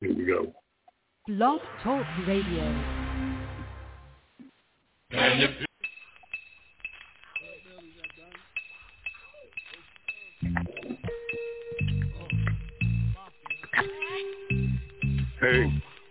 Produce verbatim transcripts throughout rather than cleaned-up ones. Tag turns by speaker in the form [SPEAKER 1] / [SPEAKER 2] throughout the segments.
[SPEAKER 1] Here we go.
[SPEAKER 2] Blog Talk Radio.
[SPEAKER 1] Hey.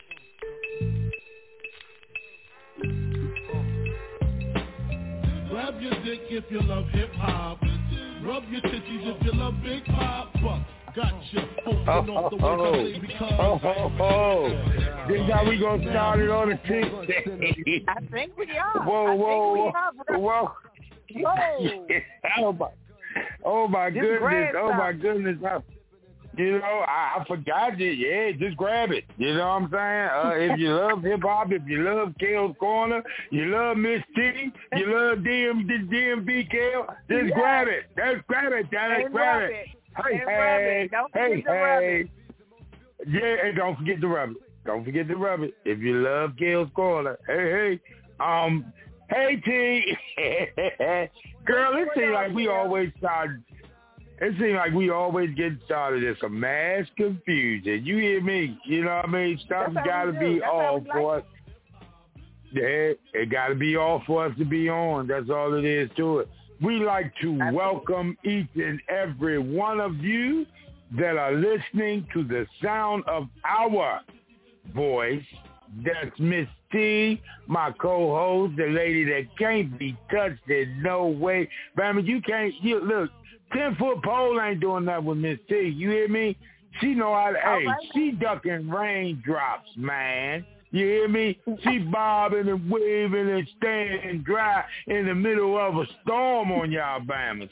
[SPEAKER 3] Grab your dick if you love hip hop. Rub your titties if you love Big Papa. Gotcha.
[SPEAKER 1] Oh, oh, oh, oh, oh, oh. This is how we gonna start it on the Tuesday.
[SPEAKER 4] I think we are.
[SPEAKER 1] Whoa,
[SPEAKER 4] I
[SPEAKER 1] whoa,
[SPEAKER 4] think we
[SPEAKER 1] whoa,
[SPEAKER 4] are.
[SPEAKER 1] whoa.
[SPEAKER 4] Whoa.
[SPEAKER 1] oh my, oh my
[SPEAKER 4] Just
[SPEAKER 1] goodness, oh
[SPEAKER 4] grab
[SPEAKER 1] my goodness. I, you know, I, I forgot it. Yeah, just grab it. You know what I'm saying? Uh, if you love hip hop, if you love Kale's Corner, you love Miss T, you love D M, D M V Kale, just
[SPEAKER 4] Yeah.
[SPEAKER 1] grab it. Just grab it, Daddy.
[SPEAKER 4] And
[SPEAKER 1] Grab
[SPEAKER 4] rub
[SPEAKER 1] it.
[SPEAKER 4] it.
[SPEAKER 1] Hey,
[SPEAKER 4] And rub
[SPEAKER 1] hey,
[SPEAKER 4] it. Don't
[SPEAKER 1] hey,
[SPEAKER 4] forget to rub
[SPEAKER 1] hey.
[SPEAKER 4] it.
[SPEAKER 1] Yeah, and don't forget to rub it. Don't forget to rub it. If you love Kale's Corner, hey, hey, um, hey T, girl, it seems like we always start. It seems like we always get started in some mass confusion. You hear me? You know what I mean? Stuff's got to be off for us. Yeah, it got to be off for us to be on. That's all it is to it. We like to welcome each and every one of you that are listening to the sound of our voice. That's Miss T, my co-host, the lady that can't be touched in no way. But I mean, you can't, you, look, ten-foot pole ain't doing nothing with Miss T. You hear me? She know how to, hey,
[SPEAKER 4] right.
[SPEAKER 1] she ducking raindrops, man. You hear me? She bobbing and waving and staying dry in the middle of a storm on y'all Bammers.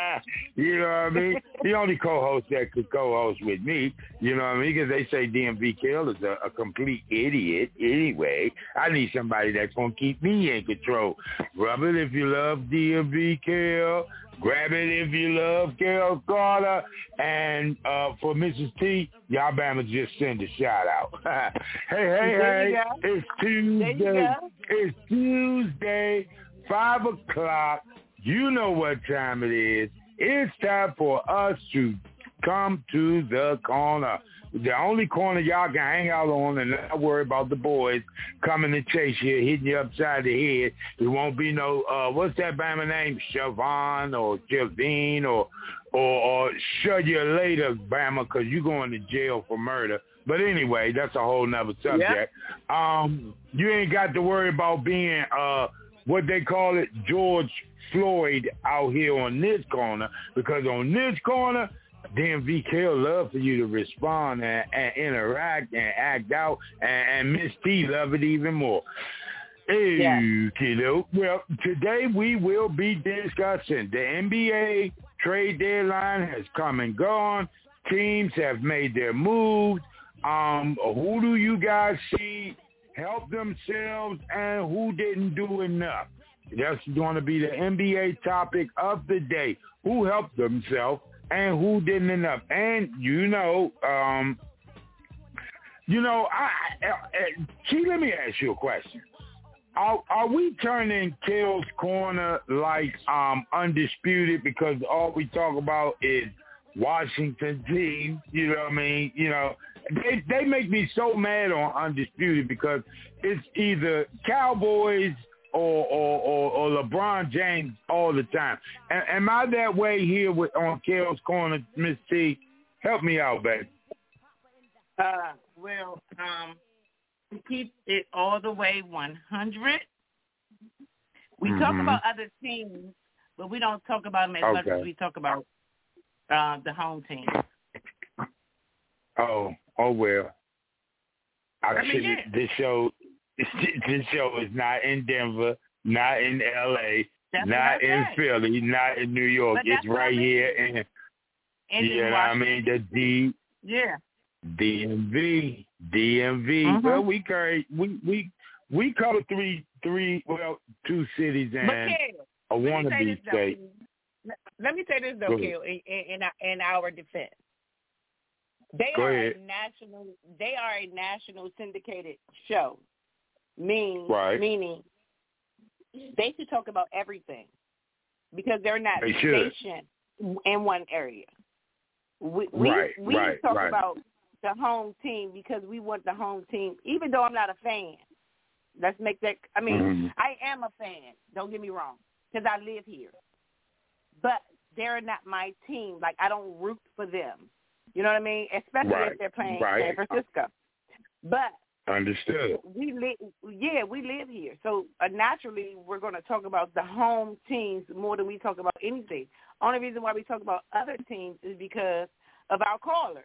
[SPEAKER 1] You know what I mean? The only co-host that could co-host with me, you know what I mean? Because they say D M V Kill is a, a complete idiot anyway. I need somebody that's going to keep me in control. Rub it if you love D M V Kill. Grab it if you love Kale Carter. And uh, for Missus T, y'all Bama just send a shout out. hey, hey, hey, it's Tuesday. It's Tuesday, five o'clock. You know what time it is. It's time for us to come to the corner. The only corner y'all can hang out on and not worry about the boys coming to chase you, hitting you upside the head. There won't be no, uh, what's that Bama name? Siobhan or Javine or, or, or shut you later, Bama, because you're going to jail for murder. But anyway, that's a whole nother subject. Yep. Um, you ain't got to worry about being, uh, what they call it, George Floyd out here on this corner, because on this corner, D M V K love for you to respond and, and interact and act out, and, and Miss T love it even more. Hey, yeah. Kiddo. Well, today we will be discussing the N B A trade deadline has come and gone. Teams have made their moves. Um, who do you guys see help themselves and who didn't do enough? That's going to be the N B A topic of the day. Who helped themselves and who didn't enough? And, you know, um, you know, I, I, I, Key, let me ask you a question. Are, are we turning Kale's Corner like um, undisputed because all we talk about is Washington teams? You know what I mean? You know, they they make me so mad on Undisputed because it's either Cowboys or or, or, or LeBron James all the time. A- am I that way here with on Kale's Corner, Miss T? Help me out, baby.
[SPEAKER 4] Uh, well, um, to keep it all the way one hundred, we mm-hmm. talk about other teams, but we don't talk about them as okay. much as we talk about uh, the home team.
[SPEAKER 1] Oh, oh well. I
[SPEAKER 4] I mean, yeah.
[SPEAKER 1] This show, this show is not in Denver, not in L A,
[SPEAKER 4] that's
[SPEAKER 1] not in Philly, not in New York.
[SPEAKER 4] But
[SPEAKER 1] it's right I mean. here in,
[SPEAKER 4] in
[SPEAKER 1] you know what I mean? The D,
[SPEAKER 4] yeah,
[SPEAKER 1] D M V, D M V. Mm-hmm. Well, we carry, we we we cover three, three, well, two cities and Kale, a wannabe state.
[SPEAKER 4] Though, let me say this though, Kale, in, in, in our defense. They
[SPEAKER 1] Go
[SPEAKER 4] are
[SPEAKER 1] ahead.
[SPEAKER 4] a national. They are a national syndicated show. Mean,
[SPEAKER 1] right.
[SPEAKER 4] Meaning, they should talk about everything because they're not
[SPEAKER 1] they
[SPEAKER 4] stationed in one area. We we,
[SPEAKER 1] right,
[SPEAKER 4] we
[SPEAKER 1] right,
[SPEAKER 4] talk
[SPEAKER 1] right.
[SPEAKER 4] about the home team because we want the home team, even though I'm not a fan. Let's make that, I mean, mm-hmm. I am a fan, don't get me wrong, because I live here. But they're not my team. Like, I don't root for them. You know what I mean? Especially right. if they're playing right. San Francisco. But
[SPEAKER 1] understood.
[SPEAKER 4] We live, yeah, we live here. So uh, naturally, we're going to talk about the home teams more than we talk about anything. Only reason why we talk about other teams is because of our callers.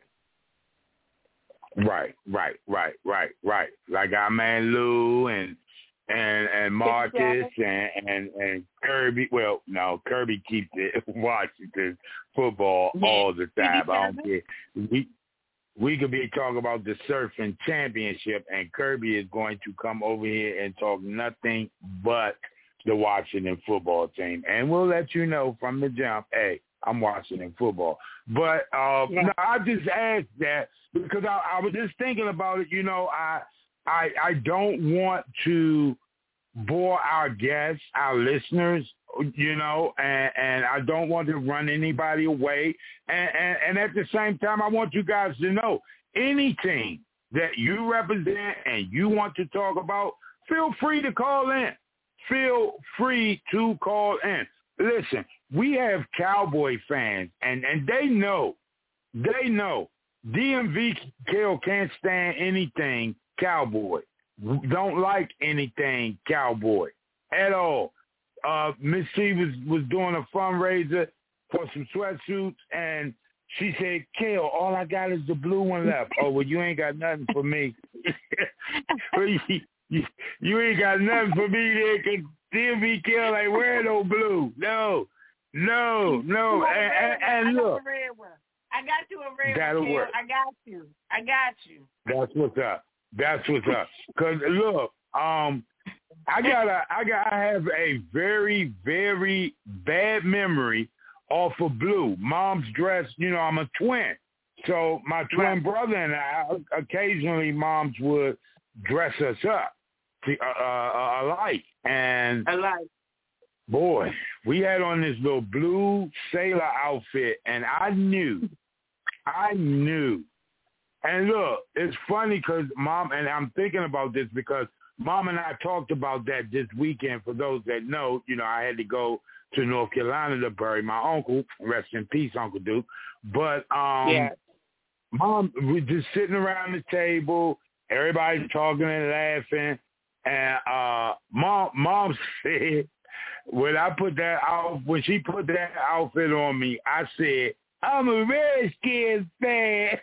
[SPEAKER 1] Right, right, right, right, right. Like our man Lou and and and Marcus and, and and Kirby. Well, no, Kirby keeps it Washington football yeah. all the time. I don't care. We we could be talking about the surfing championship, and Kirby is going to come over here and talk nothing but the Washington football team, and we'll let you know from the jump. Hey, I'm Washington football. But uh, yeah. no, I just asked that because I, I was just thinking about it. You know, I I I don't want to bore our guests, our listeners, you know, and, and I don't want to run anybody away. And, and, and at the same time, I want you guys to know any team that you represent and you want to talk about, feel free to call in. Feel free to call in. Listen, we have Cowboy fans, and, and they know, they know D M V Kill can't stand anything Cowboy. Don't like anything Cowboy at all. Uh, Miss C was, was doing a fundraiser for some sweatsuits, and she said, Kale, all I got is the blue one left. Oh, well, you ain't got nothing for me. you, you, you ain't got nothing for me there, because D M V Kill ain't wearing no blue. No, no, no. And, and, and look.
[SPEAKER 4] I got you a red
[SPEAKER 1] That'll
[SPEAKER 4] one,
[SPEAKER 1] work.
[SPEAKER 4] I got you. I got you.
[SPEAKER 1] That's what's up. That's what's up. Cause look, um, I got a, I got, I have a very, very bad memory off of blue. Mom's dress. You know, I'm a twin, so my twin right. brother and I, occasionally, moms would dress us up, to, uh, uh, alike, and
[SPEAKER 4] alike.
[SPEAKER 1] Boy, we had on this little blue sailor outfit, and I knew, I knew. And look, it's funny because Mom, and I'm thinking about this because Mom and I talked about that this weekend. For those that know, you know, I had to go to North Carolina to bury my uncle. Rest in peace, Uncle Duke. But um, yeah. Mom, we're just sitting around the table, everybody's talking and laughing, and uh, Mom, Mom said, when I put that out, when she put that outfit on me, I said, I'm a Redskins fan.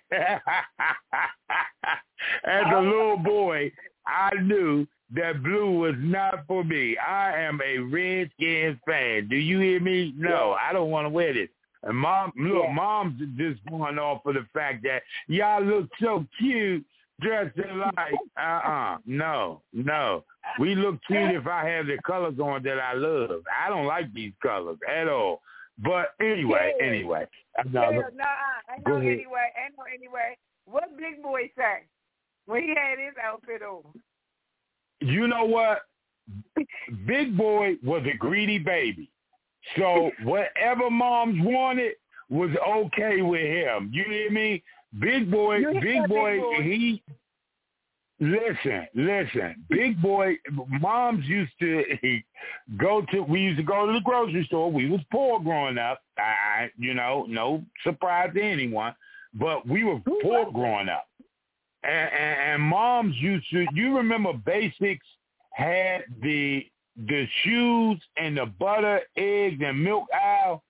[SPEAKER 1] As a little boy, I knew that blue was not for me. I am a Redskins fan. Do you hear me? No, I don't want to wear this. And Mom, look, yeah. Mom's just going off for the fact that y'all look so cute dressed alike. Uh-uh. No, no. We look cute if I have the colors on that I love. I don't like these colors at all. But anyway, yeah. anyway.
[SPEAKER 4] No, no, I know anyway. I know anyway. What Big Boy say when he had his outfit on?
[SPEAKER 1] You know what? Big Boy was a greedy baby. So whatever moms wanted was okay with him. You hear me? Big Boy, Big Boy, Big Boy, he... Listen, listen. Big Boy, moms used to go to, we used to go to the grocery store. We was poor growing up. I, you know, no surprise to anyone, but we were poor growing up. And, and, and moms used to, you remember Basics had the the shoes and the butter, eggs, and milk aisle?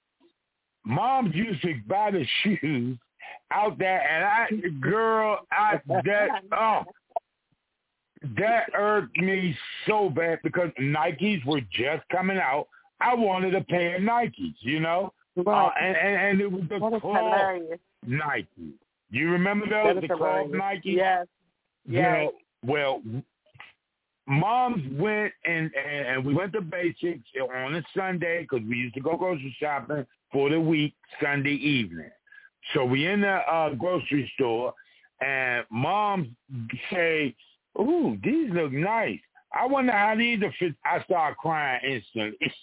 [SPEAKER 1] Moms used to buy the shoes out there, and I, girl, I, that, oh, that irked me so bad because Nikes were just coming out. I wanted a pair of Nikes, you know, right. uh, and, and, and it was the cloth Nike. You remember those, the cloth Nikes?
[SPEAKER 4] Yes. Yes.
[SPEAKER 1] You know, well, moms went and, and, and we went to Basics on a Sunday because we used to go grocery shopping for the week Sunday evening. So we in the uh, grocery store, and moms say, ooh, these look nice. I wonder how these are fit. I start crying instantly.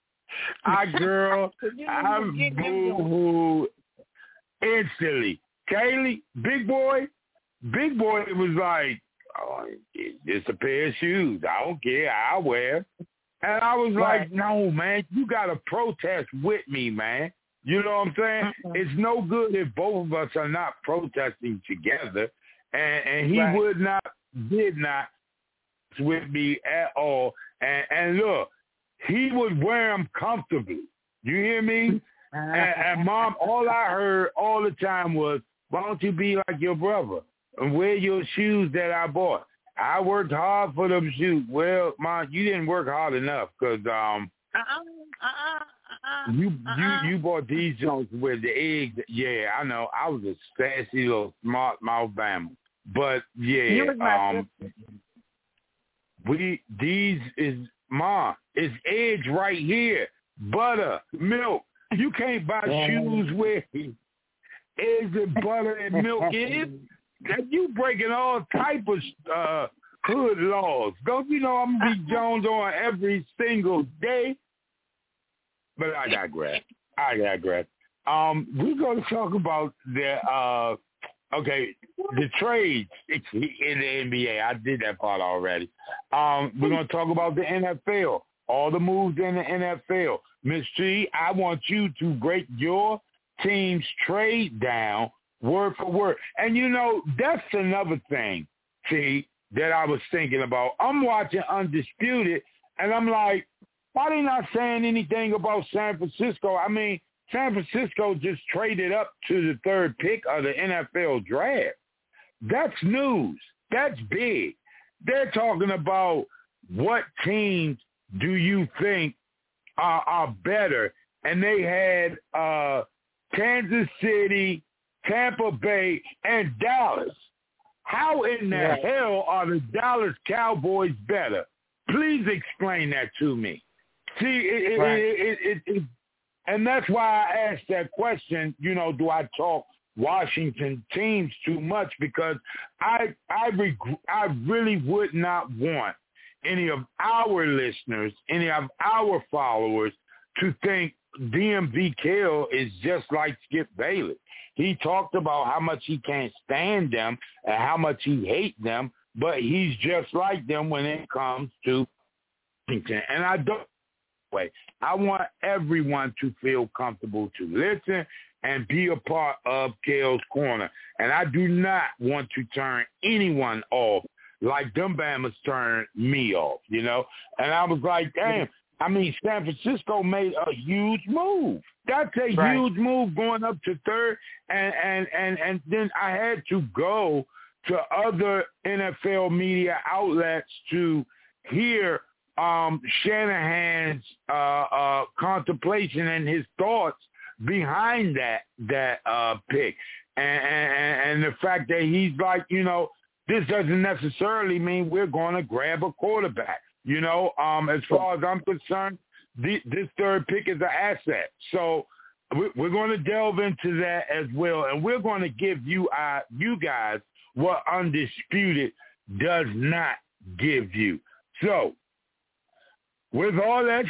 [SPEAKER 1] I, girl, I boo-hoo instantly. Kaylee, Big Boy, Big Boy was like, oh, it's a pair of shoes. I don't care. I'll wear. And I was
[SPEAKER 4] Right.
[SPEAKER 1] like, no, man, you got to protest with me, man. You know what I'm saying?
[SPEAKER 4] Uh-uh.
[SPEAKER 1] It's no good if both of us are not protesting together. And, and he
[SPEAKER 4] Right.
[SPEAKER 1] would not, did not with me at all. And, and look, he would wear them comfortably. You hear me? and, and Mom, all I heard all the time was, why don't you be like your brother and wear your shoes that I bought? I worked hard for them shoes. Well, Mom, you didn't work hard enough because um,
[SPEAKER 4] Uh-uh, uh-uh, uh-uh,
[SPEAKER 1] you
[SPEAKER 4] uh-uh.
[SPEAKER 1] you you bought these joints with the eggs. Yeah, I know. I was a sassy little smart mouth bammer. But yeah,
[SPEAKER 4] You was my
[SPEAKER 1] um, we these is Mom. It's eggs right here, butter, milk. You can't buy
[SPEAKER 4] Yeah.
[SPEAKER 1] shoes with eggs and butter and milk in. That you breaking all type of uh, hood laws. Don't you know I'm gonna be Jones on every single day? But I digress. I digress. Um, we're gonna talk about the uh, okay, the trades in the N B A. I did that part already. Um, we're gonna talk about the N F L, all the moves in the N F L. Miss T, I want you to break your team's trade down word for word. And, you know, that's another thing, T, that I was thinking about. I'm watching Undisputed, and I'm like, why they not saying anything about San Francisco? I mean, San Francisco just traded up to the third pick of the N F L draft. That's news. That's big. They're talking about what teams do you think are, are better, and they had uh, Kansas City, Tampa Bay, and Dallas. How in the
[SPEAKER 4] Right.
[SPEAKER 1] hell are the Dallas Cowboys better? Please explain that to me. See, it,
[SPEAKER 4] Right.
[SPEAKER 1] it, it, it, it, and that's why I asked that question, you know, do I talk Washington teams too much? Because I, I, reg- I really would not want any of our listeners, any of our followers to think D M V Kill is just like Skip Bayless. He talked about how much he can't stand them and how much he hates them, but he's just like them when it comes to Washington. And I don't way. I want everyone to feel comfortable to listen and be a part of Kale's Corner. And I do not want to turn anyone off like them Bammers turned me off, you know? And I was like, damn, I mean, San Francisco made a huge move. That's a
[SPEAKER 4] Right.
[SPEAKER 1] huge move going up to third. And, and, and, and then I had to go to other N F L media outlets to hear um, Shanahan's uh, uh, contemplation and his thoughts behind that that uh, pick. And, and, and the fact that he's like, you know, this doesn't necessarily mean we're going to grab a quarterback. You know, um, as far as I'm concerned, the, this third pick is an asset. So we're going to delve into that as well, and we're going to give you uh, you guys what Undisputed does not give you. So with all that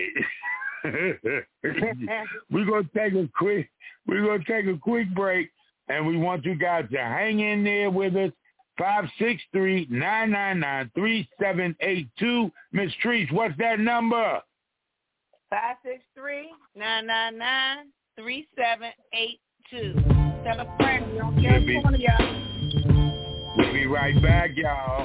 [SPEAKER 1] said, we're going to take a quick we're going to take a quick break, and we want you guys to hang in there with us. five six three, nine nine nine, three seven eight two. Miss Treese, what's that number?
[SPEAKER 4] five six three, nine nine nine, three seven eight two. Tell a friend. We don't care
[SPEAKER 1] We'll be-
[SPEAKER 4] one of y'all.
[SPEAKER 1] We'll be right back, y'all.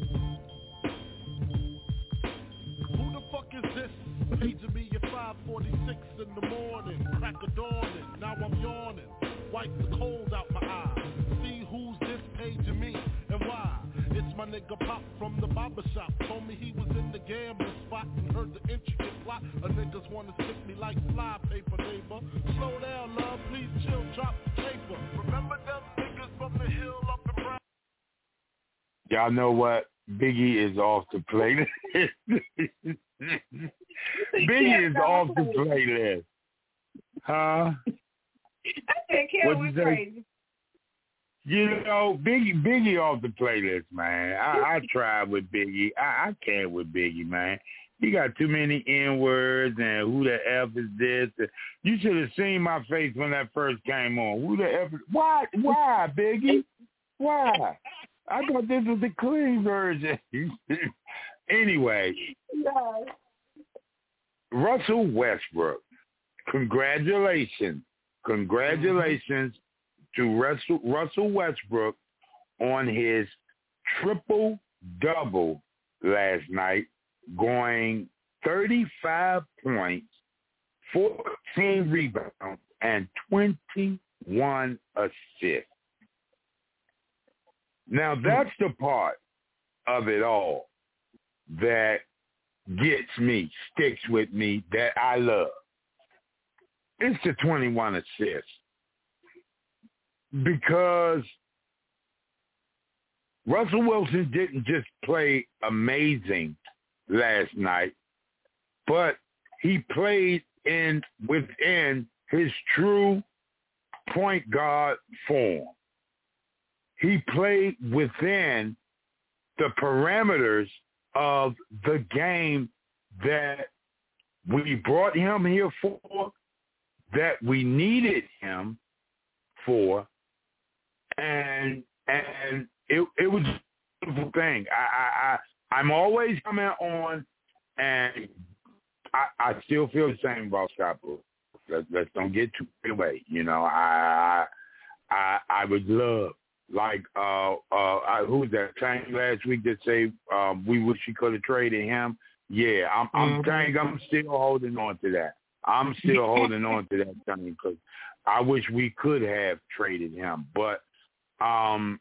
[SPEAKER 3] Who the fuck is this? Paging me at five forty-six in the morning. Crack of dawning, now I'm yawning. Wipe the cold out my eyes. See who's this paging me and why? It's my nigga Pop from the barber shop. Told me he was in the gambling spot and heard the intricate plot. A niggas wanna stick me like fly paper, neighbor. Slow down, love, please chill, drop the paper. Remember them niggas from the hill up in Brown?
[SPEAKER 1] Y'all know what? Biggie is off the playlist. Biggie is off the playlist. Huh?
[SPEAKER 4] I said, Kill
[SPEAKER 1] What'd
[SPEAKER 4] was
[SPEAKER 1] you say?
[SPEAKER 4] crazy.
[SPEAKER 1] You know, Biggie, Biggie off the playlist, man. I, I tried with Biggie. I, I can't with Biggie, man. he got too many N-words and who the F is this. You should have seen my face when that first came on. Who the F is, why, why, Biggie? Why? I thought this was the clean version. Anyway,
[SPEAKER 4] Yes.
[SPEAKER 1] Russell Westbrook, congratulations. Congratulations mm-hmm. to Russell, Russell Westbrook on his triple-double last night, going thirty-five points, fourteen rebounds, and twenty-one assists. Now, that's the part of it all that gets me, sticks with me, that I love. It's the twenty-one assists. Because Russell Wilson didn't just play amazing last night, but he played in within his true point guard form. He played within the parameters of the game that we brought him here for, that we needed him for, and and it it was a beautiful thing. I, I, I I'm always coming on, and I, I still feel the same about Scott Brooks. Let's, let's don't get too away. You know, I I I would love. Like, uh, uh, I, who was that? Tank last week that say um, we wish he could have traded him. Yeah, I'm, I'm mm-hmm. Tank. I'm still holding on to that. I'm still holding on to that, Tank, because I wish we could have traded him. But um,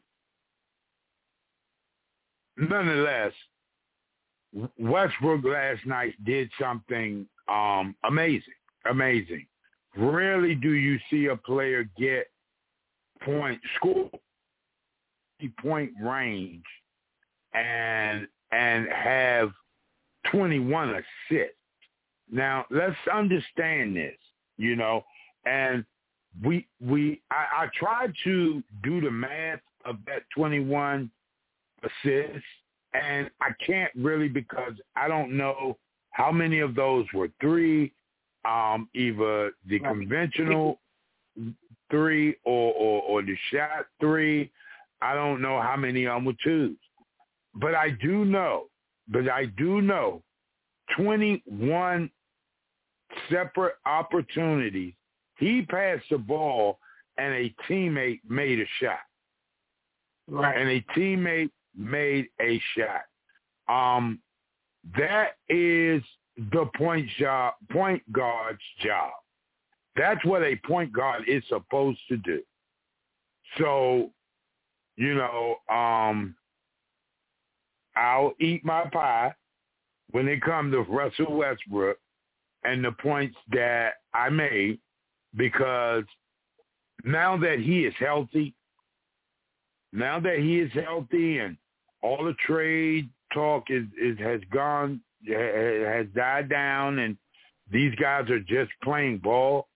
[SPEAKER 1] nonetheless, Westbrook last night did something um, amazing, amazing. Rarely do you see a player get point score. Point range and and have twenty-one assists. Now let's understand this, you know, and we we I, I tried to do the math of that twenty-one assists, and I can't really because I don't know how many of those were three, um, either the conventional three or, or, or the shot three. I don't know how many of them were twos. But I do know, but I do know twenty-one separate opportunities. He passed the ball and a teammate made a shot. Right. And a teammate made a shot. Um, that is the point job, point guard's job. That's what a point guard is supposed to do. So, you know, um, I'll eat my pie when it comes to Russell Westbrook and the points that I made, because now that he is healthy, now that he is healthy and all the trade talk is, is has gone, has died down, and these guys are just playing ball.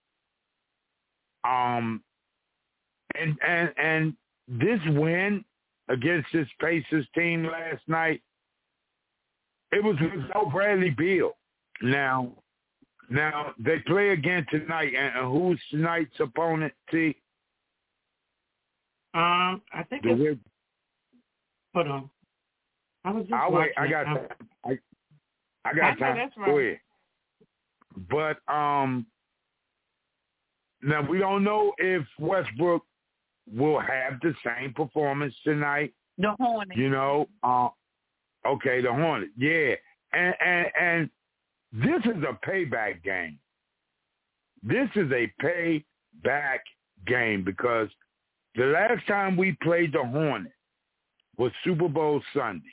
[SPEAKER 1] Um, and and and this win against this Pacers team last night, it was without Bradley Beal. Now, now they play again tonight, and who's tonight's opponent? See,
[SPEAKER 4] um, I think
[SPEAKER 1] the
[SPEAKER 4] it's.
[SPEAKER 1] Wig-
[SPEAKER 4] Hold on, I was just
[SPEAKER 1] I'll
[SPEAKER 4] watching.
[SPEAKER 1] wait. I got
[SPEAKER 4] I,
[SPEAKER 1] time. I, I got
[SPEAKER 4] I
[SPEAKER 1] time.
[SPEAKER 4] That's right.
[SPEAKER 1] Go ahead. But um, now we don't know if Westbrook will have the same performance tonight.
[SPEAKER 4] The Hornets.
[SPEAKER 1] You know, uh, okay, the Hornets. Yeah, and, and and this is a payback game. This is a payback game because the last time we played the Hornets was Super Bowl Sunday.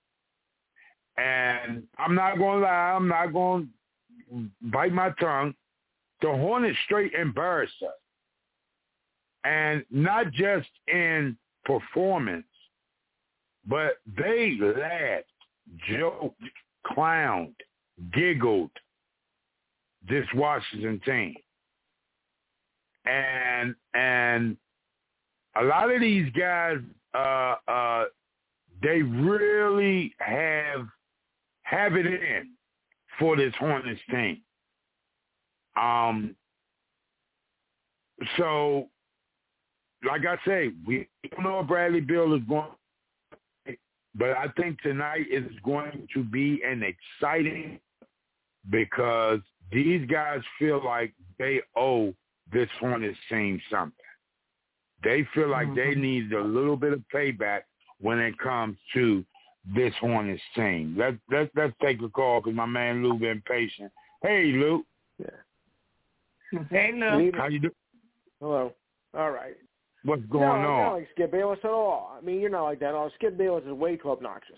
[SPEAKER 1] And I'm not going to lie, I'm not going to bite my tongue. The Hornets straight embarrassed us. And not just in performance, but they laughed, joked, clowned, giggled this Washington team. And and a lot of these guys, uh, uh, they really have have it in. for this Hornets team. Um. So, like I say, we don't know if Bradley Beal is going, but I think tonight is going to be an exciting because these guys feel like they owe this Hornets team something. They feel like mm-hmm. they need a little bit of payback when it comes to this Hornets team. Let's let's let's take a call because my man Lou been patient. Hey, Lou.
[SPEAKER 4] Yeah. Hey, Lou.
[SPEAKER 1] How you doing?
[SPEAKER 5] Hello. All right.
[SPEAKER 1] What's going
[SPEAKER 5] no,
[SPEAKER 1] on?
[SPEAKER 5] I don't like Skip Bayless at all. I mean, you're not like that. Oh, Skip Bayless is way too obnoxious.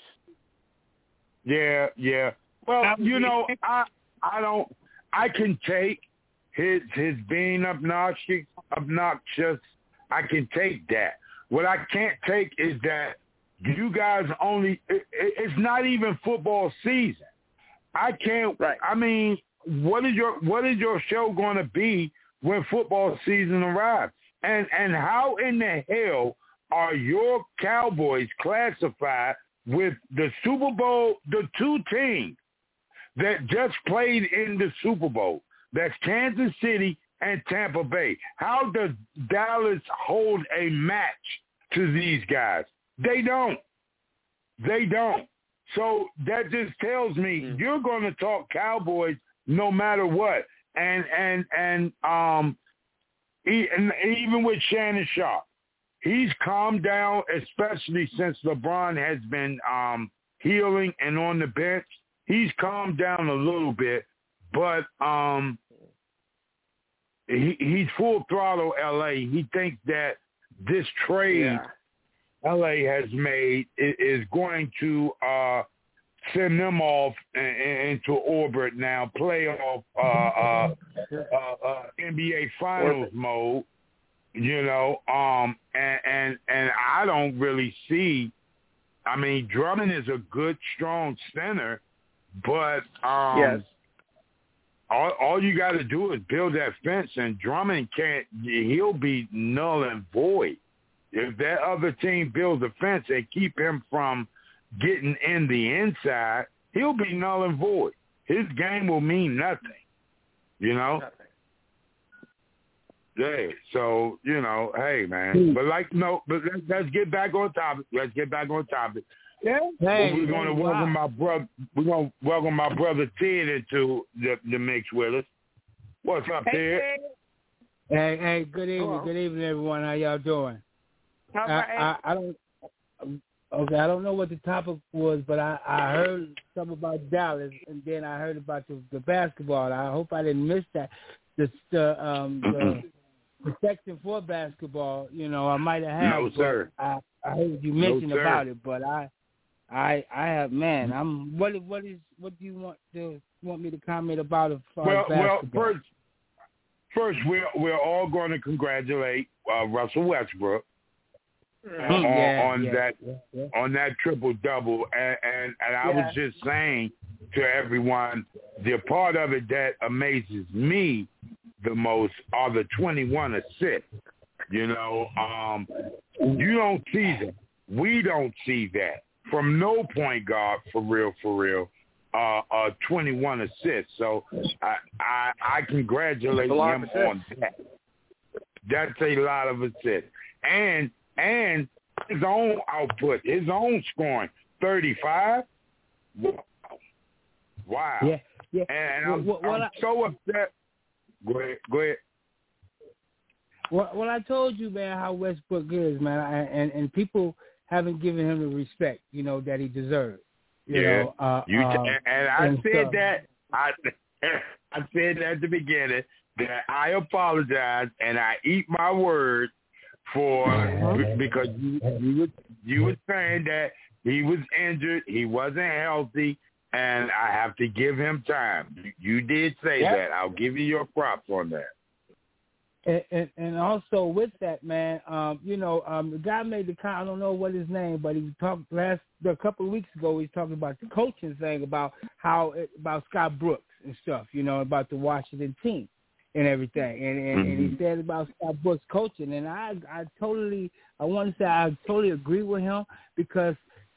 [SPEAKER 1] Yeah, yeah. Well, you know, I I don't. I can take his his being obnoxious. Obnoxious. I can take that. What I can't take is that you guys only. It, it's not even football season. I can't.
[SPEAKER 5] Right.
[SPEAKER 1] I mean, what is your what is your show going to be when football season arrives? And and how in the hell are your Cowboys classified with the Super Bowl, the two teams that just played in the Super Bowl? That's Kansas City and Tampa Bay. How does Dallas hold a match to these guys? They don't. They don't. So that just tells me mm. you're going to talk Cowboys no matter what. And and and um, he, and even with Shannon Sharp, he's calmed down, especially since LeBron has been um, healing and on the bench. He's calmed down a little bit, but um, he, he's full throttle L A. He thinks that this trade yeah. L A has made is going to uh, send them off into orbit now, playoff uh, uh, uh, uh, N B A Finals mode, you know, um, and, and and I don't really see. I mean, Drummond is a good, strong center, but um,
[SPEAKER 5] yes.
[SPEAKER 1] all, all you got to do is build that fence, and Drummond can't. He'll be null and void if that other team builds a fence and keep him from getting in the inside. He'll be null and void. His game will mean nothing, you know.
[SPEAKER 5] Nothing.
[SPEAKER 1] Yeah. So you know, hey man, but like no, but let's, let's get back on topic. Let's get back on topic.
[SPEAKER 6] Yeah.
[SPEAKER 1] Hey, we're going to welcome wow. my brother. We're going to welcome my brother Ted into the, the mix with us. What's up,
[SPEAKER 4] hey,
[SPEAKER 1] Ted?
[SPEAKER 6] Hey, hey, good evening,
[SPEAKER 5] Hello.
[SPEAKER 6] good evening, everyone. How y'all doing?
[SPEAKER 4] All
[SPEAKER 6] I,
[SPEAKER 4] right.
[SPEAKER 6] I, I don't. Okay, I don't know what the topic was, but I, I heard something about Dallas, and then I heard about the, the basketball. I hope I didn't miss that. The the um the, the section for basketball, you know, I might have had.
[SPEAKER 1] No, sir.
[SPEAKER 6] I, I heard you mention
[SPEAKER 1] no,
[SPEAKER 6] about it, but I. I I have man. I'm what what is what do you want to want me to comment about as far
[SPEAKER 1] Well,
[SPEAKER 6] as basketball?
[SPEAKER 1] well, first, first we're we're all going to congratulate uh, Russell Westbrook
[SPEAKER 6] Mm-hmm.
[SPEAKER 1] on,
[SPEAKER 6] yeah,
[SPEAKER 1] on
[SPEAKER 6] yeah,
[SPEAKER 1] that
[SPEAKER 6] yeah, yeah.
[SPEAKER 1] on that triple double, and and, and I
[SPEAKER 6] Yeah.
[SPEAKER 1] was just saying to everyone, the part of it that amazes me the most are the twenty-one assists. You know, um, you don't see them. We don't see that from no point guard for real, for real. Uh, uh, twenty-one assists. So I I, I congratulate him on that. That's a lot of assists, and and his own output, his own scoring, thirty-five. Wow. Wow.
[SPEAKER 6] Yeah, yeah.
[SPEAKER 1] And
[SPEAKER 6] well,
[SPEAKER 1] I'm,
[SPEAKER 6] well, well,
[SPEAKER 1] I'm so upset. Go ahead. Go ahead.
[SPEAKER 6] Well, well, I told you, man, how Westbrook is, man, I, and and people haven't given him the respect, you know, that he deserves. You
[SPEAKER 1] yeah.
[SPEAKER 6] know, uh,
[SPEAKER 1] you t-
[SPEAKER 6] um,
[SPEAKER 1] and I
[SPEAKER 6] and
[SPEAKER 1] said
[SPEAKER 6] so,
[SPEAKER 1] that. I I said at the beginning that I apologize and I eat my words for
[SPEAKER 6] Yeah.
[SPEAKER 1] because you you were you were saying that he was injured, he wasn't healthy, and I have to give him time. You, you did say
[SPEAKER 6] Yep.
[SPEAKER 1] that. I'll give you your props on that.
[SPEAKER 6] And, and, and also with that, man, um, you know, um, the guy made the comment. I don't know what his name, but he talked last a couple of weeks ago. He was talking about the coaching thing, about how about Scott Brooks and stuff, you know, about the Washington team and everything. And and,
[SPEAKER 1] Mm-hmm.
[SPEAKER 6] and he said about Scott Brooks coaching, and I I totally I want to say I totally agree with him because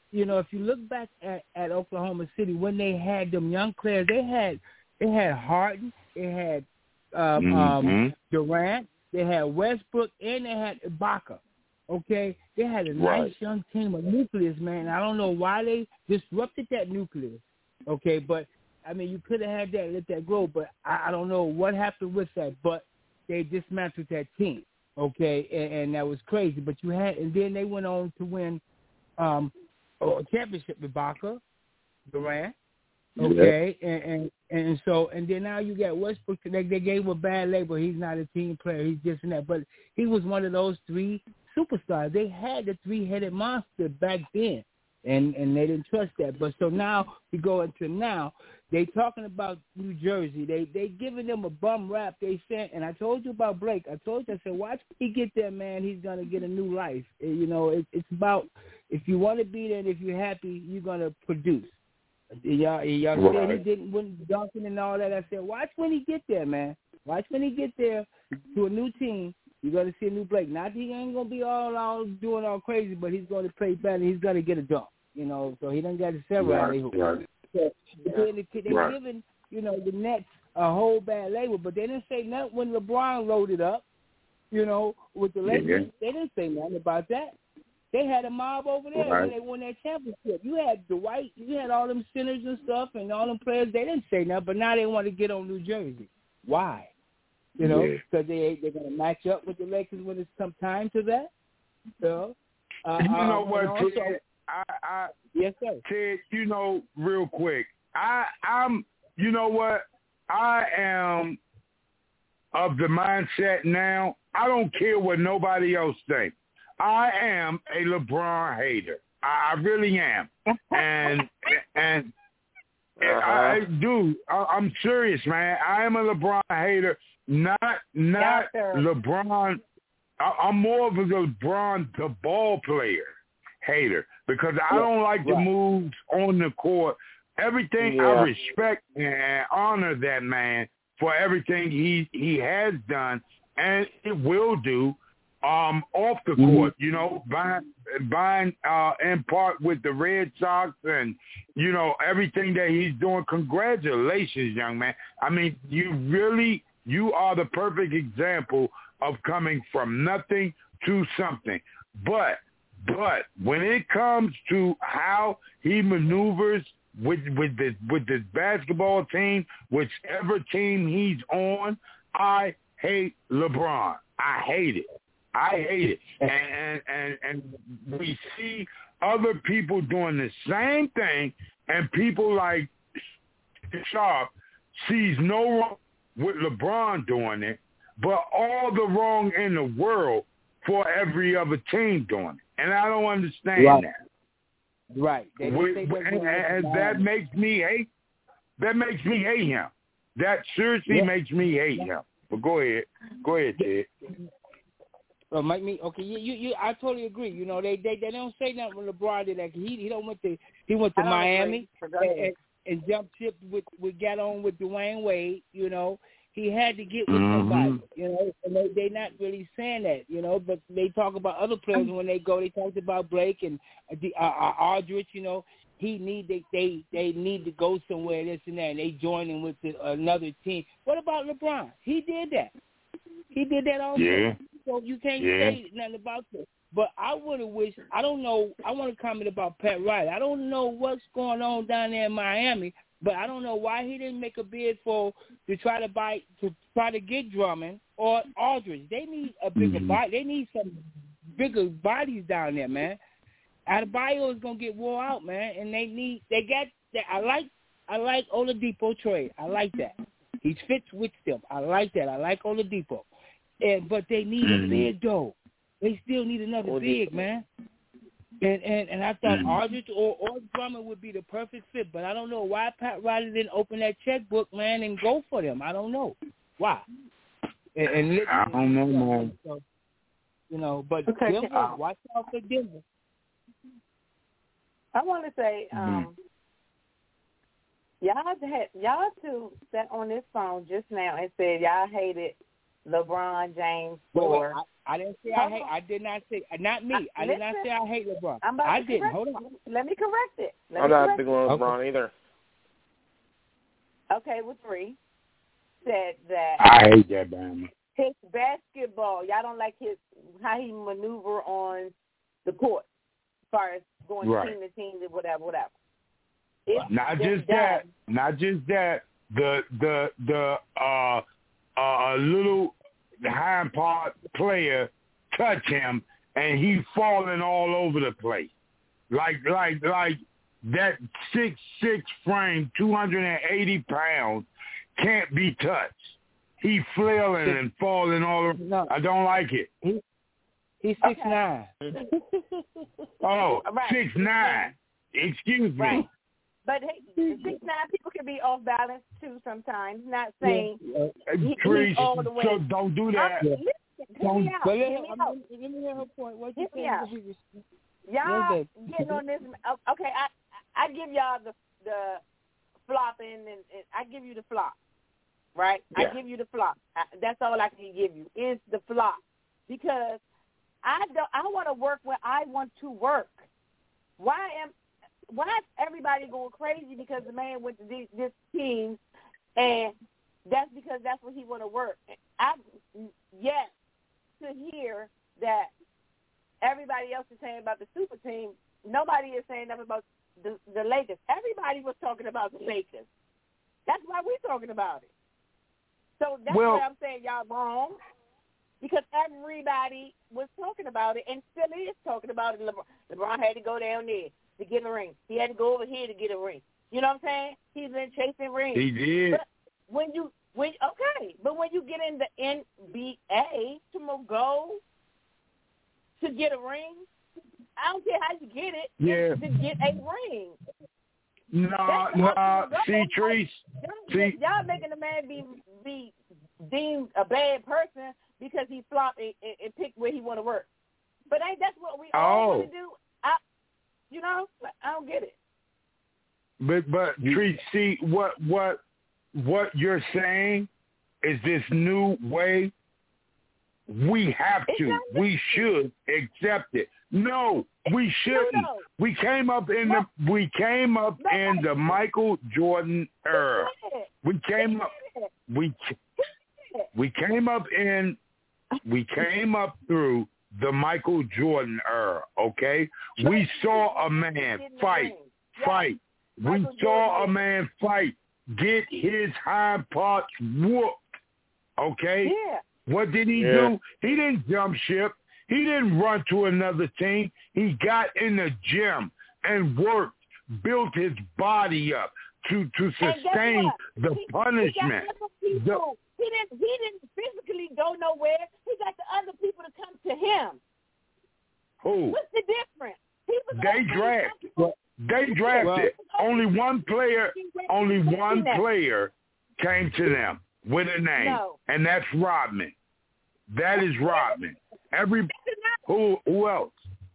[SPEAKER 6] you know, if you look back at, at Oklahoma City when they had them young players, they had they had Harden, they had um, mm-hmm. um, Durant, they had Westbrook, and they had Ibaka. Okay, they had a
[SPEAKER 1] right.
[SPEAKER 6] nice young team, a nucleus, man. I don't know why they disrupted that nucleus. Okay, but I mean, you could have had that, let that grow, but I, I don't know what happened with that. But they dismantled that team. Okay, and, and that was crazy. But you had, and then they went on to win um, a championship with Ibaka, Durant. Okay, yeah. and, and and so and then now you got Westbrook. They, they gave him a bad label. He's not a team player. He's this and that. But he was one of those three superstars. They had the three-headed monster back then, and and they didn't trust that. But so now we go into now. They talking about New Jersey. They they giving them a bum rap. They said, and I told you about Blake. I told you, I said, watch he get there, man. He's gonna get a new life. And, you know, it, it's about if you want to be there and if you're happy, you're gonna produce. Y'all, y'all right. said he didn't win dunking and all that. I said, watch when he get there, man. Watch when he get there to a new team. You're gonna see a new Blake. Not he ain't gonna be all all doing all crazy, but he's gonna play better. He's gonna get a dunk. You know, so he done got to several
[SPEAKER 1] right.
[SPEAKER 6] hoop.
[SPEAKER 1] Right.
[SPEAKER 6] So they they
[SPEAKER 1] right.
[SPEAKER 6] giving you know the Nets a whole bad label, but they didn't say nothing when LeBron loaded up. You know, with the Lakers, yeah. they didn't say nothing about that. They had a mob over there right. when they won that championship. You had Dwight, you had all them centers and stuff, and all them players. They didn't say nothing, but now they want to get on New Jersey. Why? You know, because yeah. they they're going to match up with the Lakers when it's come time to that. So, uh,
[SPEAKER 1] you know
[SPEAKER 6] um,
[SPEAKER 1] what,
[SPEAKER 6] also,
[SPEAKER 1] Ted? I, I,
[SPEAKER 6] yes, sir.
[SPEAKER 1] Ted, you know, real quick, I, I'm, you know what? I am of the mindset now. I don't care what nobody else thinks. I am a LeBron hater. I, I really am, and and uh-huh. I do. I, I'm serious, man. I am a LeBron hater. Not not
[SPEAKER 4] yeah,
[SPEAKER 1] LeBron. I, I'm more of a LeBron, the ball player, hater because I
[SPEAKER 6] yeah,
[SPEAKER 1] don't like
[SPEAKER 6] right.
[SPEAKER 1] the moves on the court. Everything
[SPEAKER 6] yeah.
[SPEAKER 1] I respect and honor that man for everything he he has done and it will do. Um, off the court, mm-hmm. you know, buying, buying uh, in part with the Red Sox and, you know, everything that he's doing. Congratulations, young man. I mean, you really, you are the perfect example of coming from nothing to something. But, but when it comes to how he maneuvers with with the with this basketball team, whichever team he's on, I hate LeBron. I hate it. I hate it. And, and and we see other people doing the same thing, and people like Sharp sees no wrong with LeBron doing it, but all the wrong in the world for every other team doing it. And I don't understand
[SPEAKER 6] right.
[SPEAKER 1] that.
[SPEAKER 6] Right. They,
[SPEAKER 1] we,
[SPEAKER 6] they,
[SPEAKER 1] we, and, and that makes me hate. That makes me hate him. That seriously yeah. makes me hate him. But go ahead. Go ahead, Ted.
[SPEAKER 6] Well, Mike, me okay. You, you, you, I totally agree. You know, they, they, they don't say nothing when LeBron did that. He, he don't went to, he went to Miami and, and, and jumped ship with, with got on with Dwayne Wade. You know, he had to get with
[SPEAKER 1] mm-hmm.
[SPEAKER 6] somebody. You know, and they, they not really saying that. You know, but they talk about other players when they go. They talked about Blake and uh, uh, Aldridge. You know, he need they, they they need to go somewhere. This and that. And they joining with the, another team. What about LeBron? He did that. He did that also.
[SPEAKER 1] Yeah.
[SPEAKER 6] So you can't
[SPEAKER 1] yeah.
[SPEAKER 6] say nothing about this. But I would have wished, I don't know, I want to comment about Pat Riley. I don't know what's going on down there in Miami, but I don't know why he didn't make a bid for, to try to buy, to try to get Drummond or Aldridge. They need a bigger
[SPEAKER 1] mm-hmm.
[SPEAKER 6] body. They need some bigger bodies down there, man. Adebayo is going to get wore out, man, and they need, they got, they, I like, I like Oladipo trade. I like that. He fits with them. I like that. I like Oladipo. And, but they need mm-hmm. a big though. They still need another Oladipo. big, man. And and, and I thought mm-hmm. Aldridge or, or Drummond would be the perfect fit, but I don't know why Pat Riley didn't open that checkbook, man, and go for them. I don't know why. And, and
[SPEAKER 1] I don't know, man.
[SPEAKER 6] So, you know, but
[SPEAKER 4] okay,
[SPEAKER 6] Denver,
[SPEAKER 4] uh,
[SPEAKER 6] watch out for Denver.
[SPEAKER 4] I want to say, um, mm-hmm. y'all had y'all two sat on this phone just now and said y'all hated LeBron James
[SPEAKER 6] Wait,
[SPEAKER 4] for.
[SPEAKER 6] wait, I, I didn't say I hate. I did not say not me. I, I did not say I hate LeBron.
[SPEAKER 4] I'm about
[SPEAKER 6] I
[SPEAKER 4] to
[SPEAKER 6] didn't.
[SPEAKER 4] correct
[SPEAKER 6] Hold on.
[SPEAKER 4] it. Let me correct it. Let
[SPEAKER 5] I'm
[SPEAKER 4] me
[SPEAKER 5] not
[SPEAKER 4] correct
[SPEAKER 5] big on
[SPEAKER 6] Okay.
[SPEAKER 5] LeBron either.
[SPEAKER 4] it. Okay, with three said that
[SPEAKER 1] I hate that Bama.
[SPEAKER 4] his basketball, y'all don't like his how he maneuver on the court, as far as going
[SPEAKER 1] Right.
[SPEAKER 4] team to team and whatever, whatever. It's
[SPEAKER 1] Not
[SPEAKER 4] been
[SPEAKER 1] just
[SPEAKER 4] done.
[SPEAKER 1] that. Not just that. The the the uh uh little hind part player touch him and he falling all over the place. Like like like that six six frame, two hundred and eighty pounds can't be touched. He flailing and falling all over.
[SPEAKER 6] No.
[SPEAKER 1] I don't like it.
[SPEAKER 6] He, he's six
[SPEAKER 4] Okay.
[SPEAKER 6] nine.
[SPEAKER 1] Oh,
[SPEAKER 4] Right.
[SPEAKER 1] six nine. Excuse me.
[SPEAKER 4] Right. But hey, six nine people can be off balance too sometimes. Not saying
[SPEAKER 6] Yeah.
[SPEAKER 1] Uh,
[SPEAKER 4] He-
[SPEAKER 1] Trees,
[SPEAKER 4] he's all the way-
[SPEAKER 1] so don't do that.
[SPEAKER 4] I'm, listen, hear me out.
[SPEAKER 6] But
[SPEAKER 4] Hear
[SPEAKER 6] let,
[SPEAKER 4] me
[SPEAKER 6] I'm,
[SPEAKER 4] out.
[SPEAKER 6] let me hear her point. What you
[SPEAKER 4] Hear me
[SPEAKER 6] think?
[SPEAKER 4] out.
[SPEAKER 6] What you-
[SPEAKER 4] Y'all
[SPEAKER 6] What's
[SPEAKER 4] getting on this. Okay, I I give y'all the the flopping and, and I give you the flop, right?
[SPEAKER 1] Yeah.
[SPEAKER 4] I give you the flop. I, that's all I can give you is the flop because I don't. I want to work where I want to work. Why am why is everybody going crazy because the man went to these, this team and that's because that's where he want to work. I yes to hear that. Everybody else is saying about the super team. Nobody is saying nothing about the, the Lakers. Everybody was talking about the Lakers. That's why we're talking about it. So that's
[SPEAKER 1] Well-
[SPEAKER 4] why I'm saying y'all wrong, because everybody was talking about it and still is talking about it. LeBron, LeBron had to go down there to get a ring. He had to go over here to get a ring. You know what I'm saying? He's been chasing rings.
[SPEAKER 1] He did.
[SPEAKER 4] But when you when okay, but when you get in the N B A to go to get a ring, I don't care how you get it.
[SPEAKER 1] Yeah.
[SPEAKER 4] To get a ring.
[SPEAKER 1] Nah,
[SPEAKER 4] That's
[SPEAKER 1] nah.
[SPEAKER 4] awesome.
[SPEAKER 1] See, Trees.
[SPEAKER 4] Y'all,
[SPEAKER 1] See-
[SPEAKER 4] y'all making the man be be deemed a bad person because he flopped and, and, and picked where he want to work. But ain't that's what we all
[SPEAKER 1] Oh.
[SPEAKER 4] want to do? I, you know, I don't get it.
[SPEAKER 1] But but Trees, see what what what you're saying is this new way. We have
[SPEAKER 4] It's
[SPEAKER 1] to.
[SPEAKER 4] not
[SPEAKER 1] We should accept it. No, we shouldn't.
[SPEAKER 4] No.
[SPEAKER 1] We came up in the we came up
[SPEAKER 4] No.
[SPEAKER 1] in the Michael Jordan era. We came up we we came up in we came up through the Michael Jordan era, okay? We saw a man fight, fight. We
[SPEAKER 4] Michael
[SPEAKER 1] saw a
[SPEAKER 4] Jordan.
[SPEAKER 1] man fight, get his hind parts whooped, okay?
[SPEAKER 4] Yeah.
[SPEAKER 1] What did he
[SPEAKER 5] Yeah.
[SPEAKER 1] do? He didn't jump ship. He didn't run to another team. He got in the gym and worked, built his body up to, to
[SPEAKER 4] And guess
[SPEAKER 1] sustain
[SPEAKER 4] what?
[SPEAKER 1] the
[SPEAKER 4] He-
[SPEAKER 1] punishment.
[SPEAKER 4] He, got other people. he didn't. He didn't physically go nowhere. He got the other people to come to him.
[SPEAKER 1] Who?
[SPEAKER 4] What's the difference? He was
[SPEAKER 1] They
[SPEAKER 4] already
[SPEAKER 1] draft.
[SPEAKER 4] comfortable.
[SPEAKER 1] They drafted. Only one player, only one player came to them with a name,
[SPEAKER 4] No.
[SPEAKER 1] and that's Rodman. That is Rodman. Every who who else?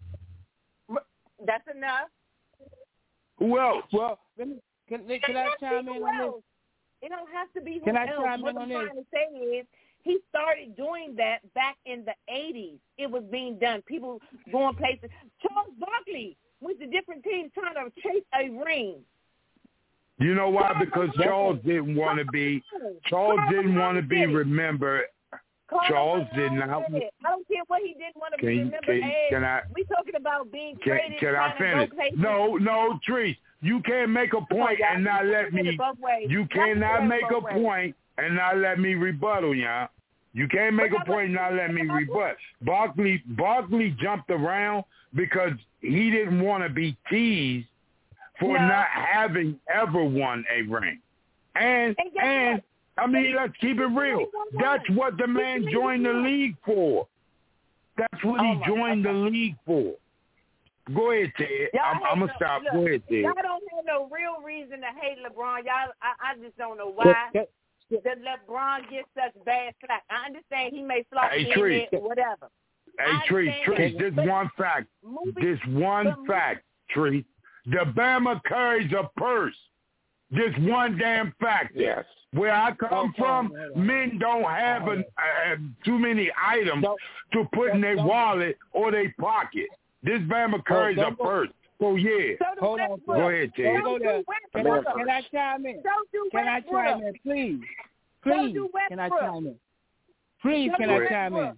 [SPEAKER 4] That's enough.
[SPEAKER 1] Who else?
[SPEAKER 6] Well, let me, can, can I
[SPEAKER 4] It
[SPEAKER 6] chime
[SPEAKER 4] has to be
[SPEAKER 6] in
[SPEAKER 4] who
[SPEAKER 6] on this?
[SPEAKER 4] else. It don't have to be who
[SPEAKER 6] Can I
[SPEAKER 4] else.
[SPEAKER 6] chime
[SPEAKER 4] what
[SPEAKER 6] in
[SPEAKER 4] I'm
[SPEAKER 6] on
[SPEAKER 4] trying
[SPEAKER 6] this?
[SPEAKER 4] to say is he started doing that back in the eighties. It was being done. People going places. Charles Barkley went to different teams trying to chase a ring.
[SPEAKER 1] You know why? Because Charles didn't want to be. Charles didn't want to be remembered.
[SPEAKER 4] Carl
[SPEAKER 1] Charles
[SPEAKER 4] Malone
[SPEAKER 1] did not.
[SPEAKER 4] did it. I don't care what he didn't want to
[SPEAKER 1] Can
[SPEAKER 4] be
[SPEAKER 1] you-
[SPEAKER 4] remembered
[SPEAKER 1] can-
[SPEAKER 4] as.
[SPEAKER 1] can I-
[SPEAKER 4] We talking about being
[SPEAKER 1] Can,
[SPEAKER 4] traded,
[SPEAKER 1] can I
[SPEAKER 4] trying
[SPEAKER 1] finish?
[SPEAKER 4] to go places.
[SPEAKER 1] No, no, Trees. You can't make a point
[SPEAKER 4] y'all.
[SPEAKER 1] and not let
[SPEAKER 4] Look at it
[SPEAKER 1] me.
[SPEAKER 4] both ways.
[SPEAKER 1] You
[SPEAKER 4] Y'all
[SPEAKER 1] cannot
[SPEAKER 4] look at it
[SPEAKER 1] make a
[SPEAKER 4] both ways.
[SPEAKER 1] point and not let me rebuttal, y'all. You can't make
[SPEAKER 4] But
[SPEAKER 1] a
[SPEAKER 4] that
[SPEAKER 1] point and not let me rebut. Barkley, Barkley jumped around because he didn't want to be teased for
[SPEAKER 4] No.
[SPEAKER 1] not having ever won a ring. And
[SPEAKER 4] And guess
[SPEAKER 1] and
[SPEAKER 4] what?
[SPEAKER 1] I mean, let's keep it real. That's what the man joined the league for. That's what
[SPEAKER 4] Oh
[SPEAKER 1] he
[SPEAKER 4] my-
[SPEAKER 1] joined the league for. Go ahead, Ted.
[SPEAKER 4] Y'all
[SPEAKER 1] I'm,
[SPEAKER 4] hate
[SPEAKER 1] I'm gonna
[SPEAKER 4] no-
[SPEAKER 1] stop.
[SPEAKER 4] look,
[SPEAKER 1] Go ahead, Ted.
[SPEAKER 4] Y'all don't have no real reason to hate LeBron. Y'all, I, I just don't know why.
[SPEAKER 6] Can-
[SPEAKER 4] That LeBron gets such bad slack. I understand he may flop
[SPEAKER 1] Hey,
[SPEAKER 4] in
[SPEAKER 1] Tree.
[SPEAKER 4] there, whatever.
[SPEAKER 1] Hey,
[SPEAKER 4] I
[SPEAKER 1] Tree,
[SPEAKER 4] understand
[SPEAKER 1] Tree,
[SPEAKER 4] that,
[SPEAKER 1] this
[SPEAKER 4] but
[SPEAKER 1] one fact.
[SPEAKER 4] moving-
[SPEAKER 1] This one
[SPEAKER 4] but moving-
[SPEAKER 1] fact, Tree. The Bama carries a purse. Just one damn factor.
[SPEAKER 5] Yes.
[SPEAKER 1] Where I come
[SPEAKER 6] Okay,
[SPEAKER 1] from, men don't have an, uh, too many items
[SPEAKER 6] Don't-
[SPEAKER 1] to put in their
[SPEAKER 6] don't-
[SPEAKER 1] wallet or their pocket. This Bama Curry's
[SPEAKER 6] don't
[SPEAKER 1] a
[SPEAKER 6] go-
[SPEAKER 1] first. So, yeah.
[SPEAKER 7] So do
[SPEAKER 6] Hold on.
[SPEAKER 7] Westbrook.
[SPEAKER 1] Go ahead, Ted.
[SPEAKER 6] Don't go there. Can I, can I chime in?
[SPEAKER 7] So do
[SPEAKER 6] Can I
[SPEAKER 7] Westbrook.
[SPEAKER 6] chime in, please?
[SPEAKER 7] So
[SPEAKER 6] Please,
[SPEAKER 7] do
[SPEAKER 6] can I
[SPEAKER 7] Westbrook.
[SPEAKER 6] chime in? Please,
[SPEAKER 7] So
[SPEAKER 6] can
[SPEAKER 7] do
[SPEAKER 6] I chime in?
[SPEAKER 7] Westbrook.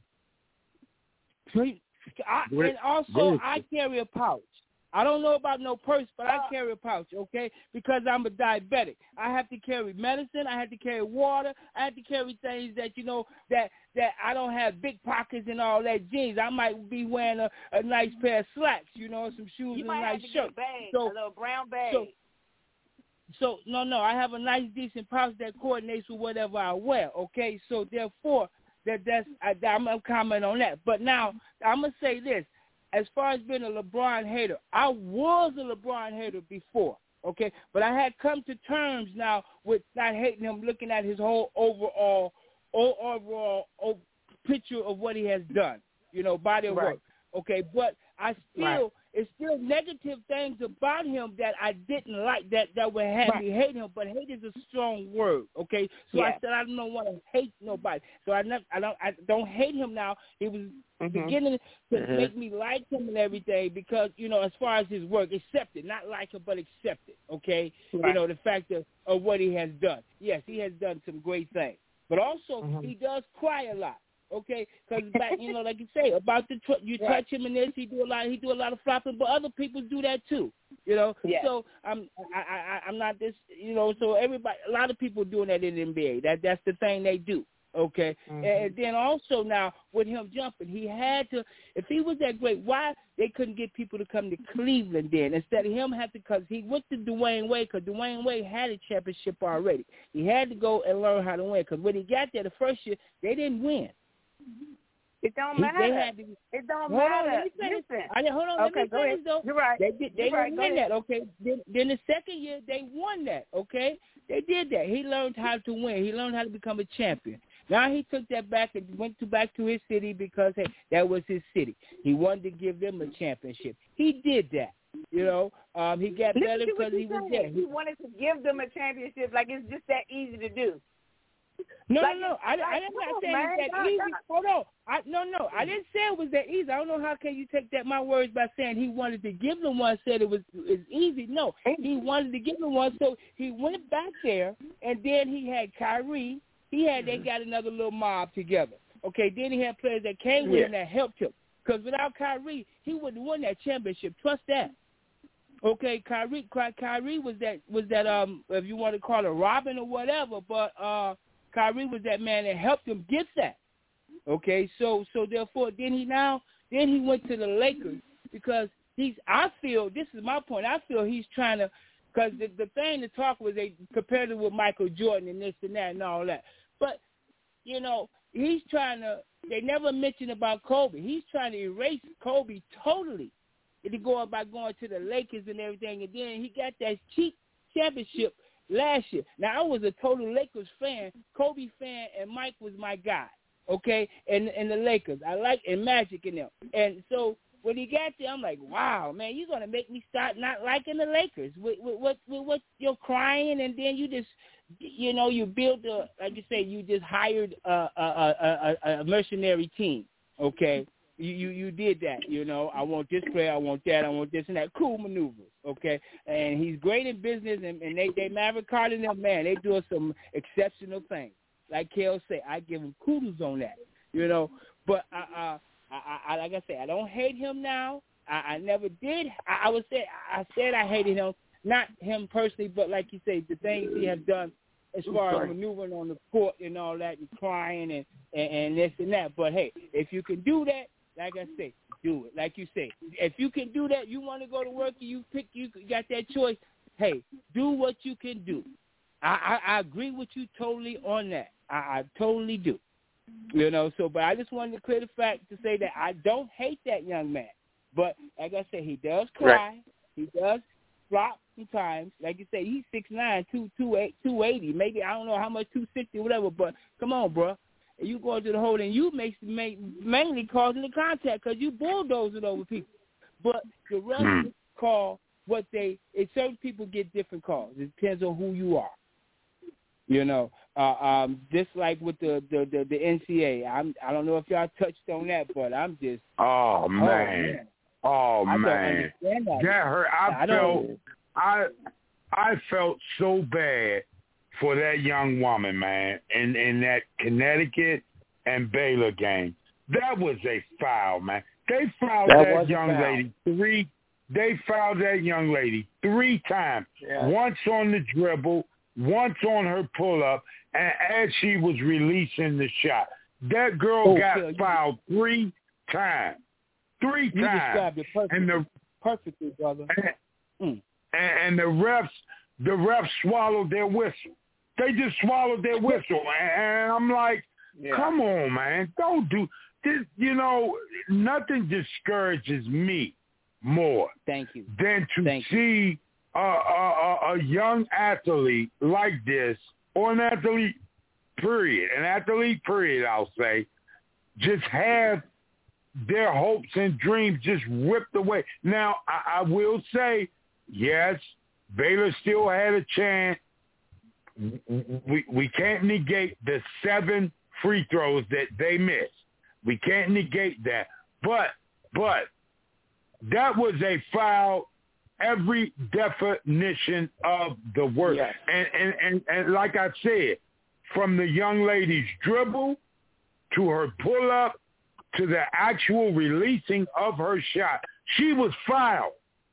[SPEAKER 6] Please. I,
[SPEAKER 1] Go ahead.
[SPEAKER 6] and also,
[SPEAKER 1] Go ahead.
[SPEAKER 6] I carry a pouch. I don't know about no purse, but I carry a pouch, okay? Because I'm a diabetic. I have to carry medicine. I have to carry water. I have to carry things that, you know, that that I don't have big pockets and all that jeans. I might be wearing a, a nice pair of slacks, you know, some shoes
[SPEAKER 7] You
[SPEAKER 6] and
[SPEAKER 7] might
[SPEAKER 6] a nice
[SPEAKER 7] have to
[SPEAKER 6] shirt.
[SPEAKER 7] get a bag,
[SPEAKER 6] So,
[SPEAKER 7] a little brown bag.
[SPEAKER 6] so, so, no, no, I have a nice, decent pouch that coordinates with whatever I wear, okay? So, therefore, that that's I, I'm going to comment on that. But now, I'm going to say this. As far as being a LeBron hater, I was a LeBron hater before, okay? But I had come to terms now with not hating him, looking at his whole overall overall picture of what he has done, you know, body of
[SPEAKER 7] Right.
[SPEAKER 6] work, okay? But I still,
[SPEAKER 7] Right.
[SPEAKER 6] it's still negative things about him that I didn't like that, that would have
[SPEAKER 7] Right.
[SPEAKER 6] me hate him, but hate is a strong word, okay? So
[SPEAKER 7] Yes.
[SPEAKER 6] I said I don't want to hate nobody. So I, never, I, don't, I don't hate him now. He was
[SPEAKER 7] Mhm.
[SPEAKER 6] beginning to
[SPEAKER 5] Mhm.
[SPEAKER 6] make me like him and everything because, you know, as far as his work, accept it, not like him, but accept it, okay? You
[SPEAKER 7] Right.
[SPEAKER 6] know, the fact of, of what he has done. Yes, he has done some great things. But also,
[SPEAKER 7] Mhm.
[SPEAKER 6] he does cry a lot, okay? Because, you know, like you say, about the tr- you
[SPEAKER 7] Right.
[SPEAKER 6] touch him and this, he do a lot, he do a lot of flopping, but other people do that too, you know?
[SPEAKER 7] Yes.
[SPEAKER 6] So I'm, I, I, I'm not this, you know, so everybody, a lot of people doing that in the N B A. That, that's the thing they do. Okay,
[SPEAKER 7] Mhm.
[SPEAKER 6] and then also now with him jumping, he had to. If he was that great, why they couldn't get people to come to Cleveland then instead of him have to? Because he went to Dwayne Wade, because Dwayne Wade had a championship already. He had to go and learn how to win. Because when he got there the first year, they didn't win.
[SPEAKER 7] It don't
[SPEAKER 6] He,
[SPEAKER 7] matter.
[SPEAKER 6] they had to.
[SPEAKER 7] It don't
[SPEAKER 6] Hold on,
[SPEAKER 7] matter.
[SPEAKER 6] let me finish.
[SPEAKER 7] Listen.
[SPEAKER 6] I, hold on,
[SPEAKER 7] Okay,
[SPEAKER 6] let me
[SPEAKER 7] go
[SPEAKER 6] finish
[SPEAKER 7] ahead.
[SPEAKER 6] though.
[SPEAKER 7] You're right.
[SPEAKER 6] They did. They
[SPEAKER 7] You're right.
[SPEAKER 6] didn't
[SPEAKER 7] Go
[SPEAKER 6] win
[SPEAKER 7] ahead.
[SPEAKER 6] that. Okay. Then, then the second year they won that. Okay. They did that. He learned how to win. He learned how to become a champion. Now he took that back and went to back to his city because hey, that was his city. He wanted to give them a championship. He did that. You know, um, he got
[SPEAKER 7] Listen
[SPEAKER 6] better
[SPEAKER 7] to what
[SPEAKER 6] because
[SPEAKER 7] you're
[SPEAKER 6] he was
[SPEAKER 7] saying.
[SPEAKER 6] there.
[SPEAKER 7] He wanted to give them a championship. Like it's just that easy to do.
[SPEAKER 6] No,
[SPEAKER 7] Like,
[SPEAKER 6] no, no. I,
[SPEAKER 7] like,
[SPEAKER 6] I didn't
[SPEAKER 7] come
[SPEAKER 6] not
[SPEAKER 7] on,
[SPEAKER 6] say
[SPEAKER 7] man.
[SPEAKER 6] it's that
[SPEAKER 7] God,
[SPEAKER 6] easy.
[SPEAKER 7] God.
[SPEAKER 6] Hold on. I, no, no. I didn't say it was that easy. I don't know how can you take that my words by saying he wanted to give them one, said it was is easy. No, he wanted to give them one, so he went back there, and then he had Kyrie. He had they got another little mob together. Okay, then he had players that came with
[SPEAKER 5] Yeah.
[SPEAKER 6] him that helped him. Because without Kyrie, he wouldn't have won that championship. Trust that. Okay, Kyrie, Ky- Kyrie was that was that um if you want to call it Robin or whatever, but uh. Kyrie was that man that helped him get that. Okay, so so therefore, then he now then he went to the Lakers because he's. I feel this is my point. I feel he's trying to because the the thing to talk was they compared it with Michael Jordan and this and that and all that. But you know he's trying to. They never mentioned about Kobe. He's trying to erase Kobe totally. And to go about going to the Lakers and everything, and then he got that cheap championship last year. Now, I was a total Lakers fan, Kobe fan, and Mike was my guy, okay, and and the Lakers. I like and Magic in them. And so when he got there, I'm like, wow, man, you're going to make me start not liking the Lakers. With, with, with, with what you're crying, and then you just, you know, you build a, like you say, you just hired a, a, a, a, a mercenary team, okay? You, you you did that, you know. I want this player, I want that, I want this and that. Cool maneuvers, okay? And he's great in business, and, and they, they Maverick Carter and them, man, they do some exceptional things. Like Kel say, I give him kudos on that, you know. But, I, I, I, I like I said, I don't hate him now. I, I never did. I, I would say, I said I hated him, not him personally, but like you say, the things he has done as far as maneuvering on the court and all that and crying and, and, and this and that. But, hey, if you can do that, like I say, do it. Like you say, if you can do that, you want to go to work, you pick, you got that choice. Hey, do what you can do. I, I, I agree with you totally on that. I, I totally do. You know, so, but I just wanted to clear the fact to say that I don't hate that young man. But like I said, he does cry. Right. He does flop sometimes. Like you say, he's six nine, two eighty. Maybe, I don't know how much, two sixty, whatever. But come on, bro. And you go into the hole, and you make, make mainly causing the contact because you bulldozing over people. But the rest call what they. It, certain people get different calls. It depends on who you are. You know, uh, um, just like with the, the, the, the N C A A. I'm, I don't know if y'all touched on that, but I'm just.
[SPEAKER 1] Oh man, oh man, oh,
[SPEAKER 6] I
[SPEAKER 1] man.
[SPEAKER 6] Don't understand that.
[SPEAKER 1] that hurt. I,
[SPEAKER 6] I
[SPEAKER 1] felt,
[SPEAKER 6] don't.
[SPEAKER 1] I, I felt so bad for that young woman, man, in in that Connecticut and Baylor game. That was a foul, man. They fouled
[SPEAKER 5] that,
[SPEAKER 1] that young foul. lady three. They fouled that young lady three times.
[SPEAKER 5] Yeah.
[SPEAKER 1] Once on the dribble. Once on her pull-up, and as she was releasing the shot. That girl
[SPEAKER 6] oh,
[SPEAKER 1] got
[SPEAKER 6] Phil,
[SPEAKER 1] fouled you, three times. Three
[SPEAKER 6] you
[SPEAKER 1] times.
[SPEAKER 6] Described it perfectly,
[SPEAKER 1] and the,
[SPEAKER 6] perfectly, brother.
[SPEAKER 1] And, mm. and, and the refs, the refs swallowed their whistle. They just swallowed their whistle. And I'm like, yeah. come on, man. Don't do this. You know, nothing discourages me more
[SPEAKER 6] Thank you.
[SPEAKER 1] than to
[SPEAKER 6] Thank
[SPEAKER 1] see
[SPEAKER 6] you.
[SPEAKER 1] A, a, a young athlete like this, or an athlete, period, an athlete, period, I'll say, just have their hopes and dreams just ripped away. Now, I, I will say, yes, Baylor still had a chance. We, we can't negate the seven free throws that they missed. We can't negate that. But, but, that was a foul every definition of the word.
[SPEAKER 5] Yes.
[SPEAKER 1] And, and, and, and like I said, from the young lady's dribble to her pull-up to the actual releasing of her shot, she was fouled.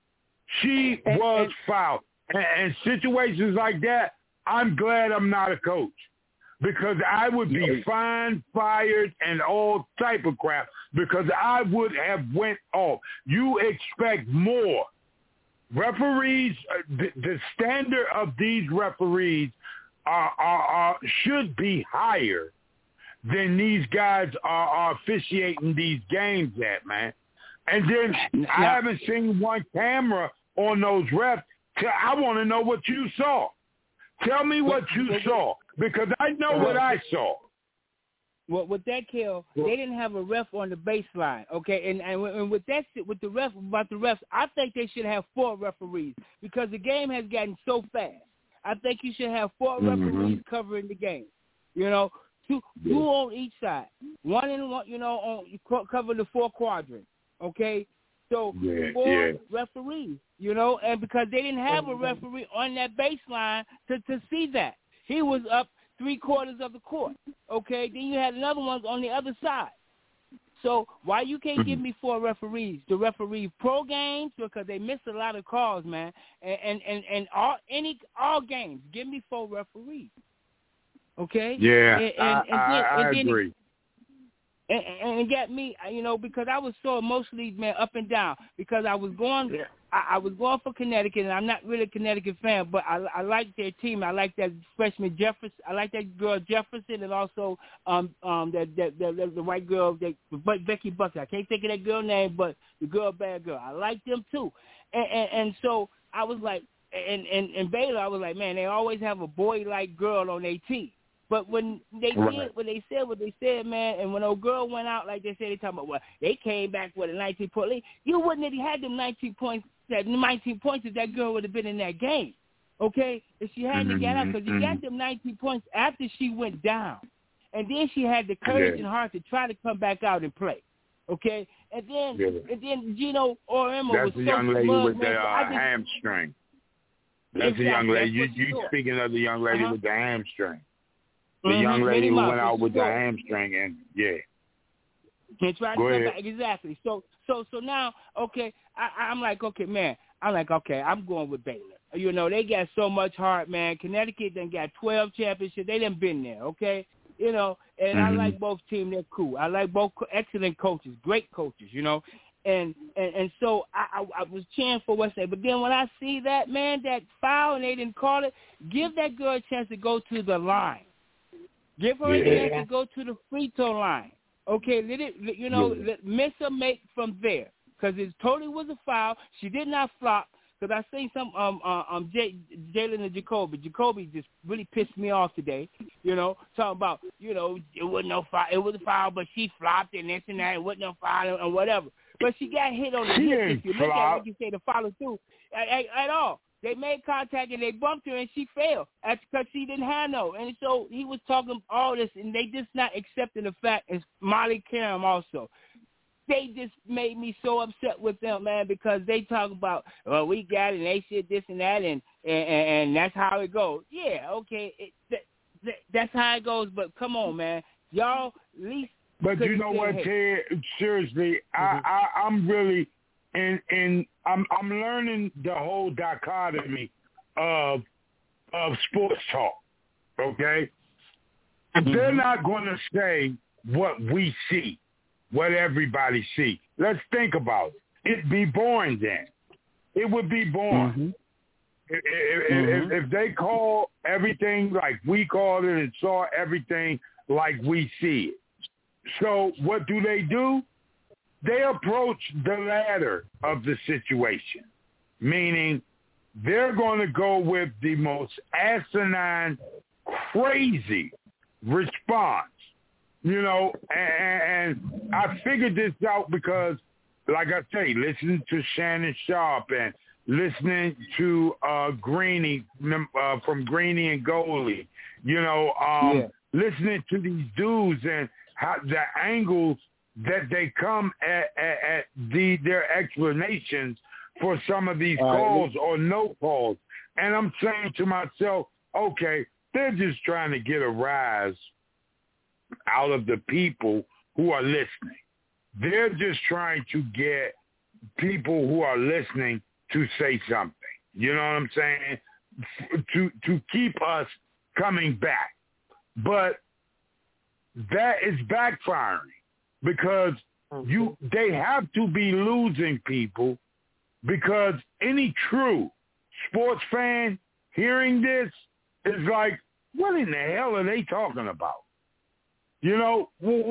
[SPEAKER 1] She
[SPEAKER 6] and,
[SPEAKER 1] was
[SPEAKER 6] and,
[SPEAKER 1] fouled. And, and situations like that, I'm glad I'm not a coach, because I would be fined, fired, and all type of crap, because I would have went off. You expect more. Referees, uh, the, the standard of these referees are, are, are should be higher than these guys are, are officiating these games at, man. And then now, I haven't seen one camera on those refs. I want to know what you saw. Tell me what you saw, because I know what I saw.
[SPEAKER 6] Well, with that, Kel, they didn't have a ref on the baseline, okay? And, and and with that, with the ref about the refs, I think they should have four referees, because the game has gotten so fast. I think you should have four mm-hmm. referees covering the game. You know, two yeah. two on each side, one in one. You know, on cover the four quadrants, okay? So
[SPEAKER 1] yeah,
[SPEAKER 6] four
[SPEAKER 1] yeah.
[SPEAKER 6] referees, you know, and because they didn't have a referee on that baseline to to see that he was up three quarters of the court, okay? Then you had another ones on the other side. So why you can't give me four referees to referee pro games? Because they miss a lot of calls, man. And and, and, and all any all games, give me four referees, okay?
[SPEAKER 1] Yeah,
[SPEAKER 6] and, and,
[SPEAKER 1] I,
[SPEAKER 6] and then,
[SPEAKER 1] I,
[SPEAKER 6] and then,
[SPEAKER 1] I agree.
[SPEAKER 6] And, and it got me, you know, because I was so emotionally, man, up and down, because I was going, yeah. I, I was going for Connecticut, and I'm not really a Connecticut fan, but I, I like their team. I like that freshman Jefferson. I like that girl Jefferson, and also um um that that, that, that the white girl, that but Becky Bucket. I can't think of that girl name, but the girl, bad girl. I like them too, and and, and so I was like, and and and Baylor, I was like, man, they always have a boy-like girl on their team. But when they
[SPEAKER 1] right.
[SPEAKER 6] did, when they said what they said, man, and when old girl went out, like they said, they talking about, well, they came back with a nineteen point lead. You wouldn't have had them nineteen points, that nineteen points if that girl would have been in that game, okay? If she hadn't mm-hmm. got out, because you got them nineteen points after she went down, and then she had the courage yeah. and heart to try to come back out and play, okay? And then, yeah. and then Gino Oremo
[SPEAKER 1] That's
[SPEAKER 6] was
[SPEAKER 1] the
[SPEAKER 6] so
[SPEAKER 1] young lady
[SPEAKER 6] smug,
[SPEAKER 1] with
[SPEAKER 6] man,
[SPEAKER 1] the uh,
[SPEAKER 6] so just,
[SPEAKER 1] hamstring. That's
[SPEAKER 6] exactly.
[SPEAKER 1] the young lady. You,
[SPEAKER 6] That's
[SPEAKER 1] you speaking of the young lady
[SPEAKER 6] uh-huh.
[SPEAKER 1] with the hamstring. The
[SPEAKER 6] mm-hmm.
[SPEAKER 1] young lady who
[SPEAKER 6] Minnie
[SPEAKER 1] went out with
[SPEAKER 6] so,
[SPEAKER 1] the hamstring, and yeah.
[SPEAKER 6] And tried
[SPEAKER 1] Go
[SPEAKER 6] to come
[SPEAKER 1] ahead.
[SPEAKER 6] back. Exactly. So so so now, okay, I, I'm like, okay, man. I'm like, okay, I'm going with Baylor. You know, they got so much heart, man. Connecticut done got twelve championships. They done been there, okay? You know, and
[SPEAKER 1] mm-hmm.
[SPEAKER 6] I like both teams. They're cool. I like both excellent coaches, great coaches, you know. And and, and so I, I, I was cheering for West Side. But then when I see that, man, that foul and they didn't call it, give that girl a chance to go to the line. Give her
[SPEAKER 1] yeah.
[SPEAKER 6] a chance to go to the free throw line. Okay, let it, you know,
[SPEAKER 1] yeah.
[SPEAKER 6] let, miss or make from there. Because it totally was a foul. She did not flop. Because I seen some um uh, um J, Jalen and Jacoby. Jacoby just really pissed me off today. You know, talking about, you know, it wasn't no foul. It was a foul, but she flopped and this and that. It wasn't no foul or whatever. But she got hit on the
[SPEAKER 1] she
[SPEAKER 6] hip. If you look
[SPEAKER 1] flop.
[SPEAKER 6] at it, like you say, the follow through. at, at all. They made contact and they bumped her and she fell because she didn't have no. And so he was talking all this and they just not accepting the fact, and Molly Karam also. They just made me so upset with them, man, because they talk about, well, we got it and they said this and that and and, and that's how it goes. Yeah, okay, it, that, that, that's how it goes, but come on, man. Y'all at least.
[SPEAKER 1] But you know what, Ted? Seriously, mm-hmm. I, I, I'm really in in I'm I'm learning the whole dichotomy of of sports talk. Okay, mm-hmm. They're not going to say what we see, what everybody see. Let's think about it. It'd be boring then. It would be boring. Mm-hmm. If, if, mm-hmm. if, if they call everything like we called it and saw everything like we see it. So what do they do? They approach the latter of the situation, meaning they're going to go with the most asinine, crazy response, you know, and, and I figured this out because, like I say, listening to Shannon Sharp and listening to uh, Greeny uh, from Greeny and Goldie, you know, um, yeah. listening to these dudes and how the angles that they come at, at, at the their explanations for some of these uh, calls or no calls. And I'm saying to myself, okay, they're just trying to get a rise out of the people who are listening. They're just trying to get people who are listening to say something. You know what I'm saying? To to keep us coming back. But that is backfiring because you they have to be losing people, because any true sports fan hearing this is like, what in the hell are they talking about? You know,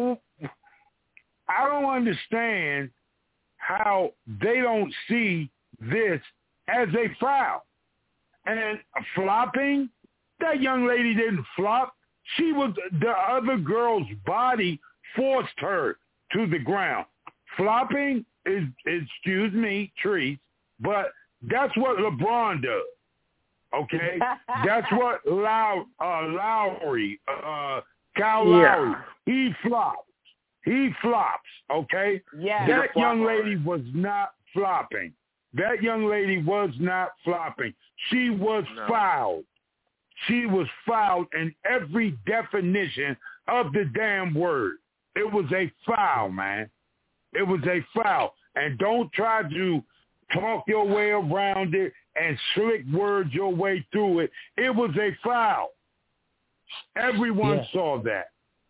[SPEAKER 1] I don't understand how they don't see this as a foul. And flopping, that young lady didn't flop. She was, the other girl's body forced her to the ground. Flopping is, excuse me, Trees, but that's what LeBron does. Okay, that's what Low, uh, Lowry, uh, Kyle
[SPEAKER 5] yeah.
[SPEAKER 1] Lowry, he flops. He flops. Okay,
[SPEAKER 7] yeah.
[SPEAKER 1] That young lady was not flopping. That young lady was not flopping. She was no. fouled. She was fouled in every definition of the damn word. It was a foul, man. It was a foul. And don't try to talk your way around it and slick words your way through it. It was a foul. Everyone yeah. saw that.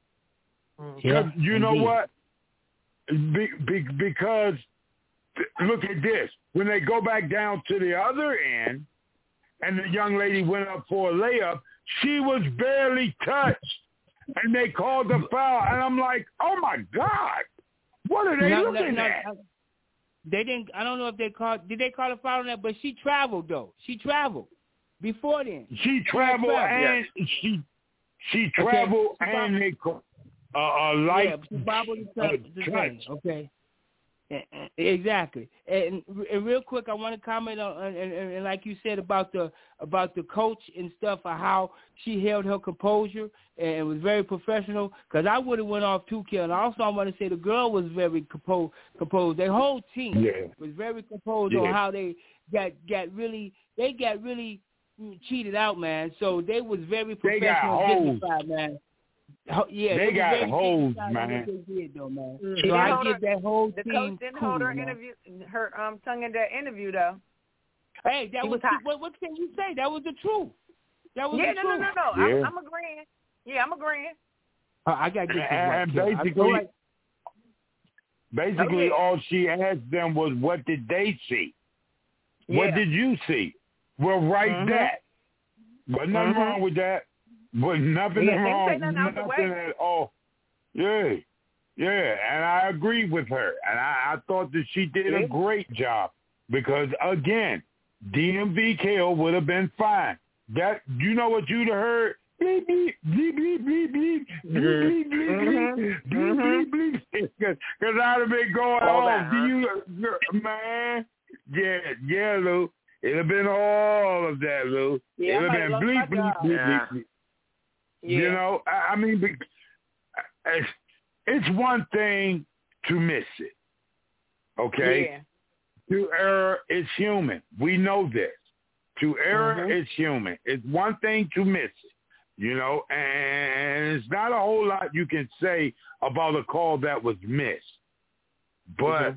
[SPEAKER 1] Yeah, you know indeed. What? Be, be, because, look at this. When they go back down to the other end, and the young lady went up for a layup, she was barely touched. And they called the foul. And I'm like, oh, my God. What are they no, looking no, no, at?
[SPEAKER 6] They didn't. I don't know if they called. Did they call a foul on that? But she traveled, though. She traveled before then.
[SPEAKER 1] She traveled, she and yeah. she she traveled okay. and they called uh, a light.
[SPEAKER 6] Yeah, she bobbled the, uh, the thing. Okay. Exactly, and, and real quick, I want to comment on, and, and, and like you said about the about the coach and stuff, or how she held her composure and was very professional. Because I would have went off too, Kel. And also, I want to say the girl was very composed. Composed. Their whole team
[SPEAKER 1] yeah.
[SPEAKER 6] was very composed
[SPEAKER 1] yeah.
[SPEAKER 6] on how they got got really they got really cheated out, man. So they was very professional, dignified, man. Yeah,
[SPEAKER 1] they got hoes,
[SPEAKER 6] man. They did, though, man.
[SPEAKER 7] Mm-hmm.
[SPEAKER 6] So I get that whole
[SPEAKER 7] the
[SPEAKER 6] team.
[SPEAKER 7] The coach didn't
[SPEAKER 6] cool,
[SPEAKER 7] hold her
[SPEAKER 6] man.
[SPEAKER 7] interview, her um tongue in that interview, though.
[SPEAKER 6] Hey, that
[SPEAKER 7] he
[SPEAKER 6] was,
[SPEAKER 7] was
[SPEAKER 6] what, what can you say? That was the truth. That was
[SPEAKER 7] yeah,
[SPEAKER 6] the
[SPEAKER 7] no,
[SPEAKER 6] truth.
[SPEAKER 7] no, no, no,
[SPEAKER 1] yeah.
[SPEAKER 7] I'm, I'm agreeing. Yeah, I'm agreeing.
[SPEAKER 6] Uh, I got to get this
[SPEAKER 1] and
[SPEAKER 6] right.
[SPEAKER 1] basically,
[SPEAKER 6] like,
[SPEAKER 1] basically,
[SPEAKER 7] oh, yeah.
[SPEAKER 1] all she asked them was, "What did they see?
[SPEAKER 7] Yeah.
[SPEAKER 1] What did you see?" Well, write
[SPEAKER 7] mm-hmm.
[SPEAKER 1] that. But nothing
[SPEAKER 7] mm-hmm.
[SPEAKER 1] wrong with that. But nothing
[SPEAKER 7] yeah,
[SPEAKER 1] wrong,
[SPEAKER 7] nothing,
[SPEAKER 1] nothing at all. Yeah, yeah, and I agree with her, and I, I thought that she did
[SPEAKER 7] yeah.
[SPEAKER 1] a great job because, again, D M V K would have been fine. That you know what you'd have heard? Bleep, bleep, bleep, bleep, bleep, bleep, bleep, bleep, bleep, bleep, bleep, bleep, because I'd have been going, oh, do you, man, yeah, yeah, Lou, It'd have been all of that, Lou.
[SPEAKER 7] Yeah,
[SPEAKER 1] It'd have been bleep, bleep, bleep, bleep, bleep.
[SPEAKER 7] Yeah.
[SPEAKER 1] You know, I, I mean, it's, it's one thing to miss it, okay?
[SPEAKER 7] Yeah.
[SPEAKER 1] To err is human. We know this. To err
[SPEAKER 7] Mm-hmm.
[SPEAKER 1] is human. It's one thing to miss it, you know, and it's not a whole lot you can say about a call that was missed. But
[SPEAKER 7] mm-hmm.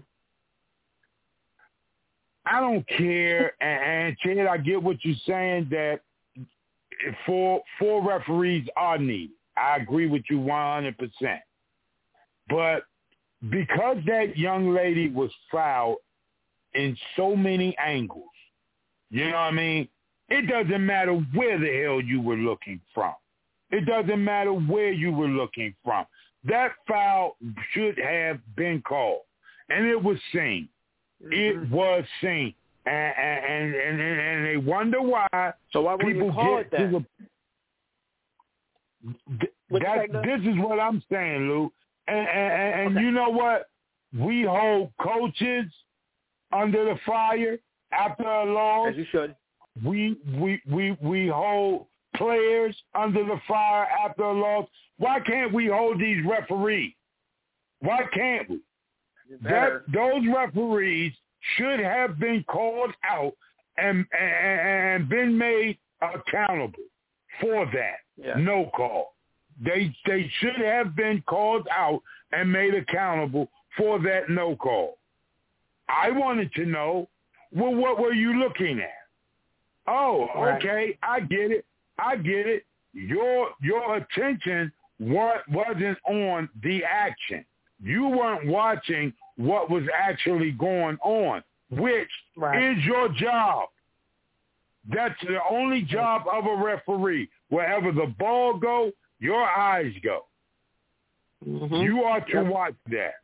[SPEAKER 1] I don't care, and, and Chad, I get what you're saying, that four, four referees are needed. I agree with you one hundred percent. But because that young lady was fouled in so many angles, you know what I mean? It doesn't matter where the hell you were looking from. It doesn't matter where you were looking from. That foul should have been called, and it was seen. Mm-hmm. It was seen, and and, and and they wonder why.
[SPEAKER 5] So why wouldn't
[SPEAKER 1] people
[SPEAKER 5] you call
[SPEAKER 1] get
[SPEAKER 5] it that?
[SPEAKER 1] to the, that, this is what I'm saying, Lou. And, and, and
[SPEAKER 5] okay.
[SPEAKER 1] you know what? We hold coaches under the fire after a loss.
[SPEAKER 5] As you should.
[SPEAKER 1] We we we we hold players under the fire after a loss. Why can't we hold these referees? Why can't we? That those referees should have been called out and and, and been made accountable for that.
[SPEAKER 5] Yeah.
[SPEAKER 1] No call. They they should have been called out and made accountable for that no call. I wanted to know, well, what were you looking at? Oh, okay, I get it. I get it. Your your attention wasn't on the action. You weren't watching what was actually going on, which
[SPEAKER 7] right.
[SPEAKER 1] is your job. That's the only job of a referee. Wherever the ball go, your eyes go.
[SPEAKER 7] Mm-hmm.
[SPEAKER 1] You are to
[SPEAKER 7] yep.
[SPEAKER 1] watch that.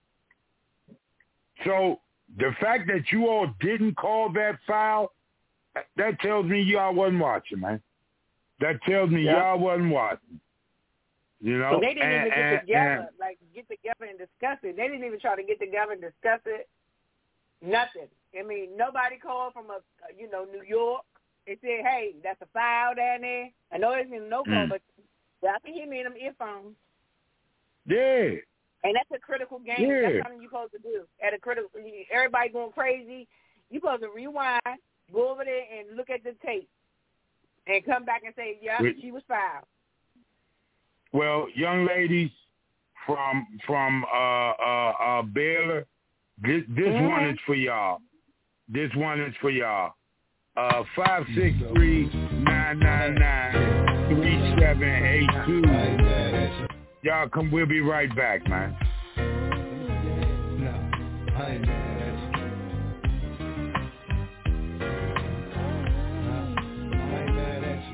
[SPEAKER 1] So the fact that you all didn't call that foul, that tells me y'all wasn't watching, man. That tells me
[SPEAKER 7] yep.
[SPEAKER 1] y'all wasn't watching. You know?
[SPEAKER 7] So they didn't
[SPEAKER 1] and,
[SPEAKER 7] even get
[SPEAKER 1] and,
[SPEAKER 7] together,
[SPEAKER 1] and,
[SPEAKER 7] like get together and discuss it. They didn't even try to get together and discuss it. Nothing. I mean, nobody called from a, you know, New York. They said, hey, that's a foul down there. I know it's in no call,
[SPEAKER 1] mm.
[SPEAKER 7] but I can hear me in them earphones.
[SPEAKER 1] Yeah.
[SPEAKER 7] And that's a critical game.
[SPEAKER 1] Yeah.
[SPEAKER 7] That's something you're supposed to do. At a critical, everybody going crazy. You're supposed to rewind, go over there and look at the tape, and come back and say, yeah,
[SPEAKER 1] Wait.
[SPEAKER 7] she was fouled.
[SPEAKER 1] Well, young ladies from from uh, uh, uh, Baylor, this, this mm-hmm. one is for y'all. This one is for y'all. Uh, five six three nine nine nine three seven eight two. Y'all come. We'll be right back, man.
[SPEAKER 8] No, I ain't mad at you. No, I ain't mad at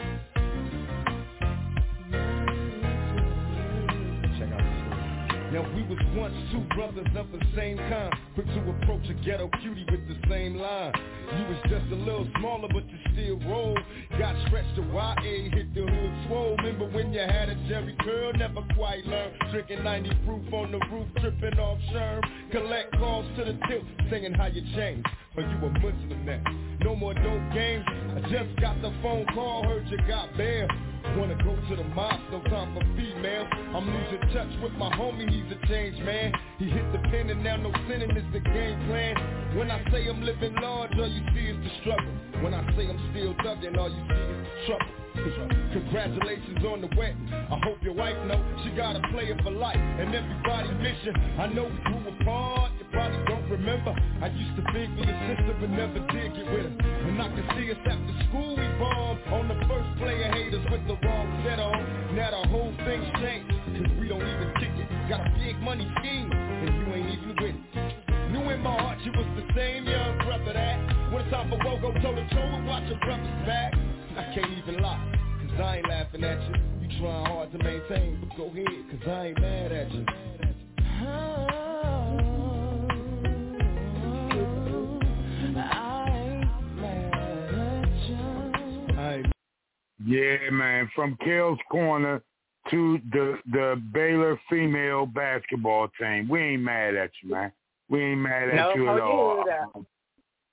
[SPEAKER 8] you. Check out the story. Now we was once two brothers of the same kind, quick to approach a ghetto cutie with the same line. You was just a little smaller, but you still roll. Got stretched to Y A, hit the hood swole. Remember when you had a Jerry curl, never quite learned. Drinking ninety proof on the roof, tripping off Sherm. Collect calls to the tilt, singing how you changed. But you a Muslim now, no more dope games. I just got the phone call, heard you got bail. Wanna go to the mosque, no time for females. I'm losing touch with my homie, he's a changed man. He hit the pen and now no sinning is the game plan. When I say I'm living large, all you see is the struggle. When I say I'm still thugging, all you see is the trouble. Congratulations on the wedding. I hope your wife knows she got a player for life. And everybody miss you. I know we grew apart, you probably don't remember. I used to beg for your sister but never did get with her. And I can see us after school we bombed on the first player haters with the wrong set on. Now the whole thing's changed, cause we don't even kick it. Got a big money scheme, and you ain't even with it. Knew in my heart you was the same young brother that when it's time for Wogo toe to toe and watch your brother's back. I can't even lie, cause I ain't laughing at you. You trying hard to maintain, but go ahead, cause I ain't mad at you.
[SPEAKER 1] Yeah, man. From Kale's Corner to the the Baylor female basketball team. We ain't mad at you, man. We ain't mad at
[SPEAKER 7] no,
[SPEAKER 1] you at all.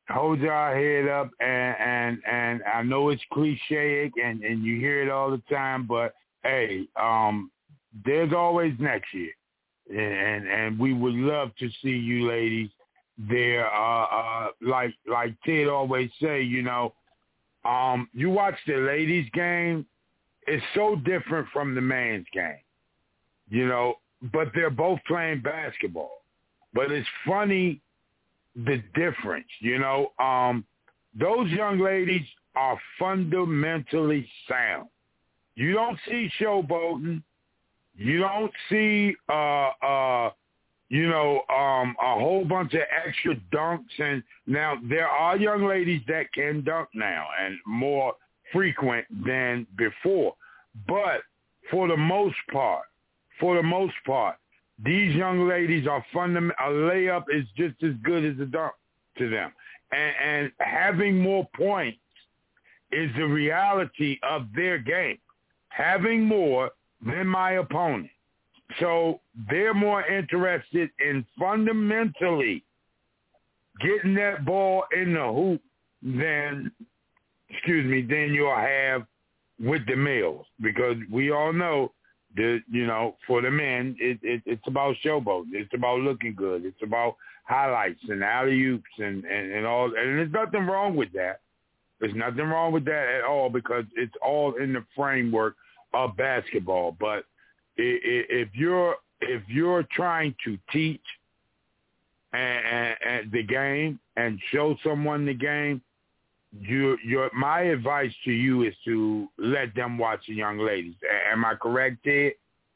[SPEAKER 1] hold y'all head up, and and and I know it's cliche and and you hear it all the time, but hey, um, there's always next year, and and we would love to see you ladies there. Uh, uh, like like Ted always say, you know, um, you watch the ladies' game, it's so different from the man's game, you know, but they're both playing basketball. But it's funny the difference, you know. Um, those young ladies are fundamentally sound. You don't see showboating. You don't see, uh, uh, you know, um, a whole bunch of extra dunks. And now there are young ladies that can dunk now and more frequent than before. But for the most part, for the most part, these young ladies are fundamental. A layup is just as good as a dunk to them. And, and having more points is the reality of their game. Having more than my opponent. So they're more interested in fundamentally getting that ball in the hoop than, excuse me, than you'll have with the males. Because we all know The, you know, for the men, it, it, it's about showboat. It's about looking good. It's about highlights and alley-oops and, and, and all. And there's nothing wrong with that. There's nothing wrong with that at all because it's all in the framework of basketball. But if you're if you're trying to teach and, and, and the game and show someone the game, You, your, my advice to you is to let them watch the young ladies. Am I correct, Ted?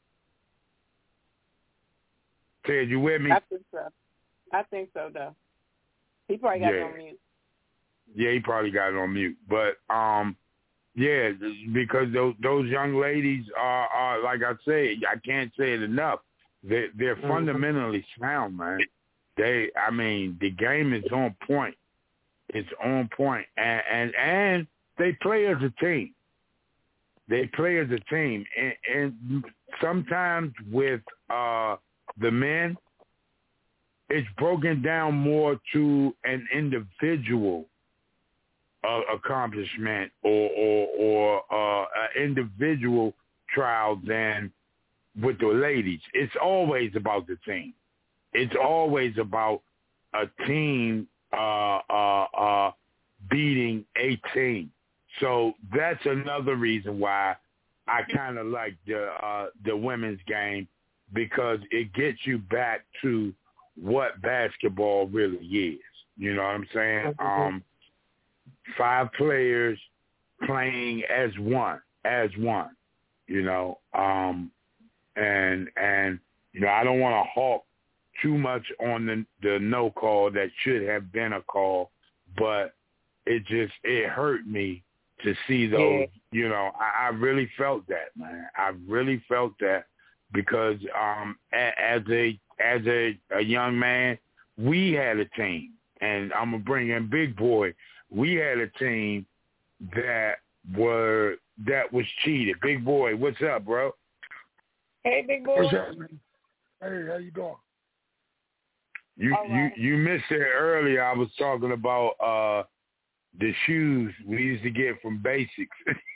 [SPEAKER 1] Ted, you with me?
[SPEAKER 7] I think so. I think so, though. He probably got
[SPEAKER 1] yeah.
[SPEAKER 7] it on mute.
[SPEAKER 1] Yeah, he probably got it on mute. But, um, yeah, because those those young ladies are, are like I said, I can't say it enough. They're, they're mm-hmm. fundamentally sound, man. They, I mean, the game is on point. It's on point, and, and and they play as a team. They play as a team, and, and sometimes with uh, the men, it's broken down more to an individual uh, accomplishment or or, or uh, an individual trial than with the ladies. It's always about the team. It's always about a team. Uh, uh, uh, beating a team. So that's another reason why I kind of like the uh, the women's game because it gets you back to what basketball really is. You know what I'm saying? Um, five players playing as one, as one. You know, um, and and you know I don't want to hawk too much on the, the no call that should have been a call, but it just, it hurt me to see those, yeah. you know, I, I really felt that, man. I really felt that because um, a, as a as a, a young man, we had a team, and I'm going to bring in Big Boy. We had a team that were, that was cheated. Big Boy, what's up, bro?
[SPEAKER 7] Hey, Big Boy.
[SPEAKER 9] What's up, man? Hey, how you doing?
[SPEAKER 1] You right. you you missed it earlier. I was talking about uh, the shoes we used to get from Basics.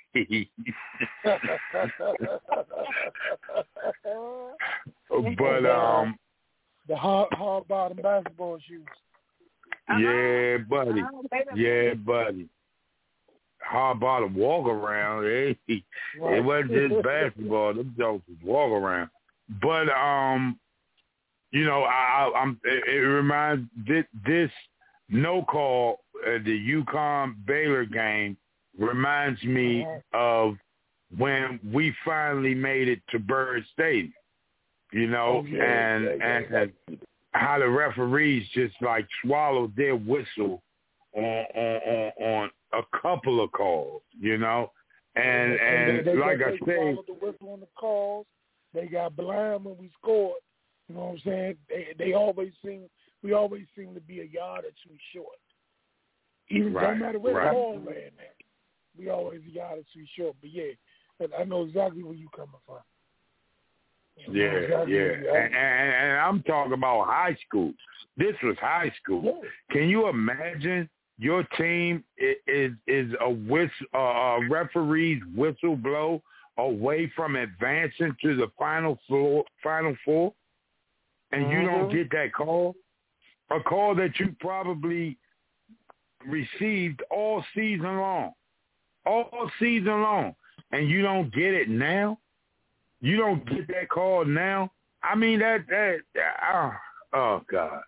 [SPEAKER 1] But um,
[SPEAKER 9] the hard hard bottom basketball shoes.
[SPEAKER 1] Yeah, buddy. Yeah, buddy. Hard bottom walk around. Hey, right. It wasn't just basketball. Them jokes was walk around. But um. You know, I, I'm. It, it reminds this, this no call, uh, the UConn Baylor game reminds me of when we finally made it to Bird Stadium. You know,
[SPEAKER 9] oh, yeah,
[SPEAKER 1] and
[SPEAKER 9] yeah, yeah,
[SPEAKER 1] and
[SPEAKER 9] yeah.
[SPEAKER 1] how the referees just like swallowed their whistle on on on, on a couple of calls. You know, and and,
[SPEAKER 9] and they, they,
[SPEAKER 1] like
[SPEAKER 9] they,
[SPEAKER 1] I
[SPEAKER 9] they
[SPEAKER 1] said,
[SPEAKER 9] the whistle on the calls. They got blind when we scored. You know what I'm saying? They they always seem we always seem to be a yard or two short. Even
[SPEAKER 1] right,
[SPEAKER 9] no matter where
[SPEAKER 1] right.
[SPEAKER 9] the ball land at, we always a yard or two short. But yeah, I know exactly where you coming from.
[SPEAKER 1] Yeah, exactly yeah, and, and, and I'm talking about high school. This was high school.
[SPEAKER 9] Yeah.
[SPEAKER 1] Can you imagine your team is is a whistle, uh, referee's whistle blow away from advancing to the final four, final four, and mm-hmm. you don't get that call, a call that you probably received all season long, all season long, and you don't get it now? You don't get that call now? I mean, that, that, that oh, oh, God.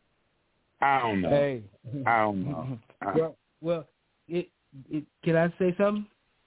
[SPEAKER 1] I don't know.
[SPEAKER 6] Hey.
[SPEAKER 1] I don't know.
[SPEAKER 6] Well, well it, it, can I say something?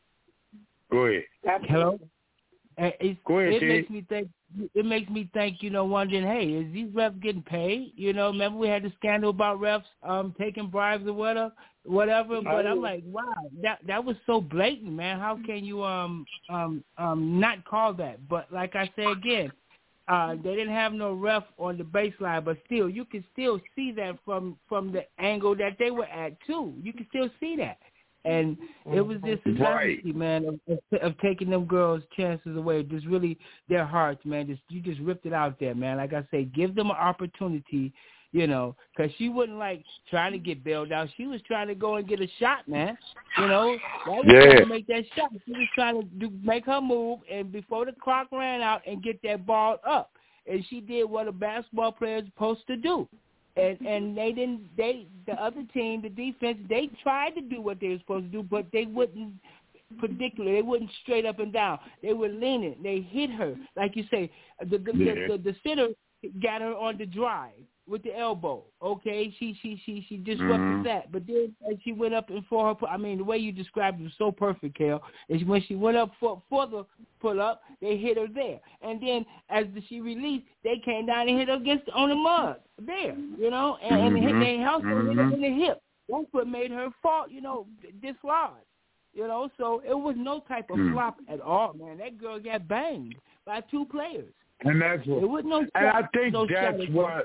[SPEAKER 1] Go ahead.
[SPEAKER 6] Hello? It,
[SPEAKER 1] Go ahead,
[SPEAKER 6] it
[SPEAKER 1] Jay.
[SPEAKER 6] makes me think. It makes me think, you know, wondering, hey, is these refs getting paid? You know, remember we had the scandal about refs um, taking bribes or whatever, whatever. But I'm like, wow, that that was so blatant, man. How can you um um um not call that? But like I say again, uh, they didn't have no ref on the baseline, but still, you can still see that from from the angle that they were at too. You can still see that. And it was just a travesty, man, of, of, of taking them girls' chances away. Just really their hearts, man. Just you just ripped it out there, man. Like I say, give them an opportunity, you know, because she wasn't like trying to get bailed out. She was trying to go and get a shot, man. You know, that was
[SPEAKER 1] yeah.
[SPEAKER 6] trying to make that shot. She was trying to do, make her move, and before the clock ran out, and get that ball up. And she did what a basketball player is supposed to do. And and they didn't. They the other team, the defense, they tried to do what they were supposed to do, but they wouldn't particularly. They wouldn't straight up and down. They were leaning. They hit her, like you say. The the,
[SPEAKER 1] yeah.
[SPEAKER 6] the, the, the center got her on the drive with the elbow. Okay, she she she she disrupted mm-hmm. that. But then as she went up and for her, I mean, the way you described it was so perfect, Kel. Is when she went up for for the pull up, they hit her there, and then as the, she released, they came down and hit her against on the mud there, you know, and,
[SPEAKER 1] mm-hmm.
[SPEAKER 6] and they also
[SPEAKER 1] mm-hmm.
[SPEAKER 6] hit her in the hip. That's what made her fall, you know, dislodged. You know, so it was no type of mm. flop at all, man. That girl got banged by two players.
[SPEAKER 1] And that's what.
[SPEAKER 6] It was no
[SPEAKER 1] and I think
[SPEAKER 6] no
[SPEAKER 1] that's what.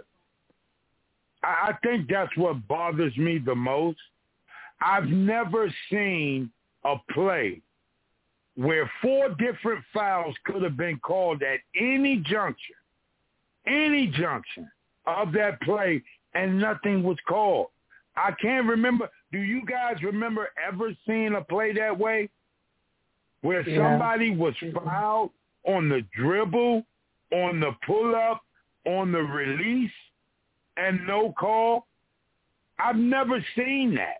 [SPEAKER 1] I think that's what bothers me the most. I've never seen a play where four different fouls could have been called at any juncture, any junction of that play, and nothing was called. I can't remember. Do you guys remember ever seeing a play that way where yeah. somebody was fouled on the dribble, on the pull-up, on the release, and no call? I've never seen that.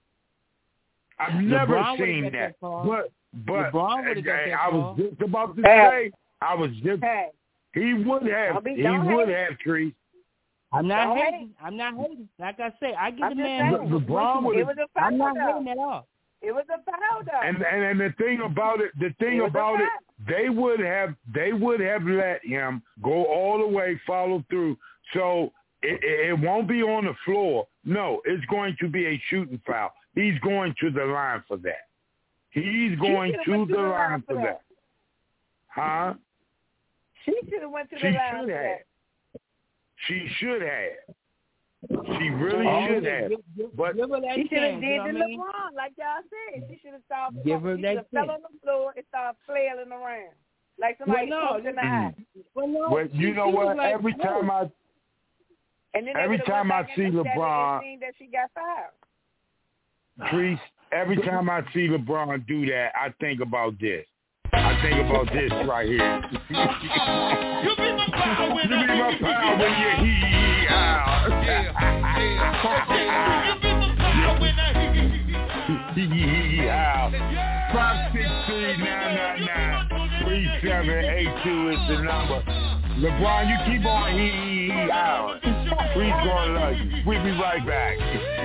[SPEAKER 1] I've never
[SPEAKER 6] LeBron
[SPEAKER 1] seen that.
[SPEAKER 6] that
[SPEAKER 1] but but
[SPEAKER 6] LeBron
[SPEAKER 1] I,
[SPEAKER 6] that
[SPEAKER 1] I
[SPEAKER 6] call.
[SPEAKER 1] was just about to
[SPEAKER 7] Hey.
[SPEAKER 1] say, I was just,
[SPEAKER 7] Hey.
[SPEAKER 1] he would have,
[SPEAKER 7] Be,
[SPEAKER 1] he would
[SPEAKER 7] hate.
[SPEAKER 1] have, Tree.
[SPEAKER 6] I'm not
[SPEAKER 7] Don't
[SPEAKER 6] hating.
[SPEAKER 7] hate.
[SPEAKER 6] I'm not hating. Like I say, I give
[SPEAKER 7] I'm
[SPEAKER 6] the
[SPEAKER 7] just
[SPEAKER 6] man.
[SPEAKER 7] saying.
[SPEAKER 1] Le- LeBron would
[SPEAKER 7] It was a foul,
[SPEAKER 6] I'm not
[SPEAKER 7] though.
[SPEAKER 6] hating at all.
[SPEAKER 7] It was a foul, though.
[SPEAKER 1] And, and and the thing about it, the thing
[SPEAKER 7] It was a
[SPEAKER 1] about it,
[SPEAKER 7] foul.
[SPEAKER 1] they would have, they would have let him go all the way, follow through. So it, it, it won't be on the floor. No, it's going to be a shooting foul. He's going to the line for that. He's going to the line for that. Huh?
[SPEAKER 7] She should have went to the
[SPEAKER 1] She
[SPEAKER 7] line
[SPEAKER 1] should
[SPEAKER 7] for
[SPEAKER 1] have.
[SPEAKER 7] that.
[SPEAKER 1] She should have. She really
[SPEAKER 6] Oh,
[SPEAKER 1] should
[SPEAKER 6] yeah,
[SPEAKER 1] have.
[SPEAKER 6] give, give,
[SPEAKER 1] But
[SPEAKER 6] give her that
[SPEAKER 7] She should have
[SPEAKER 6] chance, you
[SPEAKER 7] did
[SPEAKER 6] know
[SPEAKER 7] the
[SPEAKER 6] what I mean?
[SPEAKER 7] LeBron, like y'all said. She should have stopped.
[SPEAKER 6] Give her
[SPEAKER 7] she
[SPEAKER 6] that
[SPEAKER 7] should have fell
[SPEAKER 6] chance.
[SPEAKER 7] on the floor and started flailing around. Like somebody
[SPEAKER 6] Well, no,
[SPEAKER 7] poked in the
[SPEAKER 1] mm.
[SPEAKER 7] eye.
[SPEAKER 6] Well, no,
[SPEAKER 1] But you
[SPEAKER 6] she-
[SPEAKER 1] know
[SPEAKER 6] she was
[SPEAKER 1] what?
[SPEAKER 6] like,
[SPEAKER 1] Every
[SPEAKER 6] oh.
[SPEAKER 1] time I
[SPEAKER 7] And then they
[SPEAKER 1] Every
[SPEAKER 7] would've
[SPEAKER 1] time
[SPEAKER 7] went
[SPEAKER 1] I
[SPEAKER 7] back
[SPEAKER 1] see
[SPEAKER 7] and looked at it
[SPEAKER 1] LeBron-
[SPEAKER 7] and seen that she got fouled.
[SPEAKER 1] Trees, every time I see LeBron do that, I think about this. I think about this right here.
[SPEAKER 3] You be my power when
[SPEAKER 1] You be my power when you hee out.
[SPEAKER 3] Yeah, yeah. You be my power when I
[SPEAKER 1] Hee out. Five six three nine nine nine three seven eight two is the number. LeBron, you keep on hee hee out. Trees gonna love you. We'll be right back.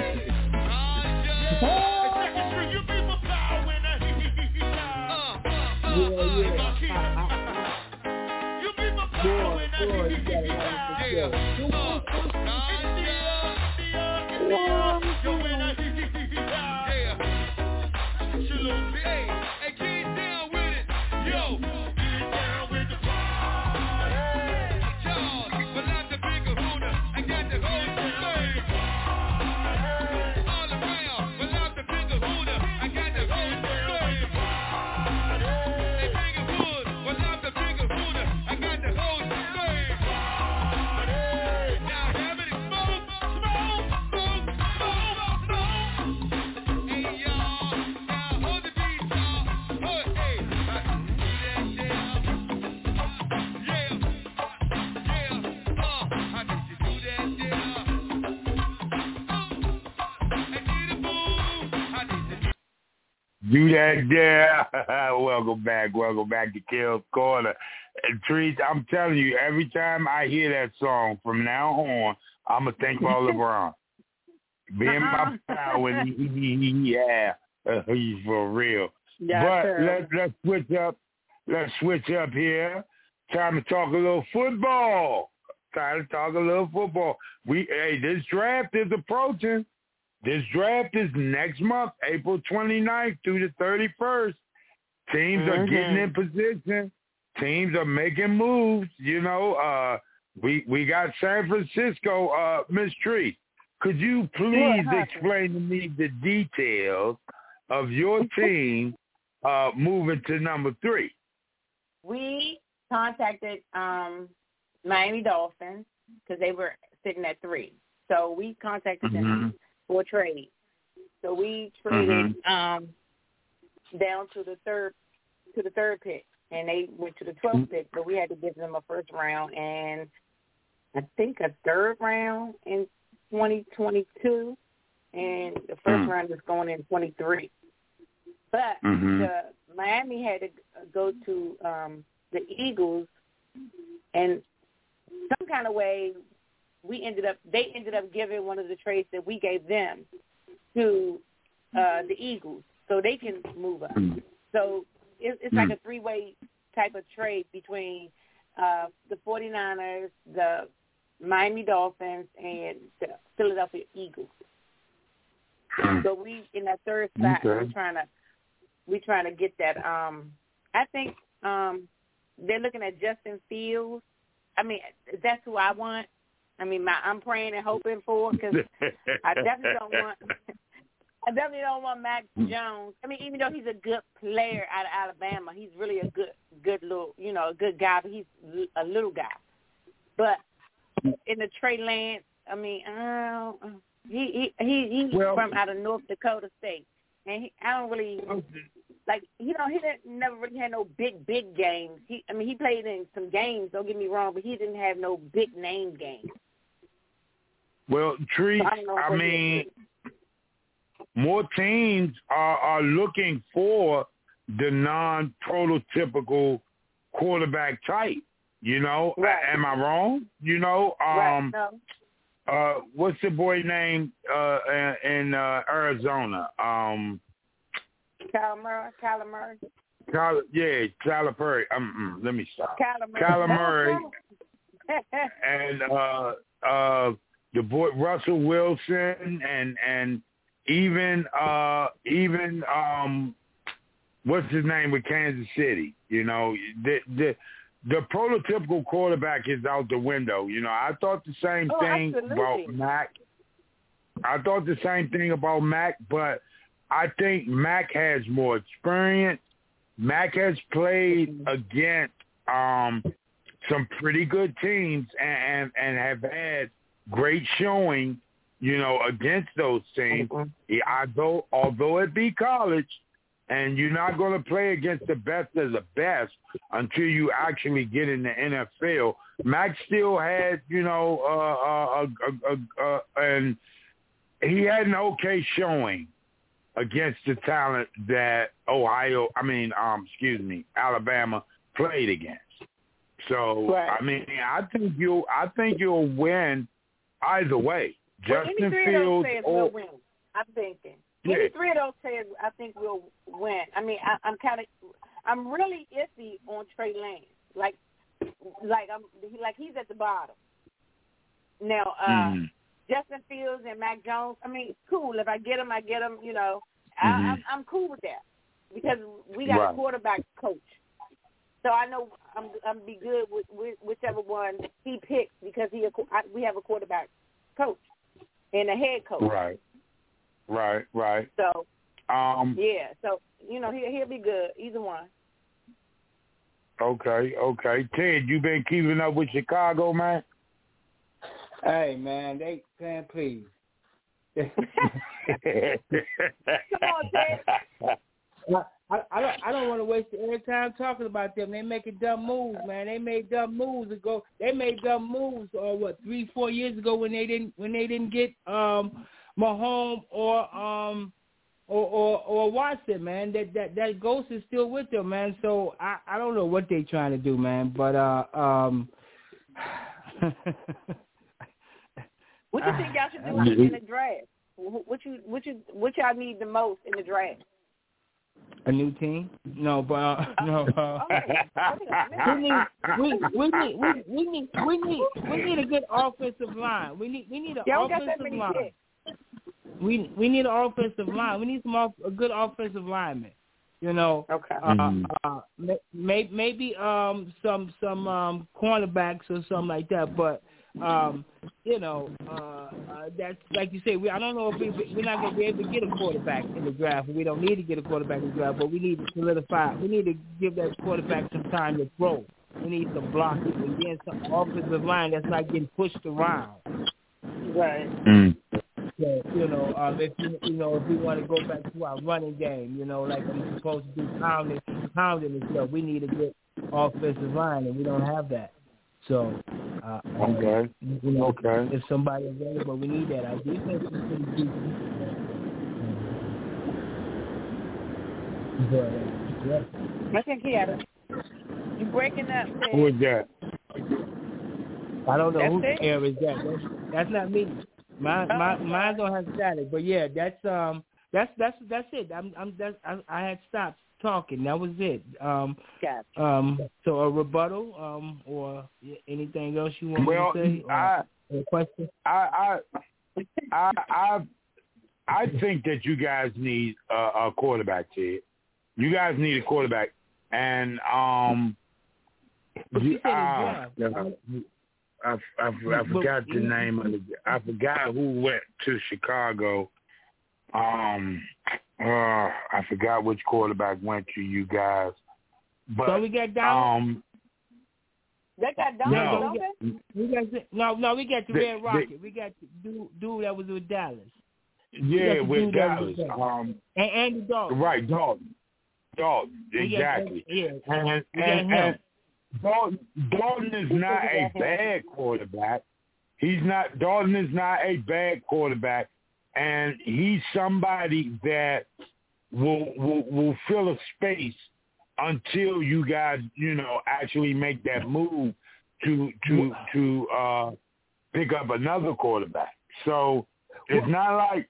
[SPEAKER 6] Yeah, yeah. Boy, boy, you got it right
[SPEAKER 1] Do that there. Welcome back. Welcome back to Kel's Corner. And Trees, I'm telling you, every time I hear that song from now on, I'm going to think about LeBron. Being my pal, and he, he, he, yeah, uh, he's for real.
[SPEAKER 7] Yeah,
[SPEAKER 1] but
[SPEAKER 7] sure.
[SPEAKER 1] let's, let's switch up. Let's switch up here. Time to talk a little football. Time to talk a little football. We Hey, this draft is approaching. This draft is next month, April twenty-ninth through the thirty-first. Teams mm-hmm. are getting in position. Teams are making moves. You know, uh, we we got San Francisco. Uh, Miss Tree, could you please explain to me the details of your team uh, moving to number three?
[SPEAKER 7] We contacted um, Miami Dolphins because they were sitting at three. So we contacted mm-hmm. them for trade. So we traded mm-hmm. um, down to the third to the third pick, and they went to the twelfth mm-hmm. pick. But we had to give them a first round and I think a third round in twenty twenty-two, and the first mm-hmm. round is going in twenty-three. But mm-hmm. the Miami had to go to um, the Eagles, and some kind of way. We ended up. They ended up giving one of the trades that we gave them to uh, the Eagles, so they can move up. So it, it's like a three-way type of trade between uh, the 49ers, the Miami Dolphins, and the Philadelphia Eagles. So we in that third spot. Okay. We're trying to we trying to get that. Um, I think um, they're looking at Justin Fields. I mean, that's who I want. I mean, my, I'm praying and hoping for because I definitely don't want. I definitely don't want Mac Jones. I mean, even though he's a good player out of Alabama, he's really a good, good little, you know, a good guy. But he's a little guy. But in the Trey Lance, I mean, uh, he he he he's well, from out of North Dakota State, and he, I don't really like. You know, he didn't never really had no big big games. He, I mean, he played in some games. Don't get me wrong, but he didn't have no big name games.
[SPEAKER 1] Well, Tree, so I, I mean, more teams are, are looking for the non-prototypical quarterback type. You know,
[SPEAKER 7] right.
[SPEAKER 1] Am I wrong? You know, um,
[SPEAKER 7] right. no.
[SPEAKER 1] uh, what's the boy name uh, in uh, Arizona? Um,
[SPEAKER 7] Kyler Murray. Kyler Murray.
[SPEAKER 1] Kyler, yeah, Kyler Murray. Um, let me stop.
[SPEAKER 7] Kyler Murray.
[SPEAKER 1] Kyler Murray and uh, uh, the boy Russell Wilson, and and even uh, even um, what's his name with Kansas City? You know, the the the prototypical quarterback is out the window. You know, I thought the same
[SPEAKER 7] oh,
[SPEAKER 1] thing
[SPEAKER 7] absolutely.
[SPEAKER 1] about Mac. I thought the same thing about Mac, but I think Mac has more experience. Mac has played against um, some pretty good teams and, and, and have had great showing, you know, against those teams. Mm-hmm. Although, although it be college, and you're not going to play against the best of the best until you actually get in the N F L. Mac still had, you know, uh, uh, uh, uh, uh, and he had an okay showing against the talent that Ohio, I mean, um, excuse me, Alabama played against. So,
[SPEAKER 7] right.
[SPEAKER 1] I mean, I think you'll, I think you'll win either way.
[SPEAKER 7] Well,
[SPEAKER 1] Justin
[SPEAKER 7] any three
[SPEAKER 1] Fields
[SPEAKER 7] of those players
[SPEAKER 1] or
[SPEAKER 7] will win. I'm thinking.
[SPEAKER 1] Yeah.
[SPEAKER 7] Any three of those players, I think will win. I mean, I, I'm kind of, I'm really iffy on Trey Lance. Like, like I'm, like he's at the bottom. Now, uh, mm. Justin Fields and Mac Jones. I mean, cool. If I get them, I get them. You know, mm-hmm. I, I'm, I'm cool with that because we got right. a quarterback coach. So I know I'm, I'm be good with, with whichever one he picks because he, I, we have a quarterback coach and a head coach.
[SPEAKER 1] Right. Right, right.
[SPEAKER 7] So,
[SPEAKER 1] um,
[SPEAKER 7] yeah. So, you know, he, he'll be good. Either one.
[SPEAKER 1] Okay, okay. Ted, you been keeping up with Chicago, man?
[SPEAKER 6] Hey, man, they, man, please.
[SPEAKER 7] Come on, Ted.
[SPEAKER 6] I, I don't, I don't want to waste any time talking about them. They making dumb moves, man. They made dumb moves ago. They made dumb moves, or what, three, four years ago when they didn't, when they didn't get um. Mahomes or um or, or or Watson, man. That that that ghost is still with them, man. So I, I don't know what they trying to do, man. But uh um.
[SPEAKER 7] What you think y'all should do in the draft? What you what you what y'all need the most in the draft?
[SPEAKER 6] A new team? No, but uh, no. Uh, we need we, we need we, we need we need we need a good offensive line. We need we need an
[SPEAKER 7] Y'all
[SPEAKER 6] offensive
[SPEAKER 7] got that many
[SPEAKER 6] line.
[SPEAKER 7] picks.
[SPEAKER 6] We we need an offensive line. We need some off, a good offensive lineman. You know.
[SPEAKER 7] Okay.
[SPEAKER 6] Uh,
[SPEAKER 1] Mm-hmm.
[SPEAKER 6] uh, may, maybe um some some um cornerbacks or something like that, but. Um, you know, uh, uh, that's like you say. We I don't know if we we're not going to be able to get a quarterback in the draft. We don't need to get a quarterback in the draft, but we need to solidify. We need to give that quarterback some time to throw. We need some blocking and then some offensive line that's not getting pushed around.
[SPEAKER 7] Right.
[SPEAKER 1] Mm.
[SPEAKER 6] So, you know, um, if you, you know, if we want to go back to our running game, you know, like we're supposed to do, pounding, pounding and stuff, we need a good offensive line, and we don't have that. So, uh,
[SPEAKER 1] okay,
[SPEAKER 6] you know,
[SPEAKER 1] okay.
[SPEAKER 6] If somebody available, we need that. Our defense is pretty decent. But, yeah.
[SPEAKER 7] I think he had a. You breaking up? Sid.
[SPEAKER 1] Who is that?
[SPEAKER 6] I don't know
[SPEAKER 7] That's
[SPEAKER 6] whose
[SPEAKER 7] it?
[SPEAKER 6] air is that. That's, that's not me. Mine,
[SPEAKER 7] Oh,
[SPEAKER 6] my,
[SPEAKER 7] okay.
[SPEAKER 6] mine don't have static. But yeah, that's um, that's that's that's it. I'm, I'm that's, I, I had stopped talking. That was it. Um,
[SPEAKER 7] Gotcha.
[SPEAKER 6] um, so a rebuttal, um, or anything else you want
[SPEAKER 1] Well,
[SPEAKER 6] me to say? Or
[SPEAKER 1] I,
[SPEAKER 6] a question?
[SPEAKER 1] I, I, I, I, I think that you guys need a, a quarterback, Ted. You guys need a quarterback, and um,
[SPEAKER 6] But you said
[SPEAKER 1] uh,
[SPEAKER 6] it's draft.
[SPEAKER 1] I, I, I, I forgot the name of the. I forgot who went to Chicago. Um, uh, I forgot which quarterback went to you guys. But
[SPEAKER 6] So we got down.
[SPEAKER 1] um,
[SPEAKER 7] They got Donald,
[SPEAKER 1] no,
[SPEAKER 7] don't they?
[SPEAKER 6] We got no, no. We got the
[SPEAKER 1] The-
[SPEAKER 6] Red
[SPEAKER 1] the-
[SPEAKER 6] Rocket. We got the dude, dude that was with Dallas.
[SPEAKER 1] yeah,
[SPEAKER 6] the
[SPEAKER 1] with
[SPEAKER 6] dude that
[SPEAKER 1] Dallas.
[SPEAKER 6] was with
[SPEAKER 1] Um,
[SPEAKER 6] And Andy Dalton.
[SPEAKER 1] right, Dalton. Dalton,
[SPEAKER 6] We got-
[SPEAKER 1] exactly.
[SPEAKER 6] yeah.
[SPEAKER 1] And,
[SPEAKER 6] We got
[SPEAKER 1] and,
[SPEAKER 6] him.
[SPEAKER 1] and Dalton, Dalton is not a bad quarterback. He's not. Dalton is not a bad quarterback, and he's somebody that will will, will fill a space until you guys, you know, actually make that move to to to uh, pick up another quarterback. So it's not like.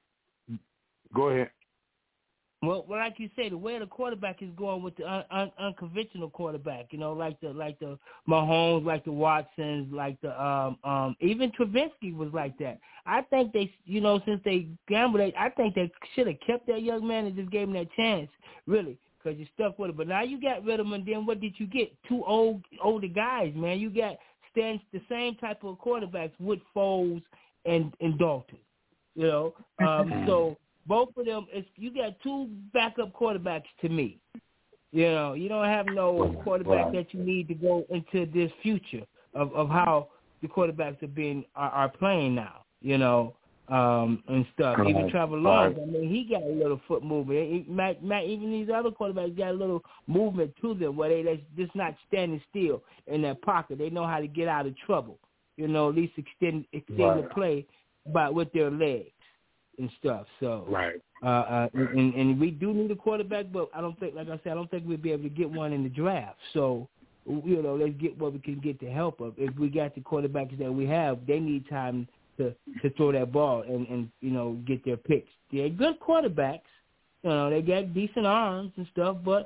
[SPEAKER 1] Go ahead.
[SPEAKER 6] Well, well, like you say, the way the quarterback is going with the un- un- unconventional quarterback, you know, like the like the Mahomes, like the Watsons, like the um um even Trubisky was like that. I think they, you know, since they gambled, they, I think they should have kept that young man and just gave him that chance, really, because you stuck with it. But now you got rid of him, and then what did you get? Two old older guys, man. You got stand the same type of quarterbacks with Foles and and Dalton, you know. Um, so. Both of them, is you got two backup quarterbacks to me. You know, you don't have no quarterback
[SPEAKER 1] Right.
[SPEAKER 6] that you need to go into this future of, of how the quarterbacks are being are, are playing now. You know, um, and stuff.
[SPEAKER 1] Right.
[SPEAKER 6] Even Trevor Lawrence,
[SPEAKER 1] Right.
[SPEAKER 6] I mean, he got a little foot movement. He, Matt, Matt, even these other quarterbacks got a little movement to them where they they just not standing still in their pocket. They know how to get out of trouble. You know, at least extend extend
[SPEAKER 1] Right.
[SPEAKER 6] the play by with their legs and stuff. So
[SPEAKER 1] Right.
[SPEAKER 6] uh, uh and, and we do need a quarterback, but I don't think, like I said, I don't think we'll be able to get one in the draft. So, you know, let's get what we can get to help us. If we got the quarterbacks that we have, they need time to, to throw that ball and, and, you know, get their picks. They're good quarterbacks. You know, they got decent arms and stuff, but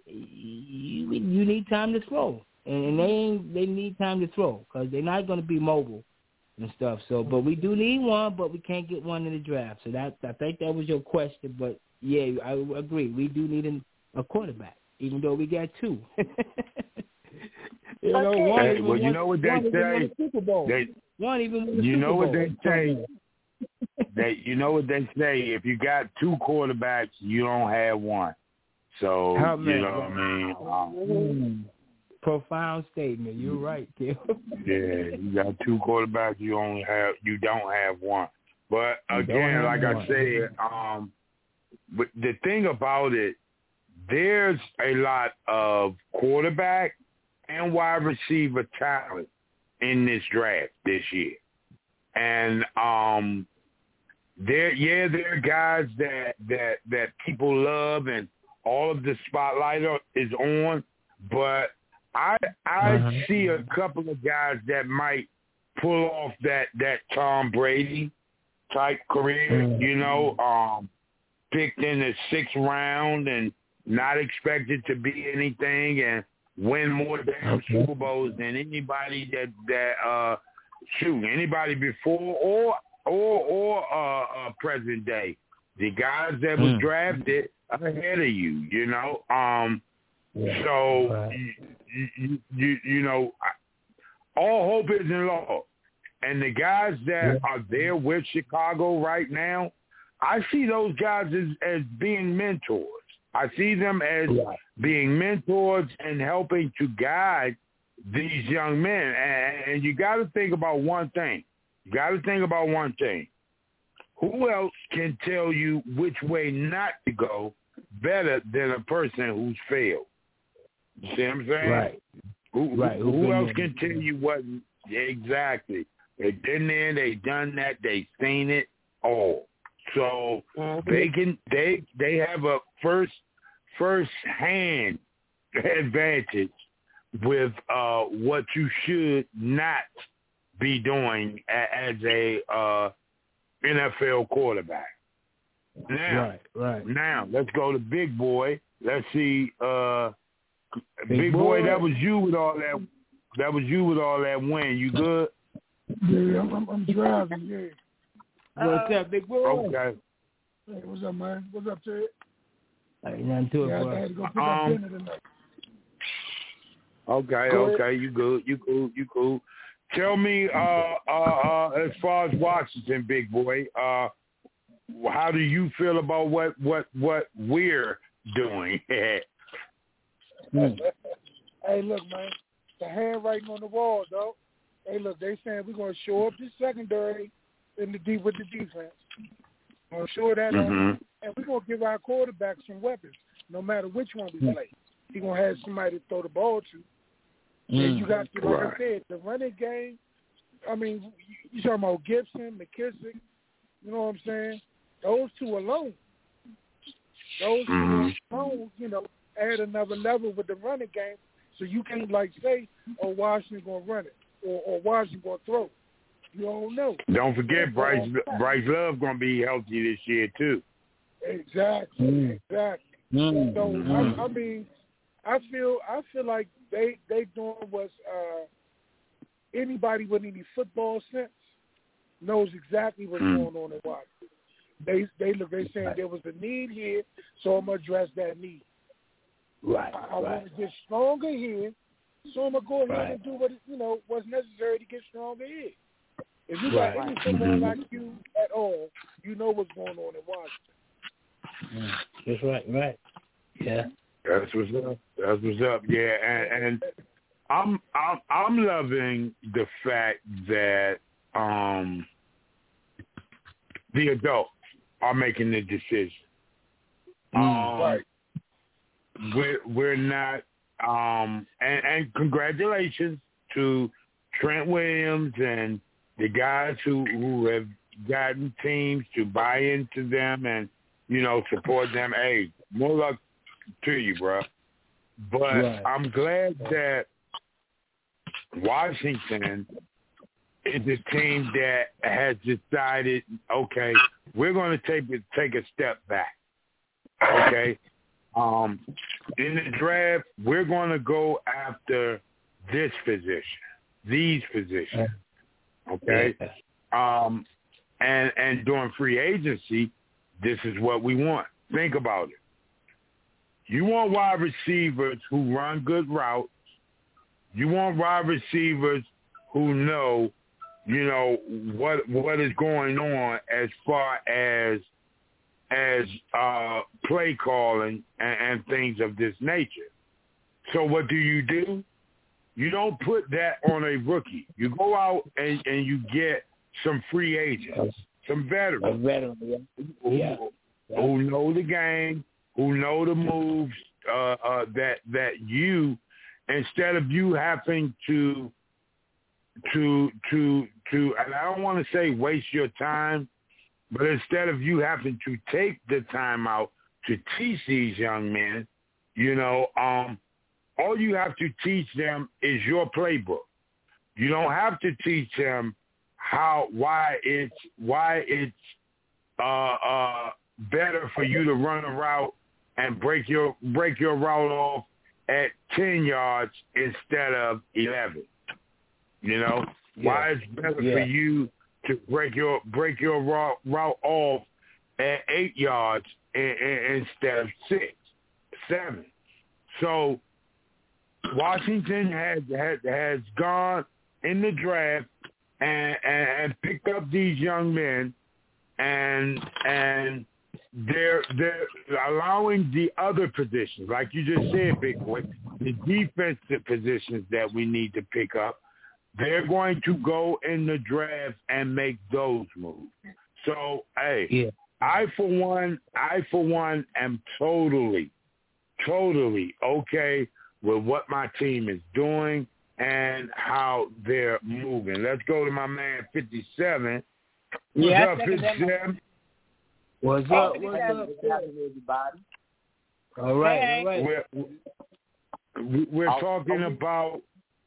[SPEAKER 6] you, you need time to throw. And, and they ain't, they need time to throw because they're not going to be mobile and stuff. So, but we do need one, but we can't get one in the draft. So that I think that was your question. But yeah, I agree. We do need an, a quarterback, even though we got two. you know,
[SPEAKER 7] Okay.
[SPEAKER 6] one
[SPEAKER 1] Hey,
[SPEAKER 6] even
[SPEAKER 1] well, you
[SPEAKER 6] won-
[SPEAKER 1] know what they
[SPEAKER 6] one even won
[SPEAKER 1] say?
[SPEAKER 6] a Super Bowl.
[SPEAKER 1] They,
[SPEAKER 6] one even won a
[SPEAKER 1] you
[SPEAKER 6] Super
[SPEAKER 1] know what
[SPEAKER 6] Bowl.
[SPEAKER 1] they say? They, you know what they say? If you got two quarterbacks, you don't have one. So
[SPEAKER 6] How
[SPEAKER 1] you
[SPEAKER 6] many?
[SPEAKER 1] know what I mean. Um,
[SPEAKER 6] Mm. Profound statement. You're right, Tim.
[SPEAKER 1] Yeah, you got two quarterbacks. You only have you don't have one. But
[SPEAKER 6] You don't
[SPEAKER 1] again,
[SPEAKER 6] have
[SPEAKER 1] like
[SPEAKER 6] one.
[SPEAKER 1] I said, um, but the thing about it, there's a lot of quarterback and wide receiver talent in this draft this year, and um, there, yeah, there are guys that that that people love, and all of the spotlight is on. But I I
[SPEAKER 6] Uh-huh.
[SPEAKER 1] see a couple of guys that might pull off that that Tom Brady type career.
[SPEAKER 6] Mm-hmm.
[SPEAKER 1] You know, um, picked in the sixth round and not expected to be anything, and win more damn
[SPEAKER 6] Okay.
[SPEAKER 1] Super Bowls than anybody that that uh shoot anybody before or or or uh, uh present day. The guys that was
[SPEAKER 6] Mm.
[SPEAKER 1] drafted ahead of you, you know. Um
[SPEAKER 6] Yeah.
[SPEAKER 1] so
[SPEAKER 6] Right.
[SPEAKER 1] you, you you you know, all hope is in law. And the guys that
[SPEAKER 6] Yeah.
[SPEAKER 1] are there with Chicago right now, I see those guys as, as being mentors. I see them as
[SPEAKER 6] Right.
[SPEAKER 1] being mentors and helping to guide these young men. And, and you got to think about one thing. You got to think about one thing. Who else can tell you which way not to go better than a person who's failed? You see what I'm saying?
[SPEAKER 6] Right.
[SPEAKER 1] Who,
[SPEAKER 6] Right.
[SPEAKER 1] who,
[SPEAKER 6] Who
[SPEAKER 1] who else
[SPEAKER 6] been
[SPEAKER 1] can tell you what? Exactly. They've been there. They've done that. They've seen it all. So
[SPEAKER 7] Mm-hmm.
[SPEAKER 1] they can they they have a first first hand advantage with uh, what you should not be doing a, as a uh, N F L quarterback. Now,
[SPEAKER 6] Right. Right.
[SPEAKER 1] now let's go to Big Boy. Let's see, uh,
[SPEAKER 6] Big
[SPEAKER 1] Big Boy,
[SPEAKER 6] Boy.
[SPEAKER 1] that was you with all that. That was you with all that win. You good?
[SPEAKER 9] Yeah, I'm, I'm, I'm driving. Yeah.
[SPEAKER 6] What's up, big boy?
[SPEAKER 1] Okay.
[SPEAKER 9] Hey, what's up, man? What's up, Ted?
[SPEAKER 6] Ain't nothing to it,
[SPEAKER 9] Yeah, I
[SPEAKER 6] boy.
[SPEAKER 9] had to go pick
[SPEAKER 1] Um,
[SPEAKER 9] up dinner tonight.
[SPEAKER 1] Okay,
[SPEAKER 9] Go ahead.
[SPEAKER 1] okay, you good, you cool, you cool. Tell me, uh, uh, uh, as far as Washington, Big Boy, uh, how do you feel about what what what we're doing?
[SPEAKER 6] Mm.
[SPEAKER 9] Hey, look, man. The handwriting on the wall, though. Hey, look, they saying we're going to show up the secondary in the deep with the defense. We're going to show that
[SPEAKER 1] Mhm.
[SPEAKER 9] up, and we're going to give our quarterback some weapons, no matter which one we play. He's going to have somebody to throw the ball to. And
[SPEAKER 6] Mm.
[SPEAKER 9] you got to, like
[SPEAKER 1] Right.
[SPEAKER 9] I said, the running game, I mean, you, you talking about Gibson, McKissick, you know what I'm saying? Those two alone. Those
[SPEAKER 1] Mhm.
[SPEAKER 9] two alone, you know, add another level with the running game. So you can't, like, say, oh, Washington's going to run it or, or Washington's going to throw it. You don't know.
[SPEAKER 1] Don't forget, Bryce Bryce Love gonna be healthy this year too.
[SPEAKER 9] Exactly,
[SPEAKER 6] Mm.
[SPEAKER 9] exactly.
[SPEAKER 6] Mm.
[SPEAKER 9] So,
[SPEAKER 6] Mm.
[SPEAKER 9] I, I mean, I feel I feel like they, they doing what uh, anybody with any football sense knows exactly what's
[SPEAKER 1] Mm.
[SPEAKER 9] going on in Washington. They they look they saying there was a need here, so I'm gonna address that need.
[SPEAKER 6] Right.
[SPEAKER 9] I, I
[SPEAKER 6] Right.
[SPEAKER 9] want to get stronger here, so I'm gonna go ahead
[SPEAKER 6] Right.
[SPEAKER 9] and do what you know what's necessary to get stronger here. If you
[SPEAKER 6] Right.
[SPEAKER 9] got any football
[SPEAKER 1] Mhm.
[SPEAKER 9] like you at all, you know what's going on in Washington.
[SPEAKER 6] Mm. That's right. Right. Yeah.
[SPEAKER 1] That's what's up. That's what's up. Yeah, and, and I'm I'm I'm loving the fact that um the adults are making the decision.
[SPEAKER 6] Mm.
[SPEAKER 1] Um,
[SPEAKER 9] Right.
[SPEAKER 1] We're we're not um and, and congratulations to Trent Williams and the guys who, who have gotten teams to buy into them and, you know, support them. Hey, more luck to you, bro. But
[SPEAKER 6] Right.
[SPEAKER 1] I'm glad that Washington is a team that has decided, okay, we're going to take take a step back. Okay, um, in the draft, we're going to go after this position, these positions. Okay,
[SPEAKER 6] Yeah.
[SPEAKER 1] um, and and during free agency, this is what we want. Think about it. You want wide receivers who run good routes. You want wide receivers who know, you know, what what is going on as far as as uh, play calling and, and things of this nature. So what do you do? You don't put that on a rookie. You go out and, and you get some free agents, some
[SPEAKER 6] A
[SPEAKER 1] veterans
[SPEAKER 6] veteran. Yeah.
[SPEAKER 1] who,
[SPEAKER 6] Yeah.
[SPEAKER 1] who know the game, who know the moves uh, uh, that that you, instead of you having to to to to, and I don't want to say waste your time, But instead of you having to take the time out to teach these young men, you know, um, all you have to teach them is your playbook. You don't have to teach them how why it's why it's uh, uh, better for you to run a route and break your break your route off at ten yards instead of eleven. You know, yeah. Why it's better yeah. for you to break your break your route, route off at eight yards in, in, instead of six, seven. So Washington has has, has gone in the draft and, and, and picked up these young men, and and they're they're allowing the other positions, like you just said, Big Boy, the defensive positions that we need to pick up. They're going to go in the draft and make those moves. So, hey, yeah. I for one, I for one am totally, totally okay with what my team is doing and how they're moving. Let's go to my man fifty-seven. What's
[SPEAKER 7] yeah,
[SPEAKER 1] up, fifty-seven?
[SPEAKER 6] What's up? What's up, everybody? All right,
[SPEAKER 7] hey.
[SPEAKER 6] all right.
[SPEAKER 1] We're, we're
[SPEAKER 6] I'll,
[SPEAKER 1] talking
[SPEAKER 6] I'll,
[SPEAKER 1] about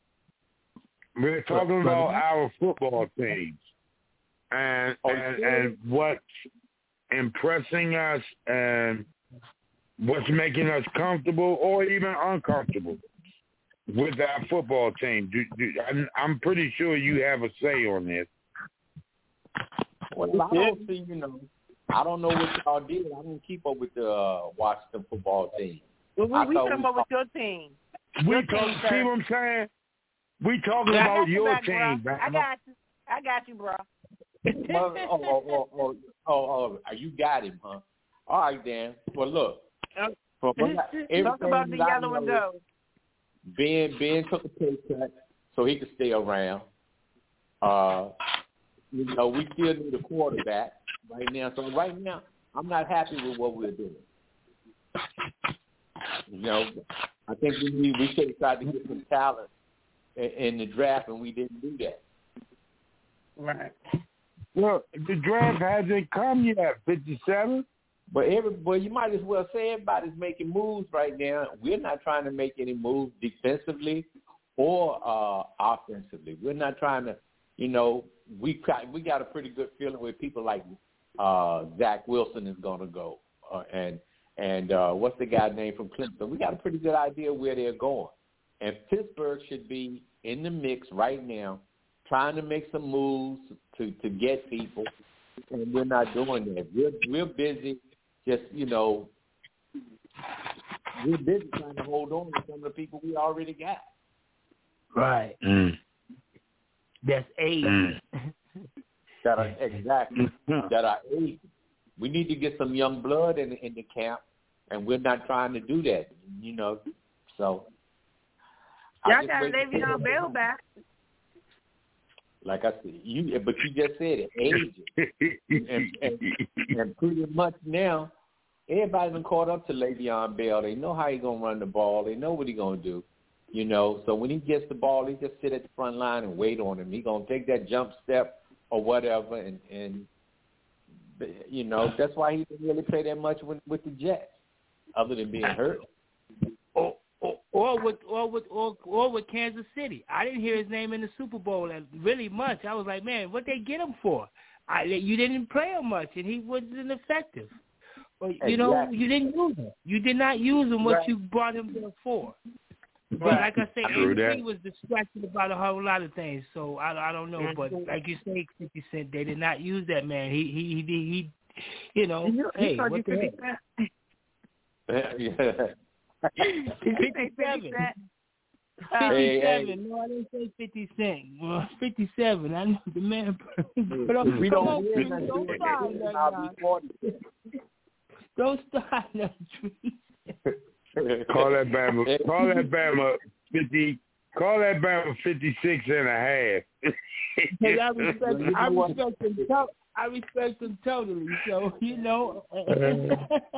[SPEAKER 1] we're talking about our football teams and and, and what's impressing us and what's making us comfortable or even uncomfortable with our football team. Do, do, I'm, I'm pretty sure you have a say on this.
[SPEAKER 10] Well, I don't see, you know, I don't know what y'all did. I don't keep up with the uh, Washington football team.
[SPEAKER 7] Well, we we talking about with your team.
[SPEAKER 1] We
[SPEAKER 7] Your
[SPEAKER 1] talk,
[SPEAKER 7] team,
[SPEAKER 1] see
[SPEAKER 7] sir.
[SPEAKER 1] what I'm saying? We talking
[SPEAKER 7] yeah,
[SPEAKER 1] about
[SPEAKER 7] your
[SPEAKER 1] back, team,
[SPEAKER 7] bro. I got you. I got you, bro.
[SPEAKER 10] well, oh, oh, oh, oh, oh, oh, you got him, huh? All right, Dan. Well, look. From
[SPEAKER 7] Talk about the yellow and gold.
[SPEAKER 10] Ben, Ben took a pay cut so he could stay around. Uh, you know, we still need a quarterback right now. So right now, I'm not happy with what we're doing. You know, I think we need, we should have tried to get some talent in, in the draft, and we didn't do that.
[SPEAKER 7] Right.
[SPEAKER 1] Well, the draft hasn't come yet, fifty-seven.
[SPEAKER 10] But every, well, you might as well say everybody's making moves right now. We're not trying to make any moves defensively or uh, offensively. We're not trying to, you know, we we got a pretty good feeling where people like uh, Zach Wilson is going to go, uh, and and uh, what's the guy's name from Clemson? We got a pretty good idea where they're going, and Pittsburgh should be in the mix right now, trying to make some moves to, to get people, and we're not doing that. We're we're busy. Just, you know, we're busy trying to hold on to some of the people we already got.
[SPEAKER 6] Right.
[SPEAKER 1] Mm.
[SPEAKER 6] That's age.
[SPEAKER 1] Mm.
[SPEAKER 10] That are, exactly. that are age. We need to get some young blood in, in the camp, and we're not trying to do that, you know. So.
[SPEAKER 7] Y'all got Le'Veon Bell back.
[SPEAKER 10] Like I said, you but you just said it, age, and, and, and pretty much now, everybody's been caught up to Le'Veon Bell. They know how he's gonna run the ball. They know what he's gonna do, you know. So when he gets the ball, he just sit at the front line and wait on him. He's gonna take that jump step or whatever, and and you know that's why he didn't really play that much with with the Jets, other than being hurt.
[SPEAKER 6] Or, or, or with or with or, or with Kansas City. I didn't hear his name in the Super Bowl really much. I was like, man, what they get him for? I, you didn't play him much, and he wasn't effective. But, you know,
[SPEAKER 10] exactly.
[SPEAKER 6] you didn't use him. You did not use him what right. you brought him there for. But like I say, M P was distracted about a whole lot of things. So I, I don't know. But like you say, fifty Cent, they did not use that man. He he he, he you know.
[SPEAKER 7] You,
[SPEAKER 6] hey,
[SPEAKER 7] you
[SPEAKER 6] what the heck?
[SPEAKER 10] Yeah.
[SPEAKER 6] fifty-seven. fifty-seven. No, I didn't say fifty cent. Well, fifty-seven. I know the man. But uh,
[SPEAKER 10] we
[SPEAKER 6] don't
[SPEAKER 10] don't hear
[SPEAKER 6] don't,
[SPEAKER 10] don't
[SPEAKER 6] start that. Don't start that tree.
[SPEAKER 1] Call that Bama. Call that Bama fifty. Call that Bama fifty-six and a half.
[SPEAKER 6] Hey, I respect. I respect him. I respect him totally. So you know.
[SPEAKER 7] Can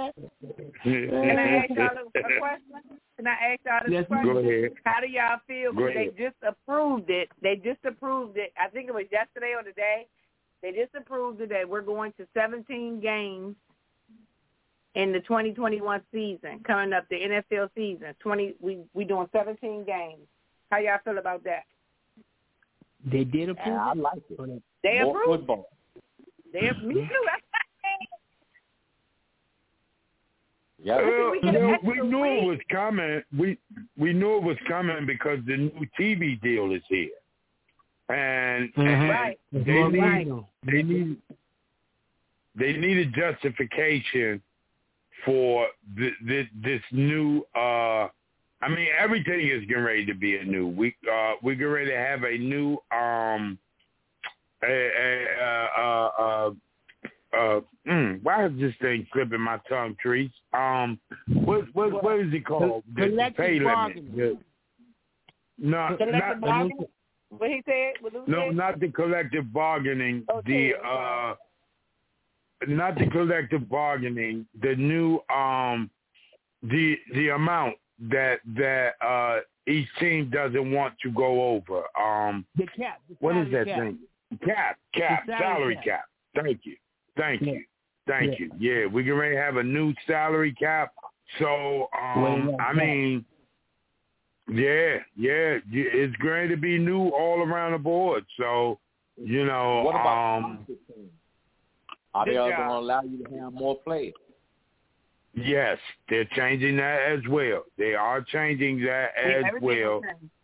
[SPEAKER 7] I ask y'all a question? Can I ask y'all this
[SPEAKER 6] yes,
[SPEAKER 7] question?
[SPEAKER 1] Go ahead.
[SPEAKER 7] How do y'all feel? Because they just approved it. They just approved it. I think it was yesterday or today. They just approved it that we're going to seventeen games in the twenty twenty-one season, coming up the N F L season. Twenty, we we doing seventeen games. How y'all feel about that?
[SPEAKER 6] They did approve.
[SPEAKER 10] Yeah, I like it.
[SPEAKER 7] They
[SPEAKER 10] More
[SPEAKER 7] approved.
[SPEAKER 10] football.
[SPEAKER 7] They me too.
[SPEAKER 10] Yeah,
[SPEAKER 1] Well,
[SPEAKER 7] we,
[SPEAKER 1] you
[SPEAKER 7] get an
[SPEAKER 1] know,
[SPEAKER 7] extra
[SPEAKER 1] we knew it
[SPEAKER 7] week.
[SPEAKER 1] was coming. We we knew it was coming because the new T V deal is here, and,
[SPEAKER 6] Mm-hmm.
[SPEAKER 1] and
[SPEAKER 7] Right.
[SPEAKER 1] they need
[SPEAKER 6] Right.
[SPEAKER 1] they need they need a justification for the, the, this new. Uh, I mean, everything is getting ready to be a new. We uh, we're getting ready to have a new um a, a, uh, uh, uh, Uh, mm, why is this thing slipping my tongue, Trees? Um, what what what is it called? The, the pay limit. The, no,
[SPEAKER 7] Collective
[SPEAKER 1] not
[SPEAKER 7] bargaining? What he said? What Lou
[SPEAKER 1] no,
[SPEAKER 7] said?
[SPEAKER 1] not the collective bargaining.
[SPEAKER 7] Oh,
[SPEAKER 1] the
[SPEAKER 7] okay.
[SPEAKER 1] uh, not the collective bargaining. The new um, the the amount that that uh each team doesn't want to go over. Um,
[SPEAKER 6] The cap. The
[SPEAKER 1] what is
[SPEAKER 6] salary
[SPEAKER 1] that
[SPEAKER 6] cap.
[SPEAKER 1] thing? Cap, cap,
[SPEAKER 6] The
[SPEAKER 1] salary
[SPEAKER 6] cap.
[SPEAKER 1] cap. Thank you. Thank
[SPEAKER 6] Yeah.
[SPEAKER 1] you. Thank
[SPEAKER 6] Yeah.
[SPEAKER 1] you. Yeah, we can ready to have a new salary cap. So, um,
[SPEAKER 6] Well,
[SPEAKER 1] I mean, yeah, yeah, y- it's going to be new all around the board. So, you know,
[SPEAKER 10] What about
[SPEAKER 1] um,
[SPEAKER 10] scholarship teams? Are they
[SPEAKER 1] Yeah.
[SPEAKER 10] going to allow you to have more players?
[SPEAKER 1] yes, they're changing that as well. They are changing that as
[SPEAKER 7] Everything
[SPEAKER 1] well.
[SPEAKER 7] was changed.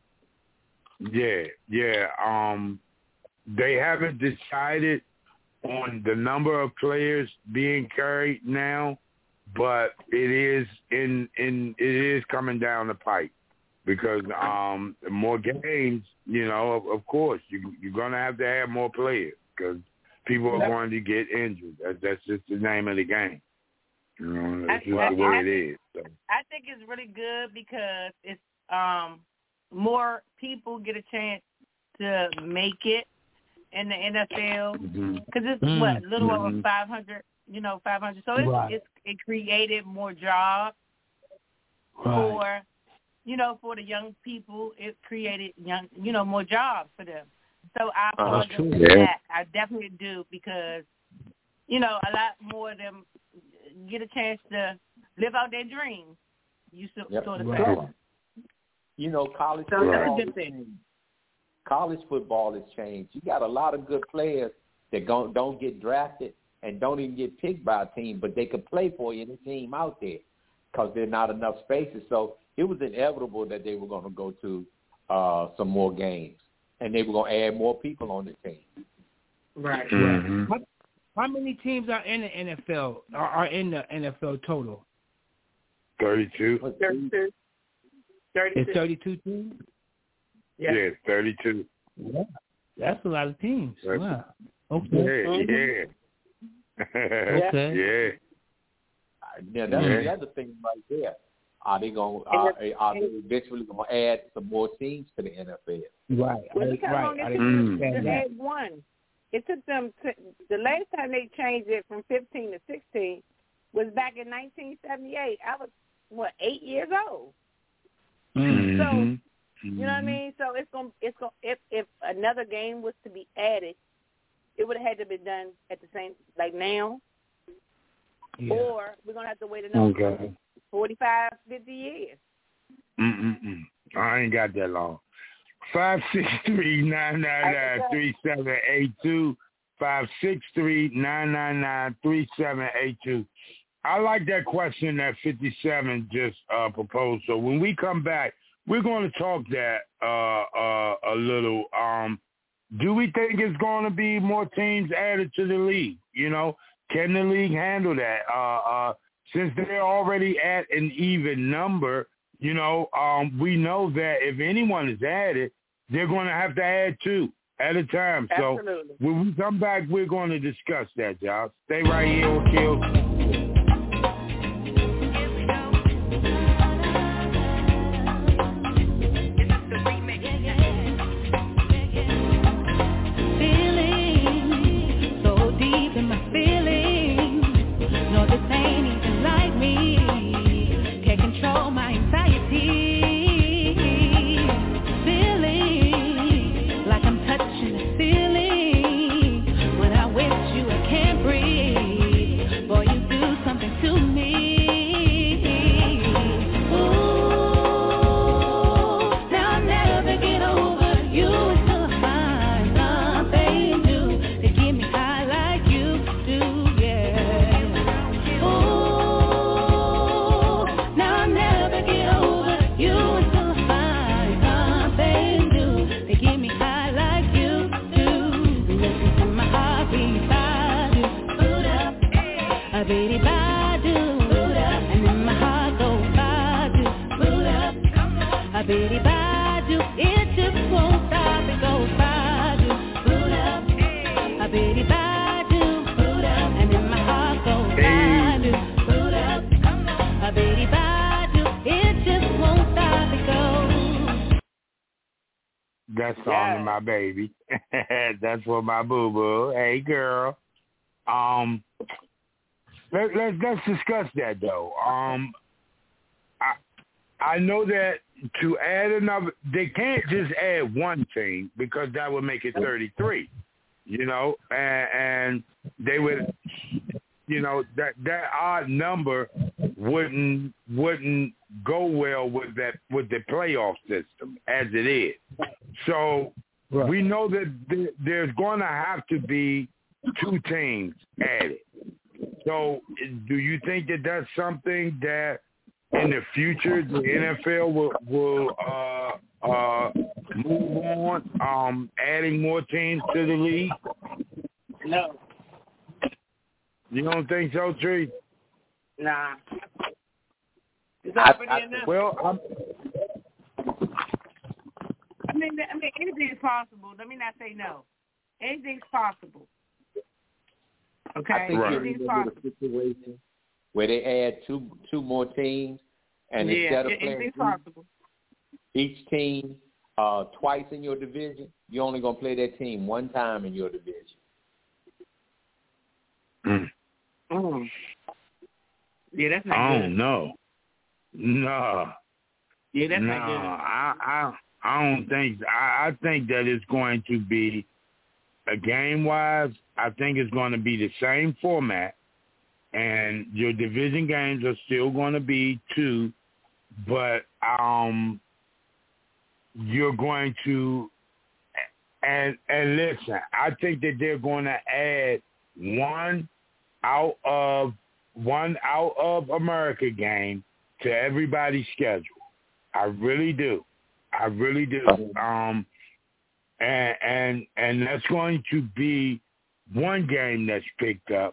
[SPEAKER 1] Yeah, yeah. Um, they haven't decided on the number of players being carried now, but it is in in it is coming down the pipe because um, more games. You know, of, of course, you you're gonna have to have more players because people are
[SPEAKER 7] Yep.
[SPEAKER 1] going to get injured. That, that's just the name of the game. You know, that's just
[SPEAKER 7] I-
[SPEAKER 1] the way
[SPEAKER 7] I-
[SPEAKER 1] it is. So.
[SPEAKER 7] I think it's really good because it's um more people get a chance to make it in the N F L
[SPEAKER 1] Mhm.
[SPEAKER 7] because it's
[SPEAKER 6] Mm.
[SPEAKER 7] what a little over
[SPEAKER 1] Mhm.
[SPEAKER 7] five hundred, you know, five hundred. So it's,
[SPEAKER 6] Right.
[SPEAKER 7] it's it created more jobs
[SPEAKER 6] Right.
[SPEAKER 7] for, you know, for the young people. It created young, you know, more jobs for them. So I
[SPEAKER 10] Uh,
[SPEAKER 7] applaud
[SPEAKER 6] that's
[SPEAKER 7] them
[SPEAKER 6] true.
[SPEAKER 7] for
[SPEAKER 1] Yeah.
[SPEAKER 7] that. I definitely do because, you know, a lot more of them get a chance to live out their dreams. You so,
[SPEAKER 10] Yep.
[SPEAKER 7] sort of
[SPEAKER 6] Right.
[SPEAKER 7] say.
[SPEAKER 10] You know, college
[SPEAKER 7] So
[SPEAKER 10] football
[SPEAKER 7] that's a
[SPEAKER 10] has
[SPEAKER 7] good thing.
[SPEAKER 10] changed. College football has changed. You got a lot of good players that don't, don't get drafted and don't even get picked by a team, but they could play for you in a team out there because there's not enough spaces. So it was inevitable that they were going to go to uh, some more games, and they were going to add more people on the team.
[SPEAKER 7] Right.
[SPEAKER 1] Mhm.
[SPEAKER 6] How, how many teams are in the N F L? Are, are in the N F L total?
[SPEAKER 1] thirty-two.
[SPEAKER 7] thirty-two.
[SPEAKER 6] It's thirty-two teams.
[SPEAKER 7] Yeah.
[SPEAKER 1] Yeah, thirty-two.
[SPEAKER 6] Yeah, that's a lot of teams.
[SPEAKER 1] Right.
[SPEAKER 6] Wow. Okay.
[SPEAKER 1] Yeah, yeah.
[SPEAKER 6] Okay.
[SPEAKER 1] Yeah.
[SPEAKER 10] Yeah, that's
[SPEAKER 1] Yeah.
[SPEAKER 10] the other thing right there. Are they going?
[SPEAKER 7] And
[SPEAKER 10] Are,
[SPEAKER 7] the-
[SPEAKER 10] are they eventually going to add some more teams to the N F L?
[SPEAKER 6] Right.
[SPEAKER 7] Well,
[SPEAKER 6] I-
[SPEAKER 7] look how
[SPEAKER 6] right.
[SPEAKER 7] long
[SPEAKER 6] I
[SPEAKER 7] it
[SPEAKER 6] didn't
[SPEAKER 7] took
[SPEAKER 6] understand
[SPEAKER 7] them to
[SPEAKER 6] that.
[SPEAKER 7] add one. It took them to, the last time they changed it from fifteen to sixteen was back in nineteen seventy-eight. I was what eight years old.
[SPEAKER 6] Mm.
[SPEAKER 1] Mhm.
[SPEAKER 7] You know what I mean? So it's gonna it's gonna if if another game was to be added, it would have had to be done at the same like now,
[SPEAKER 6] Yeah.
[SPEAKER 7] or we're gonna have to wait another
[SPEAKER 1] Okay.
[SPEAKER 7] forty-five, fifty years.
[SPEAKER 1] Mm-mm-mm. I ain't got that long. Five six three nine nine nine three seven eight two. Five six three nine nine nine three seven eight two. I like that question that fifty-seven just uh, proposed. So when we come back, we're going to talk that uh, uh, a little. Um, do we think it's going to be more teams added to the league? You know, can the league handle that? Uh, uh, since they're already at an even number, you know, um, we know that if anyone is added, they're going to have to add two at a time. So
[SPEAKER 7] Absolutely.
[SPEAKER 1] when we come back, we're going to discuss that, y'all. Stay right here on Kill.
[SPEAKER 11] Feeling so deep in my feelings. No, this ain't even like me. Can't control my anxiety. Feeling like I'm touching the ceiling when I bitty badu, it just won't stop. It goes badu, boot up, a bitty badu, boot up, and in my heart goes badu, boot up, a bitty badu, it just won't stop. It goes.
[SPEAKER 1] That song to my baby. That's for my boo boo. Hey girl. Um, let, let let's discuss that though. Um, I I know that to add another, they can't just add one team because that would make it thirty-three. You know, and, and they would, you know, that that odd number wouldn't wouldn't go well with that with the playoff system as it is. So right. we know that th- there's going to have to be two teams added. So do you think that that's something that in the future the N F L will, will uh, uh, move on, um, adding more teams to the league?
[SPEAKER 7] No.
[SPEAKER 1] You don't think so, Tree?
[SPEAKER 7] Nah. Is
[SPEAKER 10] I,
[SPEAKER 7] that
[SPEAKER 10] I,
[SPEAKER 7] enough?
[SPEAKER 1] Well, I'm,
[SPEAKER 7] I mean, I mean, anything is possible. Let me not say no. Anything's possible. Okay,
[SPEAKER 10] I think
[SPEAKER 1] right.
[SPEAKER 10] you're in a situation where they add two two more teams, and
[SPEAKER 7] yeah,
[SPEAKER 10] instead of
[SPEAKER 7] it,
[SPEAKER 10] playing
[SPEAKER 7] anything's possible.
[SPEAKER 10] each team uh, twice in your division, you're only gonna play that team one time in your division.
[SPEAKER 1] Mm.
[SPEAKER 7] Mm. Yeah, that's not
[SPEAKER 1] oh,
[SPEAKER 7] good.
[SPEAKER 1] no. No.
[SPEAKER 7] Yeah, that's
[SPEAKER 1] no,
[SPEAKER 7] not good.
[SPEAKER 1] I, I, I don't think, I, I think that it's going to be, a game-wise, I think it's going to be the same format, and your division games are still going to be two, but um, you're going to, and and listen, I think that they're going to add one out of one out of America game to everybody's schedule. I really do. I really do. Um, and and and that's going to be one game that's picked up,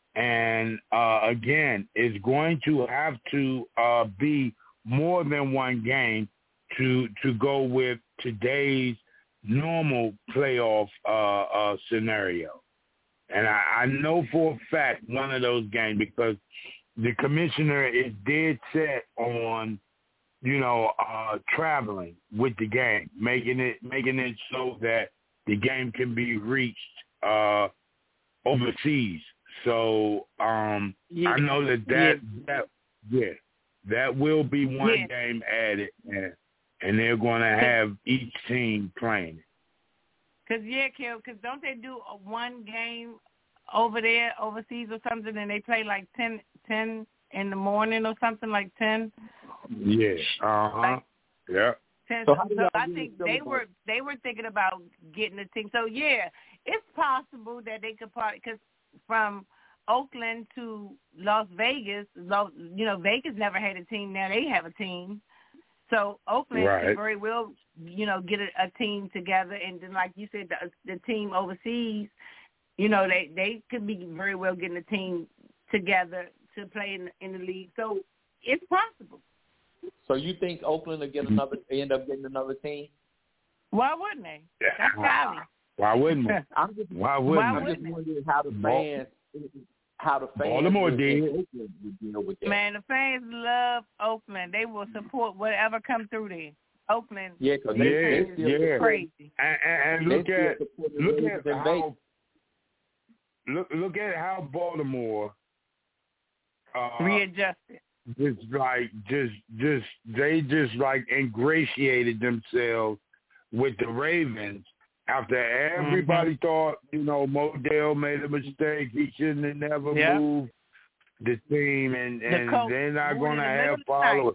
[SPEAKER 1] and uh, again, it's going to have to uh, be more than one game to to go with today's normal playoff uh, uh, scenario. And I, I know for a fact one of those games because the commissioner is dead set on, you know, uh, traveling with the game, making it making it so that the game can be reached uh, overseas. So um,
[SPEAKER 7] yeah.
[SPEAKER 1] I know that that,
[SPEAKER 7] yeah.
[SPEAKER 1] that yeah that will be one
[SPEAKER 7] yeah.
[SPEAKER 1] game added, and, and they're going to have each team playing it.
[SPEAKER 7] Cause yeah, Kel, cause don't they do a one game over there overseas or something, and they play like ten, ten in the morning or something like ten?
[SPEAKER 1] Yeah. Uh huh.
[SPEAKER 7] Like,
[SPEAKER 1] yeah.
[SPEAKER 7] ten,
[SPEAKER 10] So,
[SPEAKER 7] so,
[SPEAKER 10] how do
[SPEAKER 7] so
[SPEAKER 10] y'all
[SPEAKER 7] I
[SPEAKER 10] really
[SPEAKER 7] think
[SPEAKER 10] feel
[SPEAKER 7] they
[SPEAKER 10] about-
[SPEAKER 7] were they were thinking about getting a team. So yeah, it's possible that they could probably because from Oakland to Las Vegas, you know, Vegas never had a team. Now they have a team. So Oakland
[SPEAKER 1] right.
[SPEAKER 7] could very well, you know, get a, a team together, and then, like you said, the, the team overseas, you know, they they could be very well getting a team together to play in in the league. So it's possible.
[SPEAKER 10] So you think Oakland will get another, end up getting another team?
[SPEAKER 7] Why wouldn't they? That's Cali.
[SPEAKER 1] Why wouldn't they?
[SPEAKER 10] I'm just,
[SPEAKER 1] Why wouldn't
[SPEAKER 7] Why
[SPEAKER 10] I'm
[SPEAKER 1] they?
[SPEAKER 10] just wondering how the fans, how the fans
[SPEAKER 1] Baltimore
[SPEAKER 10] in
[SPEAKER 1] did.
[SPEAKER 10] Oakland would deal with that.
[SPEAKER 7] Man, the fans love Oakland. They will support whatever comes through there. Oakland,
[SPEAKER 10] Yeah, because
[SPEAKER 1] Yeah,
[SPEAKER 10] they, they still
[SPEAKER 1] yeah.
[SPEAKER 7] crazy.
[SPEAKER 1] And, and, and
[SPEAKER 10] They
[SPEAKER 1] look
[SPEAKER 10] still
[SPEAKER 1] at
[SPEAKER 10] support the
[SPEAKER 1] look
[SPEAKER 10] Raiders
[SPEAKER 1] at
[SPEAKER 10] in
[SPEAKER 1] how
[SPEAKER 10] Vegas.
[SPEAKER 1] look look at how Baltimore uh,
[SPEAKER 7] Readjusted.
[SPEAKER 1] just like just just they just like ingratiated themselves with the Ravens after everybody mm-hmm. thought, you know, Modell made a mistake. He shouldn't have never
[SPEAKER 7] yeah.
[SPEAKER 1] moved the team, and, and
[SPEAKER 7] the
[SPEAKER 1] they're not going to have followers.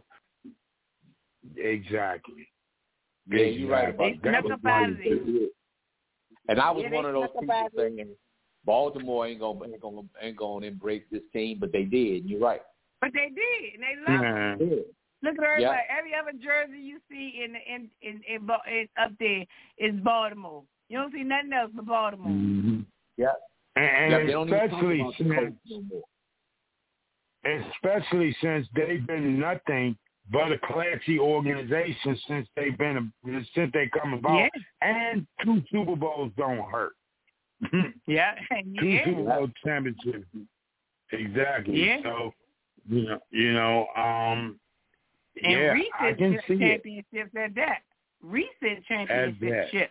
[SPEAKER 1] Exactly.
[SPEAKER 10] Yeah,
[SPEAKER 1] exactly.
[SPEAKER 10] you're right about
[SPEAKER 7] they
[SPEAKER 10] that.
[SPEAKER 7] snuck up out of there.
[SPEAKER 10] And I was
[SPEAKER 7] yeah,
[SPEAKER 10] one of those people
[SPEAKER 7] saying
[SPEAKER 10] Baltimore ain't gonna ain't gonna ain't gonna embrace this team, but they did. You're right.
[SPEAKER 7] But they did, and they loved
[SPEAKER 1] yeah.
[SPEAKER 7] it. Look at everybody.
[SPEAKER 10] Yeah.
[SPEAKER 7] Every other jersey you see in the, in, in in in up there is Baltimore. You don't see nothing else but Baltimore.
[SPEAKER 1] Mm-hmm.
[SPEAKER 10] Yeah.
[SPEAKER 1] And,
[SPEAKER 10] yeah,
[SPEAKER 1] and
[SPEAKER 10] they don't even
[SPEAKER 1] especially
[SPEAKER 10] talk about the
[SPEAKER 1] since,
[SPEAKER 10] coach no more.
[SPEAKER 1] especially since they've been nothing but a classy organization since they've been since they come about,
[SPEAKER 4] Yeah.
[SPEAKER 1] and two Super Bowls don't hurt.
[SPEAKER 4] Yeah,
[SPEAKER 1] two
[SPEAKER 4] yeah.
[SPEAKER 1] Super Bowl championships, exactly.
[SPEAKER 4] Yeah.
[SPEAKER 1] So you know, you know, um,
[SPEAKER 4] And
[SPEAKER 1] yeah,
[SPEAKER 4] recent
[SPEAKER 1] I can see it.
[SPEAKER 4] championships at that. Recent
[SPEAKER 1] At
[SPEAKER 4] championship.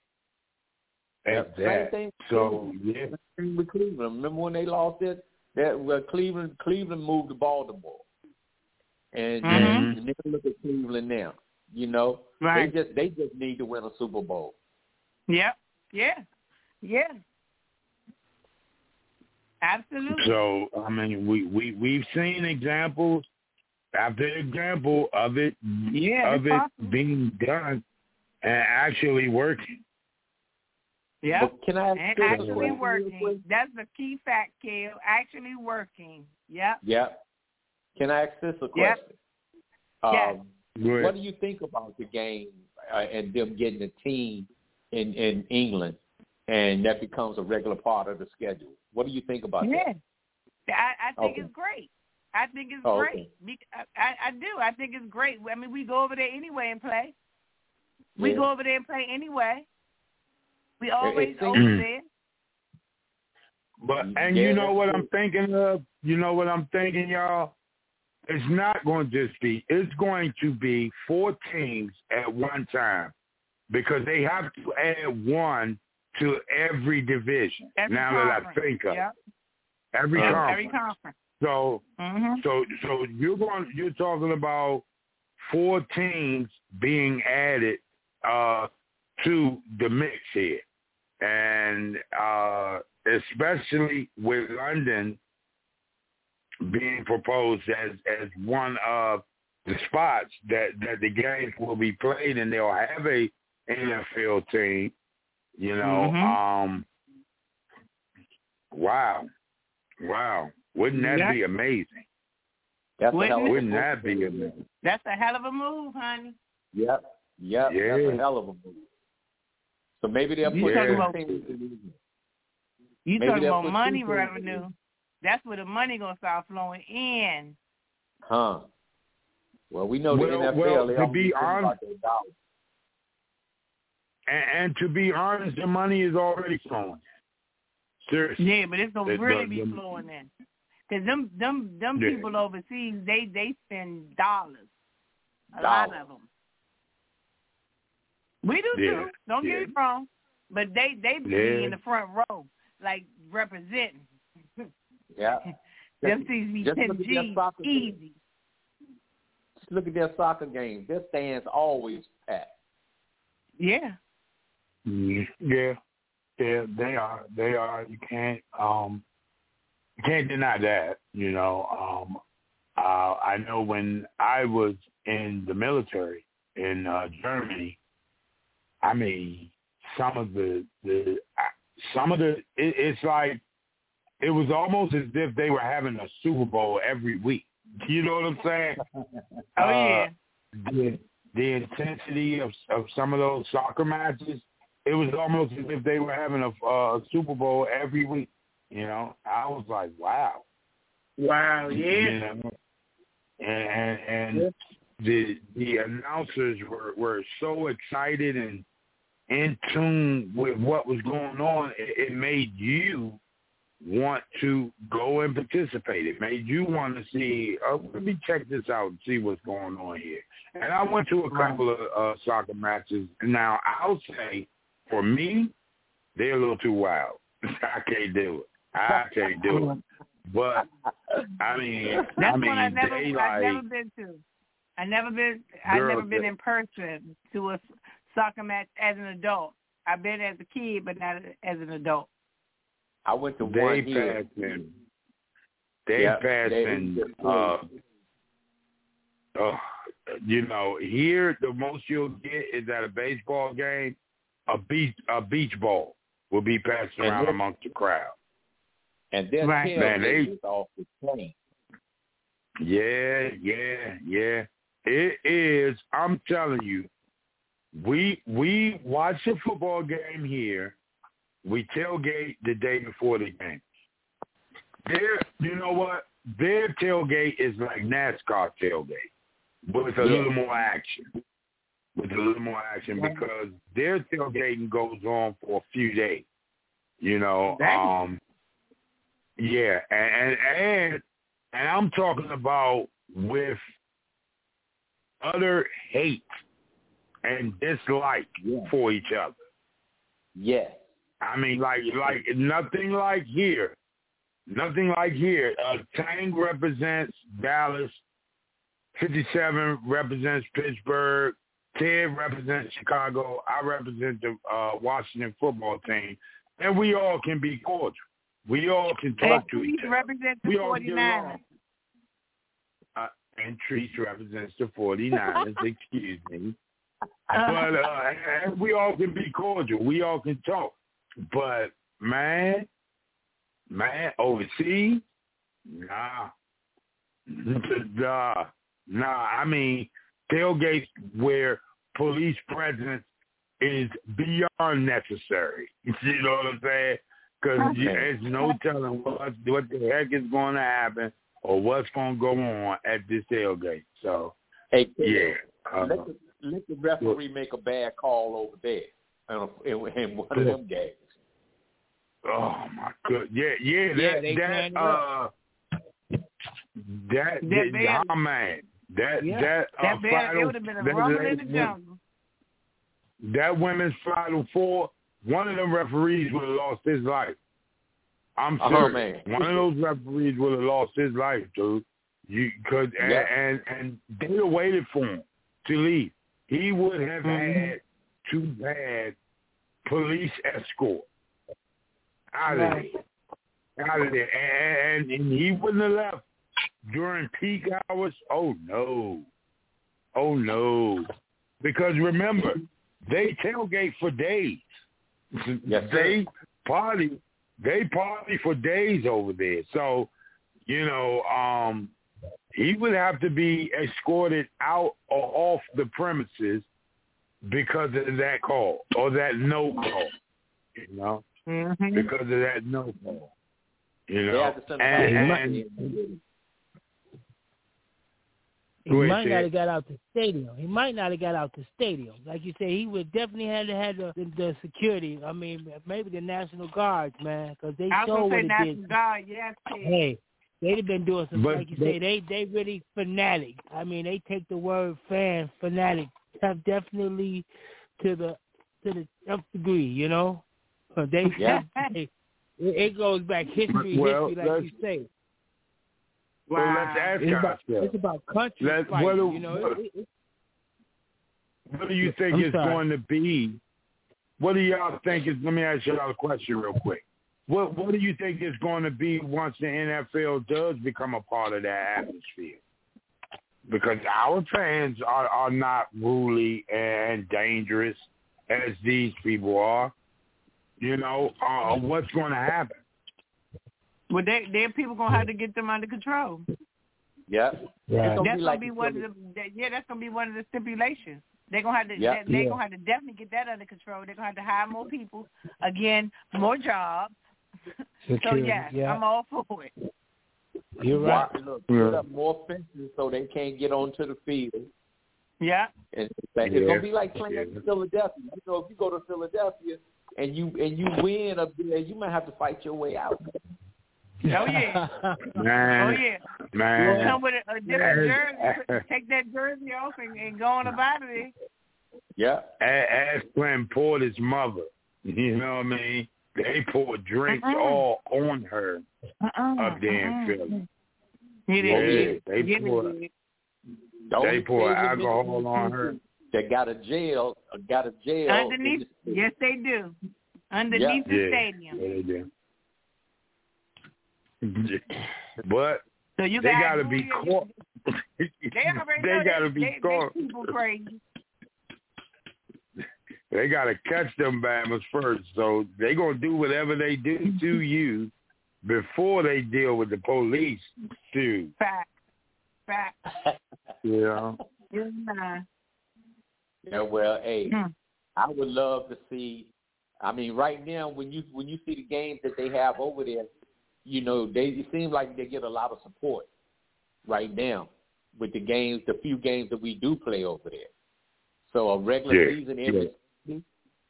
[SPEAKER 1] At
[SPEAKER 10] Same
[SPEAKER 1] that.
[SPEAKER 10] thing.
[SPEAKER 1] So yeah,
[SPEAKER 10] Same thing with Cleveland. Remember when they lost it? That well, Cleveland Cleveland moved to Baltimore, and,
[SPEAKER 4] Mhm.
[SPEAKER 10] and then look at Cleveland now. You know,
[SPEAKER 4] Right.
[SPEAKER 10] they just they just need to win a Super Bowl.
[SPEAKER 4] Yep. Yeah. Yeah. Absolutely.
[SPEAKER 1] So I mean, we we we've seen examples after example of it
[SPEAKER 4] Yeah,
[SPEAKER 1] of
[SPEAKER 4] it's
[SPEAKER 1] it
[SPEAKER 4] possible.
[SPEAKER 1] being done and actually working.
[SPEAKER 4] Yeah.
[SPEAKER 10] But can I ask
[SPEAKER 4] And
[SPEAKER 10] you a
[SPEAKER 4] actually
[SPEAKER 10] question?
[SPEAKER 4] working. That's the key fact, Kale. Actually working. Yep.
[SPEAKER 10] Yeah. Can I ask this a
[SPEAKER 4] Yep.
[SPEAKER 10] question?
[SPEAKER 4] Yes.
[SPEAKER 10] Um,
[SPEAKER 1] Go ahead.
[SPEAKER 10] What do you think about the game uh, and them getting a team in, in England, and that becomes a regular part of the schedule? What do you think about
[SPEAKER 4] Yeah.
[SPEAKER 10] that?
[SPEAKER 4] I, I think
[SPEAKER 10] Okay.
[SPEAKER 4] it's great. I think it's
[SPEAKER 10] Oh,
[SPEAKER 4] great. Be- I, I, I do. I think it's great. I mean, we go over there anyway and play. We
[SPEAKER 10] Yeah.
[SPEAKER 4] go over there and play anyway. We always
[SPEAKER 10] seems-
[SPEAKER 4] over there.
[SPEAKER 1] But and
[SPEAKER 10] Yeah,
[SPEAKER 1] you know
[SPEAKER 10] that's
[SPEAKER 1] what
[SPEAKER 10] true.
[SPEAKER 1] I'm thinking of? You know what I'm thinking, y'all? It's not going to just be. It's going to be four teams at one time because they have to add one to every division.
[SPEAKER 4] Every
[SPEAKER 1] now
[SPEAKER 4] conference.
[SPEAKER 1] that I think of it.
[SPEAKER 4] Yep.
[SPEAKER 1] every
[SPEAKER 4] Yep.
[SPEAKER 1] conference.
[SPEAKER 4] Every conference.
[SPEAKER 1] So
[SPEAKER 4] Mm-hmm.
[SPEAKER 1] so so you're going. You're talking about four teams being added uh, to the mix here, and uh, especially with London being proposed as as one of the spots that, that the games will be played, and they'll have a N F L team. You know,
[SPEAKER 4] Mhm.
[SPEAKER 1] um, wow, wow, wouldn't that
[SPEAKER 4] Yeah.
[SPEAKER 1] be amazing?
[SPEAKER 10] That's a
[SPEAKER 4] Wouldn't
[SPEAKER 10] hell of a
[SPEAKER 1] Wouldn't
[SPEAKER 10] move.
[SPEAKER 1] that be amazing?
[SPEAKER 4] That's a hell of a move, honey.
[SPEAKER 10] Yep. Yep.
[SPEAKER 1] Yeah.
[SPEAKER 10] That's a hell of a move. So maybe they'll
[SPEAKER 4] You
[SPEAKER 10] put
[SPEAKER 1] talking
[SPEAKER 10] two
[SPEAKER 4] about-
[SPEAKER 10] teams in England.
[SPEAKER 4] You
[SPEAKER 10] Maybe
[SPEAKER 4] talking
[SPEAKER 10] they'll
[SPEAKER 4] about
[SPEAKER 10] put two
[SPEAKER 4] money
[SPEAKER 10] teams in
[SPEAKER 4] revenue.
[SPEAKER 10] England.
[SPEAKER 4] That's where the money gonna start flowing in.
[SPEAKER 10] Huh. Well, we know the
[SPEAKER 1] Well-
[SPEAKER 10] N F L,
[SPEAKER 1] well,
[SPEAKER 10] they
[SPEAKER 1] to
[SPEAKER 10] always
[SPEAKER 1] be
[SPEAKER 10] think
[SPEAKER 1] honest-
[SPEAKER 10] about their dollars.
[SPEAKER 1] And, and to be honest, the money is already flowing. Seriously.
[SPEAKER 4] Yeah, but it's gonna
[SPEAKER 1] The-
[SPEAKER 4] really
[SPEAKER 1] the-
[SPEAKER 4] be
[SPEAKER 1] the-
[SPEAKER 4] flowing in. Cause them them them
[SPEAKER 1] Yeah.
[SPEAKER 4] people overseas, they they spend dollars. A
[SPEAKER 10] Dollars.
[SPEAKER 4] lot of them. We do
[SPEAKER 1] Yeah,
[SPEAKER 4] too. Don't
[SPEAKER 1] yeah.
[SPEAKER 4] get me wrong. But they they be
[SPEAKER 1] Yeah.
[SPEAKER 4] in the front row, like representing.
[SPEAKER 10] Yeah.
[SPEAKER 4] Them seats be
[SPEAKER 10] Just
[SPEAKER 4] ten
[SPEAKER 10] look at their
[SPEAKER 4] G's
[SPEAKER 10] soccer games.
[SPEAKER 4] easy.
[SPEAKER 10] Just look at their soccer games. Their stands always packed.
[SPEAKER 4] Yeah.
[SPEAKER 1] Mm, Yeah, yeah, they are. They are. You can't, um, you can't deny that. You know, um, uh, I know when I was in the military in uh, Germany, I mean, some of the the some of the it, it's like it was almost as if they were having a Super Bowl every week. You know what I'm saying?
[SPEAKER 4] Oh
[SPEAKER 1] Uh,
[SPEAKER 4] yeah.
[SPEAKER 1] the the intensity of of some of those soccer matches, it was almost as if they were having a uh, Super Bowl every week. You know, I was like, wow.
[SPEAKER 4] Wow.
[SPEAKER 1] You
[SPEAKER 4] Yeah.
[SPEAKER 1] know? And and, and the the announcers were, were so excited and in tune with what was going on. It, it made you want to go and participate. It made you want to see, oh, let me check this out and see what's going on here. And I went to a couple of uh, soccer matches. Now, I'll say, for me, they're a little too wild. I can't do it. I can't do it. But, I mean,
[SPEAKER 4] That's
[SPEAKER 1] I mean,
[SPEAKER 4] one I never
[SPEAKER 1] they
[SPEAKER 4] I've
[SPEAKER 1] like,
[SPEAKER 4] never been to. I never been I've
[SPEAKER 1] Girl,
[SPEAKER 4] never been
[SPEAKER 1] they-
[SPEAKER 4] in person to a soccer match as an adult. I've been as a kid, but not as an adult.
[SPEAKER 10] I went to
[SPEAKER 1] they
[SPEAKER 10] one here.
[SPEAKER 1] passed in. They
[SPEAKER 10] Yeah,
[SPEAKER 1] passed
[SPEAKER 10] they-
[SPEAKER 1] in, uh, uh, you know, here the most you'll get is at a baseball game, a beach a beach ball will be passed
[SPEAKER 10] And
[SPEAKER 1] around
[SPEAKER 10] this-
[SPEAKER 1] amongst the crowd.
[SPEAKER 10] And their
[SPEAKER 4] Right.
[SPEAKER 1] Man,
[SPEAKER 10] tailgate
[SPEAKER 1] they-
[SPEAKER 10] is off the chain.
[SPEAKER 1] Yeah, yeah, yeah. It is. I'm telling you, we we watch a football game here. We tailgate the day before the game. Their, you know what? Their tailgate is like NASCAR tailgate. But with a
[SPEAKER 10] Yeah.
[SPEAKER 1] little more action. With a little more action because their tailgating goes on for a few days. You know, um, yeah, and, and and and I'm talking about with utter hate and dislike
[SPEAKER 10] Yeah.
[SPEAKER 1] for each other.
[SPEAKER 10] Yes.
[SPEAKER 1] I mean, like like nothing like here, nothing like here. Uh, Tang represents Dallas. fifty-seven represents Pittsburgh. Ted represents Chicago. I represent the uh, Washington football team. And we all can be cordial. We all can talk to each other.
[SPEAKER 4] represent the
[SPEAKER 1] We all get
[SPEAKER 4] forty-niners.
[SPEAKER 1] along. Uh, and Treese represents the forty-niners, excuse me. But uh, and we all can be cordial. We all can talk. But, man, man, overseas, nah. Nah. Nah, I mean, tailgates where police presence is beyond necessary. You know what I'm saying? Because
[SPEAKER 10] Okay.
[SPEAKER 1] there's no telling what, what the heck is going to happen or what's going to go on at this tailgate. So,
[SPEAKER 10] Hey,
[SPEAKER 1] yeah. Uh,
[SPEAKER 10] let, the, let the referee make a bad call over there in, in, in one of them games.
[SPEAKER 1] oh, my God. Yeah, yeah,
[SPEAKER 6] Yeah,
[SPEAKER 1] that,
[SPEAKER 6] they
[SPEAKER 1] that,
[SPEAKER 6] ran it
[SPEAKER 1] uh, that,
[SPEAKER 4] That
[SPEAKER 1] that,
[SPEAKER 4] man-
[SPEAKER 1] oh, man. That,
[SPEAKER 6] Yeah.
[SPEAKER 1] that, uh,
[SPEAKER 4] That bad,
[SPEAKER 1] final,
[SPEAKER 4] it would have been a
[SPEAKER 1] that-
[SPEAKER 4] rumble
[SPEAKER 1] that-
[SPEAKER 4] in the jungle.
[SPEAKER 1] That women's Final Four, one of them referees would have lost his life. I'm
[SPEAKER 10] Oh,
[SPEAKER 1] serious.
[SPEAKER 10] man.
[SPEAKER 1] One of those referees would have lost his life, dude. You could, and,
[SPEAKER 10] Yeah.
[SPEAKER 1] and and they would have waited for him to leave. He would have
[SPEAKER 4] Mm-hmm.
[SPEAKER 1] had too bad police escort out of
[SPEAKER 4] Right.
[SPEAKER 1] there, out of there, and, and he wouldn't have left during peak hours. Oh no, oh no, because remember. They tailgate for days.
[SPEAKER 10] Yes,
[SPEAKER 1] they party. They party for days over there. So, you know, um, he would have to be escorted out or off the premises because of that call or that no call. You know,
[SPEAKER 4] Mm-hmm.
[SPEAKER 1] because of that no call. You
[SPEAKER 10] They
[SPEAKER 1] know,
[SPEAKER 10] have to send
[SPEAKER 1] and,
[SPEAKER 10] somebody
[SPEAKER 1] and
[SPEAKER 6] He
[SPEAKER 1] Go ahead,
[SPEAKER 6] might not
[SPEAKER 1] Ted.
[SPEAKER 6] have got out the stadium. He might not have got out the stadium. Like you say, he would definitely have to have the, the, the security. I mean, maybe the National Guards, man, because they
[SPEAKER 4] I was
[SPEAKER 6] showed
[SPEAKER 4] going to
[SPEAKER 6] what
[SPEAKER 4] say
[SPEAKER 6] it
[SPEAKER 4] National
[SPEAKER 6] did.
[SPEAKER 4] Guard, yes, Ted.
[SPEAKER 6] Hey, they'd have been doing some,
[SPEAKER 1] But-
[SPEAKER 6] like you
[SPEAKER 1] but-
[SPEAKER 6] say, they they really fanatic. I mean, they take the word fan, fanatic, have definitely to the to the nth degree, you know? Uh, they,
[SPEAKER 10] Yeah.
[SPEAKER 6] they, it, it goes back history,
[SPEAKER 1] Well,
[SPEAKER 6] history, like
[SPEAKER 1] let's-
[SPEAKER 6] you say.
[SPEAKER 1] Well, let's ask
[SPEAKER 6] It's about,
[SPEAKER 1] ourselves.
[SPEAKER 6] it's about country
[SPEAKER 1] Let's-
[SPEAKER 6] fighting,
[SPEAKER 1] what do-
[SPEAKER 6] you know?
[SPEAKER 1] what-
[SPEAKER 6] It, it,
[SPEAKER 1] What do you think
[SPEAKER 6] I'm
[SPEAKER 1] it's
[SPEAKER 6] sorry.
[SPEAKER 1] going to be? What do y'all think is? Let me ask y'all a question real quick. What What do you think is going to be once the N F L does become a part of that atmosphere? Because our fans are are not ruly and dangerous as these people are. You know, uh, what's going to happen?
[SPEAKER 4] Well, they, they're people going to have to get them under control.
[SPEAKER 10] Yeah.
[SPEAKER 6] Right.
[SPEAKER 10] It's
[SPEAKER 4] That's
[SPEAKER 10] be
[SPEAKER 4] going
[SPEAKER 10] like
[SPEAKER 4] to be
[SPEAKER 10] the
[SPEAKER 4] one of
[SPEAKER 10] Phillies.
[SPEAKER 4] the, that- yeah, that's going to be one of the stipulations. They're going to have to,
[SPEAKER 10] Yeah.
[SPEAKER 4] they, they're
[SPEAKER 6] Yeah.
[SPEAKER 4] going to have to definitely get that under control. They're going to have to hire more people. Again, more jobs. So,
[SPEAKER 6] Security,
[SPEAKER 4] yeah,
[SPEAKER 6] yeah.
[SPEAKER 4] I'm all for it.
[SPEAKER 6] You're right.
[SPEAKER 10] Why- Look, put up more fences so they can't get onto the field.
[SPEAKER 4] Yeah.
[SPEAKER 10] And it's, like,
[SPEAKER 1] Yeah.
[SPEAKER 10] it's gonna be like playing
[SPEAKER 1] Yeah.
[SPEAKER 10] in Philadelphia. You know, if you go to Philadelphia and you and you win up there, you might have to fight your way out.
[SPEAKER 4] Oh, yeah.
[SPEAKER 1] Man,
[SPEAKER 4] Oh, yeah.
[SPEAKER 1] man.
[SPEAKER 4] Come with a, a different
[SPEAKER 1] Yeah.
[SPEAKER 4] jersey. Take that jersey off and, and go on about it.
[SPEAKER 10] Yeah.
[SPEAKER 1] A- Ask Glenn Porter's mother. You know what I mean? They poured drinks
[SPEAKER 4] Uh-uh.
[SPEAKER 1] all on her
[SPEAKER 4] Uh-uh.
[SPEAKER 1] up there in
[SPEAKER 4] Uh-uh.
[SPEAKER 1] Philly.
[SPEAKER 4] It
[SPEAKER 1] Yeah,
[SPEAKER 4] is.
[SPEAKER 1] they
[SPEAKER 4] It
[SPEAKER 1] pour
[SPEAKER 4] is.
[SPEAKER 10] The only
[SPEAKER 1] they pour
[SPEAKER 10] stadium in
[SPEAKER 1] alcohol
[SPEAKER 10] the
[SPEAKER 1] on her.
[SPEAKER 10] that got a jail, uh, got a jail.
[SPEAKER 4] Underneath,
[SPEAKER 10] in the-
[SPEAKER 4] yes, they do. Underneath the
[SPEAKER 1] Yeah,
[SPEAKER 4] stadium.
[SPEAKER 1] yeah, they do. But
[SPEAKER 4] So you
[SPEAKER 1] they
[SPEAKER 4] got
[SPEAKER 1] gotta be caught.
[SPEAKER 4] They already
[SPEAKER 1] They
[SPEAKER 4] know
[SPEAKER 1] gotta
[SPEAKER 4] they,
[SPEAKER 1] be
[SPEAKER 4] they,
[SPEAKER 1] caught.
[SPEAKER 4] they people crazy.
[SPEAKER 1] They gotta catch them Bammers first. So they gonna do whatever they do to you before they deal with the police too.
[SPEAKER 4] Fact. Fact.
[SPEAKER 1] You know?
[SPEAKER 4] Yeah.
[SPEAKER 10] Yeah, well, hey,
[SPEAKER 4] Hmm.
[SPEAKER 10] I would love to see. I mean, right now, when you when you see the games that they have over there, you know, they it seems like they get a lot of support right now. with the games, the few games that we do play over there. So a regular
[SPEAKER 1] yeah.
[SPEAKER 10] season every
[SPEAKER 1] yeah.
[SPEAKER 10] season.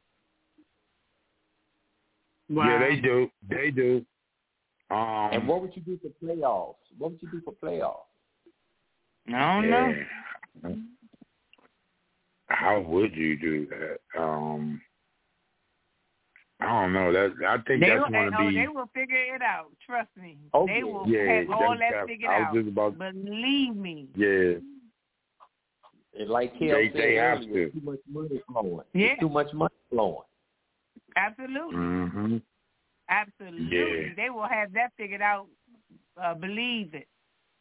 [SPEAKER 4] Wow.
[SPEAKER 1] Yeah, they do. They do. Um,
[SPEAKER 10] and what would you do for playoffs? What would you do for playoffs?
[SPEAKER 4] I don't
[SPEAKER 1] yeah.
[SPEAKER 4] know.
[SPEAKER 1] How would you do that? Um, I don't know. That I think
[SPEAKER 4] They
[SPEAKER 1] that's
[SPEAKER 4] will,
[SPEAKER 1] going to
[SPEAKER 4] oh,
[SPEAKER 1] be.
[SPEAKER 4] they will figure it out. Trust me.
[SPEAKER 10] Oh,
[SPEAKER 4] they
[SPEAKER 10] yeah.
[SPEAKER 4] will
[SPEAKER 1] Yeah,
[SPEAKER 4] have all
[SPEAKER 1] they-
[SPEAKER 4] that figured
[SPEAKER 1] I was
[SPEAKER 4] out.
[SPEAKER 1] just about-
[SPEAKER 4] Believe me.
[SPEAKER 1] Yeah.
[SPEAKER 10] And like Kel
[SPEAKER 1] They-
[SPEAKER 10] said
[SPEAKER 1] they have
[SPEAKER 10] earlier,
[SPEAKER 1] to.
[SPEAKER 10] too much money flowing.
[SPEAKER 4] Yeah.
[SPEAKER 10] There's too much money flowing.
[SPEAKER 4] Absolutely.
[SPEAKER 1] Mm-hmm.
[SPEAKER 4] Absolutely.
[SPEAKER 1] Yeah.
[SPEAKER 4] They will have that figured out. Uh, believe it.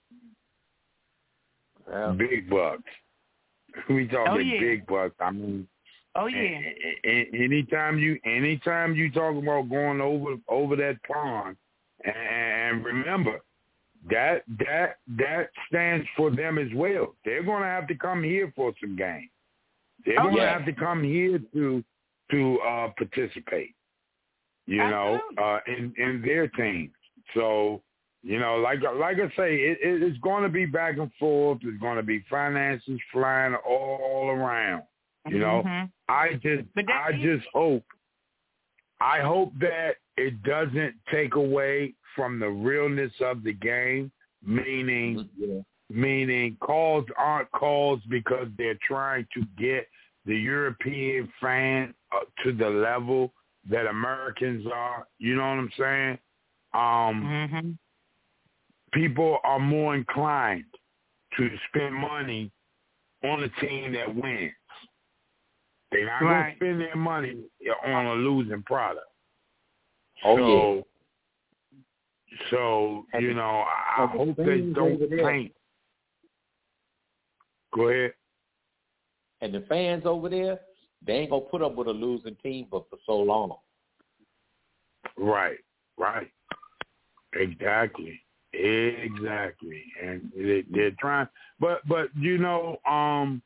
[SPEAKER 10] Yeah.
[SPEAKER 1] Big bucks. We talking
[SPEAKER 4] Oh, yeah.
[SPEAKER 1] big bucks. I mean,
[SPEAKER 4] Oh yeah.
[SPEAKER 1] a- a- a- anytime you, anytime you talk about going over over that pond, and remember that that that stands for them as well. They're going to have to come here for some games. They're
[SPEAKER 4] Oh,
[SPEAKER 1] going to
[SPEAKER 4] yeah.
[SPEAKER 1] have to come here to to uh, participate. You
[SPEAKER 4] Absolutely.
[SPEAKER 1] know, uh, in in their teams. So. You know, like like I say, it, it, it's going to be back and forth. There's going to be finances flying all around. You know,
[SPEAKER 4] Mm-hmm.
[SPEAKER 1] I just
[SPEAKER 4] But that
[SPEAKER 1] I
[SPEAKER 4] is-
[SPEAKER 1] just hope I hope that it doesn't take away from the realness of the game. Meaning,
[SPEAKER 10] Yeah.
[SPEAKER 1] meaning calls aren't calls because they're trying to get the European fan up to the level that Americans are. You know what I'm saying? Um,
[SPEAKER 4] Mm-hmm.
[SPEAKER 1] People are more inclined to spend money on a team that wins. They're not going
[SPEAKER 4] Right.
[SPEAKER 1] to spend their money on a losing product.
[SPEAKER 10] Oh,
[SPEAKER 1] so, so
[SPEAKER 10] And-
[SPEAKER 1] you know, I, I
[SPEAKER 10] and the
[SPEAKER 1] hope they
[SPEAKER 10] fans
[SPEAKER 1] don't
[SPEAKER 10] over there-
[SPEAKER 1] paint. Go ahead.
[SPEAKER 10] And the fans over there, they ain't going to put up with a losing team for, for so long.
[SPEAKER 1] Right, right. Exactly. Exactly. And they, they're trying, but, but, you know, um,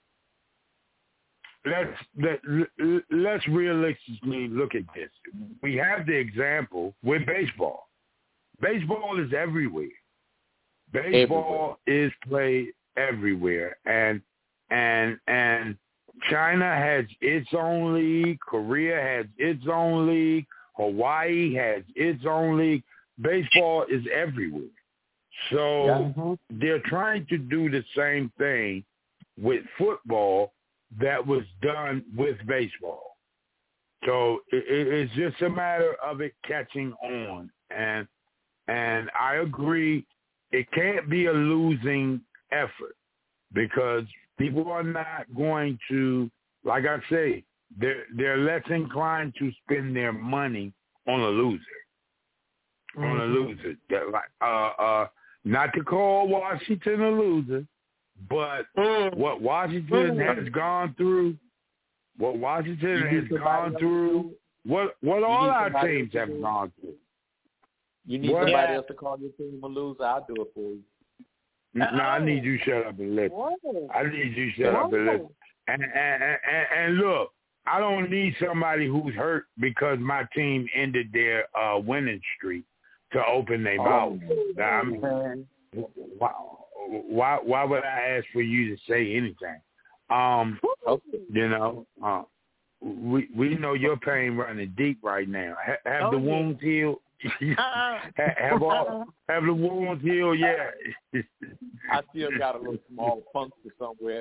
[SPEAKER 1] let's, let, let's realistically look at this. We have the example with baseball. Baseball is everywhere. Baseball everywhere. is played everywhere. And, and, and China has its own league. Korea has its own league. Hawaii has its own league. Baseball is everywhere. So
[SPEAKER 10] Yeah.
[SPEAKER 1] they're trying to do the same thing with football that was done with baseball. So it, it's just a matter of it catching on. And and I agree, it can't be a losing effort because people are not going to, like I say, they're, they're less inclined to spend their money on a loser. On a
[SPEAKER 4] Mm-hmm.
[SPEAKER 1] loser. That, like, uh, uh, not to call Washington a loser, but
[SPEAKER 4] Mm.
[SPEAKER 1] what Washington
[SPEAKER 4] Mm.
[SPEAKER 1] has gone through, what Washington
[SPEAKER 10] You
[SPEAKER 1] has
[SPEAKER 10] need somebody
[SPEAKER 1] gone
[SPEAKER 10] else
[SPEAKER 1] through,
[SPEAKER 10] to-
[SPEAKER 1] what what
[SPEAKER 10] You
[SPEAKER 1] all
[SPEAKER 10] need
[SPEAKER 1] our
[SPEAKER 10] somebody
[SPEAKER 1] teams
[SPEAKER 10] else to
[SPEAKER 1] have
[SPEAKER 10] do it.
[SPEAKER 1] gone through.
[SPEAKER 10] You need
[SPEAKER 1] What?
[SPEAKER 10] somebody
[SPEAKER 4] Yeah.
[SPEAKER 10] else to call your team a loser, I'll do it for you.
[SPEAKER 1] No, I need you to shut up and listen.
[SPEAKER 7] Whoa.
[SPEAKER 1] I need you to shut up and listen. And, and, and, and look, I don't need somebody who's hurt because my team ended their uh, winning streak to open their mouth. I mean, why, why, why would I ask for you to say anything? Um,
[SPEAKER 10] Okay.
[SPEAKER 1] you know, uh, we we know your pain running deep right now. Ha, have
[SPEAKER 4] Oh,
[SPEAKER 1] the
[SPEAKER 4] yeah.
[SPEAKER 1] wounds healed?
[SPEAKER 4] Uh-uh.
[SPEAKER 1] Ha- have all have the wounds healed? Yeah.
[SPEAKER 10] I still got a little small puncture somewhere.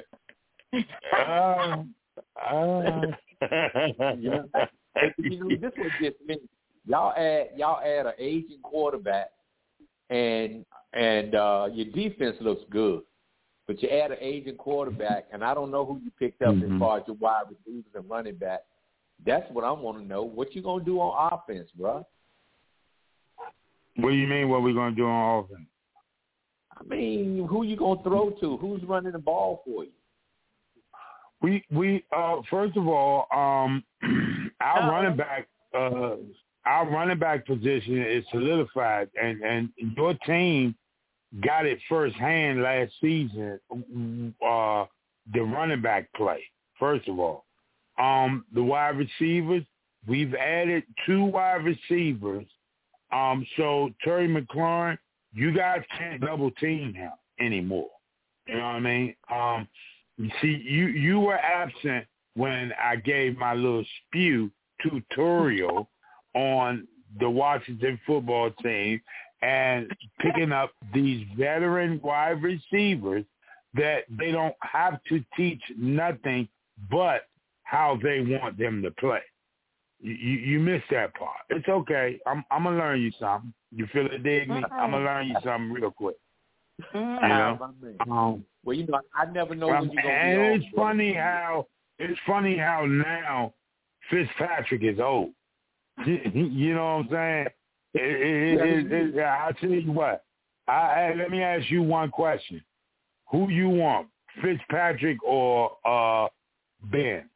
[SPEAKER 1] uh, uh,
[SPEAKER 10] Yeah. Hey, you know, this was just me. Y'all add y'all add an aging quarterback, and and uh, your defense looks good, but you add an aging quarterback, and I don't know who you picked up
[SPEAKER 1] Mhm.
[SPEAKER 10] as far as your wide receivers and running back. That's what I want to know. What you gonna do on offense, bro?
[SPEAKER 1] What do you mean? What we gonna do on offense?
[SPEAKER 10] I mean, who you gonna throw to? Who's running the ball for you?
[SPEAKER 1] We we uh first of all, um our
[SPEAKER 4] Uh-oh.
[SPEAKER 1] running back uh our running back position is solidified and, and your team got it firsthand last season, uh the running back play, first of all. Um the wide receivers, we've added two wide receivers. Um so Terry McLaurin, you guys can't double team him anymore. You know what I mean? Um, you see, you you were absent when I gave my little spew tutorial on the Washington football team and picking up these veteran wide receivers that they don't have to teach nothing but how they want them to play. You, you, you missed that part. It's okay. I'm I'm gonna learn you something. You feel it, dig me? I'm gonna learn you something real quick. You know? Um,
[SPEAKER 10] well, you know, I never know
[SPEAKER 1] um,
[SPEAKER 10] when you're gonna
[SPEAKER 1] and
[SPEAKER 10] be on,
[SPEAKER 1] it's
[SPEAKER 10] bro.
[SPEAKER 1] funny how it's funny how now Fitzpatrick is old. You know what I'm saying? It, it, it, it, it, I'll tell you what. I, I, let me ask you one question. Who you want, Fitzpatrick or uh, Ben?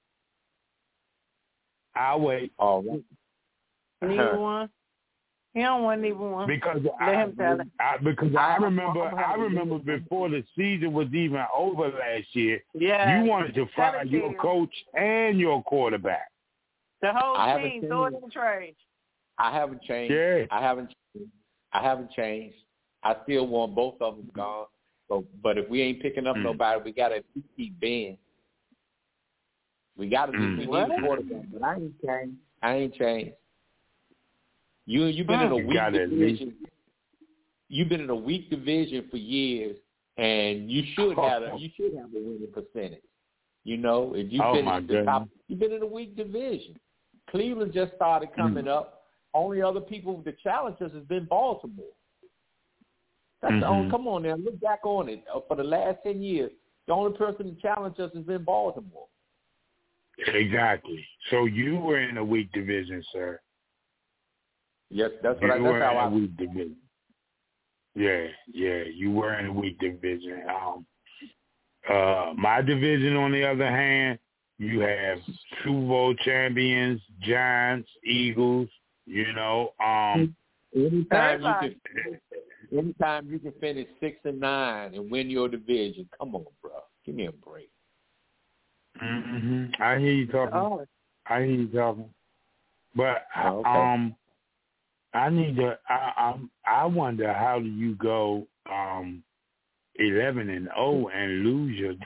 [SPEAKER 1] I'll wait.
[SPEAKER 10] All right.
[SPEAKER 7] Neither one. He don't want neither one.
[SPEAKER 1] Because
[SPEAKER 7] Let
[SPEAKER 1] I,
[SPEAKER 7] him tell it.
[SPEAKER 1] I because
[SPEAKER 7] I-
[SPEAKER 1] I remember
[SPEAKER 7] I'm- I'm
[SPEAKER 1] I
[SPEAKER 7] having
[SPEAKER 1] remember before the season was even over last year,
[SPEAKER 7] Yeah.
[SPEAKER 1] you wanted to
[SPEAKER 7] Tell
[SPEAKER 1] fire
[SPEAKER 7] it,
[SPEAKER 1] your
[SPEAKER 7] Ken.
[SPEAKER 1] coach and your quarterback.
[SPEAKER 7] The whole
[SPEAKER 10] I haven't
[SPEAKER 7] team,
[SPEAKER 10] seen
[SPEAKER 7] throw it
[SPEAKER 10] it.
[SPEAKER 7] in the trash.
[SPEAKER 10] I haven't changed.
[SPEAKER 1] Yeah.
[SPEAKER 10] I haven't. I haven't changed. I still want both of them gone. So, but if we ain't picking up
[SPEAKER 1] Mm.
[SPEAKER 10] nobody, we got to keep Ben. We got to
[SPEAKER 1] Mm.
[SPEAKER 10] we need
[SPEAKER 1] What?
[SPEAKER 10] a quarterback. But I ain't changed. I ain't changed. You you've been
[SPEAKER 1] Mm.
[SPEAKER 10] in a
[SPEAKER 1] You
[SPEAKER 10] weak
[SPEAKER 1] gotta at least-
[SPEAKER 10] division. You've been in a weak division for years, and you should have a, you should have a winning percentage. You know, if you
[SPEAKER 1] Oh,
[SPEAKER 10] finish
[SPEAKER 1] my
[SPEAKER 10] the top,
[SPEAKER 1] goodness.
[SPEAKER 10] you've been in a weak division. Cleveland just started coming
[SPEAKER 1] Mm.
[SPEAKER 10] up. Only other people that challenge us has been Baltimore. That's the
[SPEAKER 1] Mhm.
[SPEAKER 10] only. Come on now, look back on it. Uh, For the last ten years, the only person that challenged us has been Baltimore.
[SPEAKER 1] Exactly. So you were in a weak division, sir.
[SPEAKER 10] Yes, that's
[SPEAKER 1] You
[SPEAKER 10] what I.
[SPEAKER 1] were
[SPEAKER 10] That's how
[SPEAKER 1] in
[SPEAKER 10] I.
[SPEAKER 1] a weak division. Yeah, yeah, you were in a weak division. Um, uh, my division, on the other hand, you have Super Bowl champions, Giants, Eagles. You know, um,
[SPEAKER 10] Anytime you can, anytime you can finish six and nine and win your division, come on, bro, give me a break.
[SPEAKER 1] hmm I hear you talking.
[SPEAKER 7] Oh.
[SPEAKER 1] I hear you talking. But
[SPEAKER 10] Oh, okay.
[SPEAKER 1] um, I need to. I um, I wonder how do you go um, eleven and zero and lose your.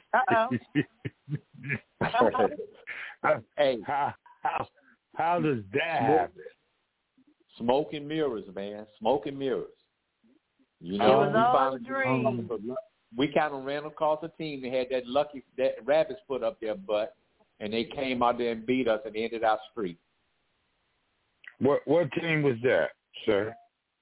[SPEAKER 7] Uh-oh.
[SPEAKER 10] Hey,
[SPEAKER 1] how, how how does that happen?
[SPEAKER 10] Smoke and mirrors, man. Smoke and mirrors. You
[SPEAKER 7] It
[SPEAKER 10] know,
[SPEAKER 7] was
[SPEAKER 10] we
[SPEAKER 7] all a
[SPEAKER 10] finally
[SPEAKER 7] dream.
[SPEAKER 10] we kind of ran across a team that had that lucky that rabbit's foot up their butt, and they came out there and beat us and ended our streak.
[SPEAKER 1] What what team was that, sir?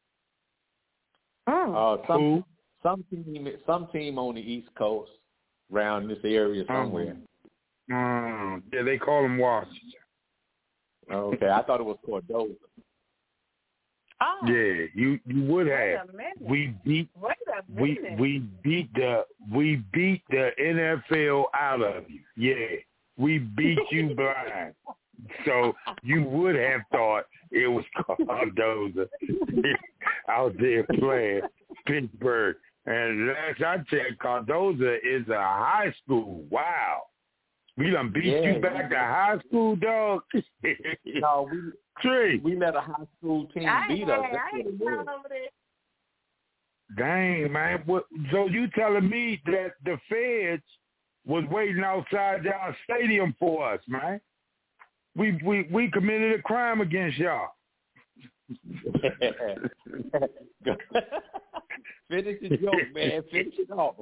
[SPEAKER 10] Uh, some
[SPEAKER 1] Who?
[SPEAKER 10] some team some team on the East Coast, around this area somewhere.
[SPEAKER 1] Um, yeah, they call them Washington.
[SPEAKER 10] Okay, I thought it was Cordova.
[SPEAKER 7] Oh.
[SPEAKER 1] Yeah, you you would
[SPEAKER 7] Wait
[SPEAKER 1] have.
[SPEAKER 7] a minute.
[SPEAKER 1] We beat
[SPEAKER 7] Wait a
[SPEAKER 1] we
[SPEAKER 7] minute.
[SPEAKER 1] we beat the we beat the N F L out of you. Yeah, we beat you blind. So you would have thought it was Cardozo out there playing Pittsburgh. And last I checked, Cardozo is a high school. Wow. We done beat
[SPEAKER 10] Yeah,
[SPEAKER 1] you back
[SPEAKER 10] yeah.
[SPEAKER 1] to high school, dog.
[SPEAKER 10] No, we
[SPEAKER 1] Tree.
[SPEAKER 10] we let a high school team
[SPEAKER 7] I
[SPEAKER 10] beat
[SPEAKER 7] ain't,
[SPEAKER 10] us.
[SPEAKER 7] I
[SPEAKER 10] That's what
[SPEAKER 7] ain't
[SPEAKER 10] it
[SPEAKER 7] down
[SPEAKER 10] was.
[SPEAKER 7] over there.
[SPEAKER 1] Dang, man. What, so you telling me that the feds was waiting outside y'all stadium for us, man? We we we committed a crime against y'all.
[SPEAKER 10] Finish the joke, man. Finish it off.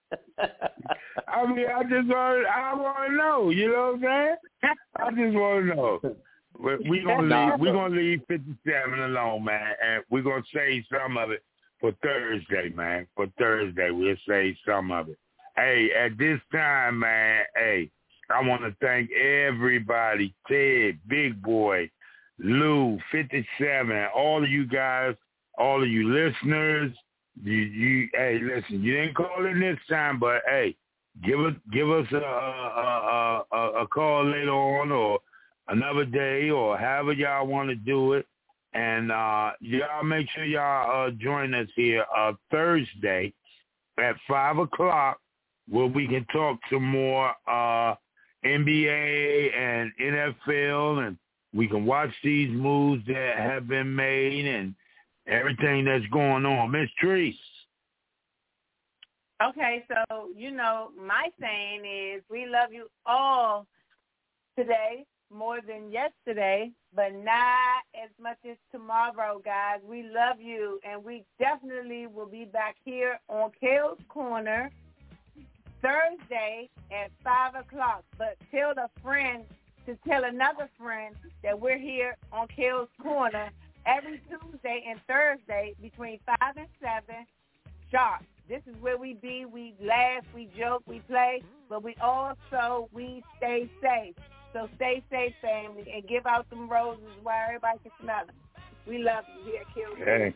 [SPEAKER 1] I mean, I just want I want to know. You know what I'm saying? I just want to know. We we gonna
[SPEAKER 10] Nah,
[SPEAKER 1] leave. We
[SPEAKER 10] bro.
[SPEAKER 1] gonna leave fifty-seven alone, man, and we're gonna save some of it for Thursday, man. For Thursday, we'll save some of it. Hey, at this time, man. Hey, I want to thank everybody: Ted, Big Boy, Lou, fifty-seven, all of you guys, all of you listeners. You, you, hey, listen, you didn't call in this time, but hey, give us, give us a, a, a, a call later on, or another day, or however y'all want to do it. And uh, y'all make sure y'all uh, join us here uh, Thursday at five o'clock, where we can talk some more uh, N B A and N F L, and we can watch these moves that have been made and everything that's going on. Miss Treese.
[SPEAKER 7] Okay, so, you know, my saying is we love you all today more than yesterday, but not as much as tomorrow, guys. We love you, and we definitely will be back here on Kale's Corner Thursday at five o'clock. But tell a friend to tell another friend that we're here on Kale's Corner every Tuesday and Thursday between five and seven sharp. This is where we be. We laugh, we joke, we play, but we also, we stay safe. So stay safe, family, and give out them roses where everybody can smell them. We love you here, Kill.
[SPEAKER 1] Hey.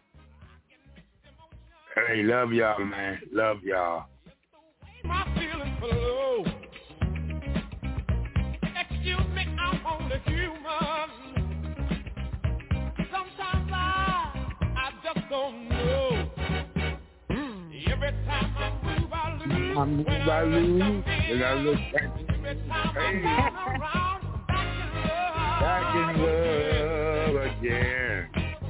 [SPEAKER 1] Hey, love y'all, man. Love y'all.
[SPEAKER 3] My feelings below. Excuse me, I'm only human. Sometimes I, I just don't know. Every time I move, I lose.
[SPEAKER 1] I move,
[SPEAKER 3] when
[SPEAKER 1] I lose. When I look back,
[SPEAKER 3] every time
[SPEAKER 1] hey.
[SPEAKER 3] I turn around,
[SPEAKER 1] Back in love again.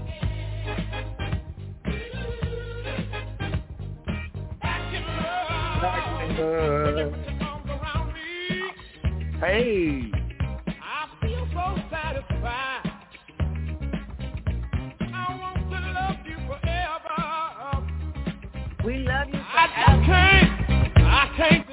[SPEAKER 1] Back in love. Hey.
[SPEAKER 3] I feel so satisfied. I want to love you forever.
[SPEAKER 7] We love you forever.
[SPEAKER 3] I just can't. I can't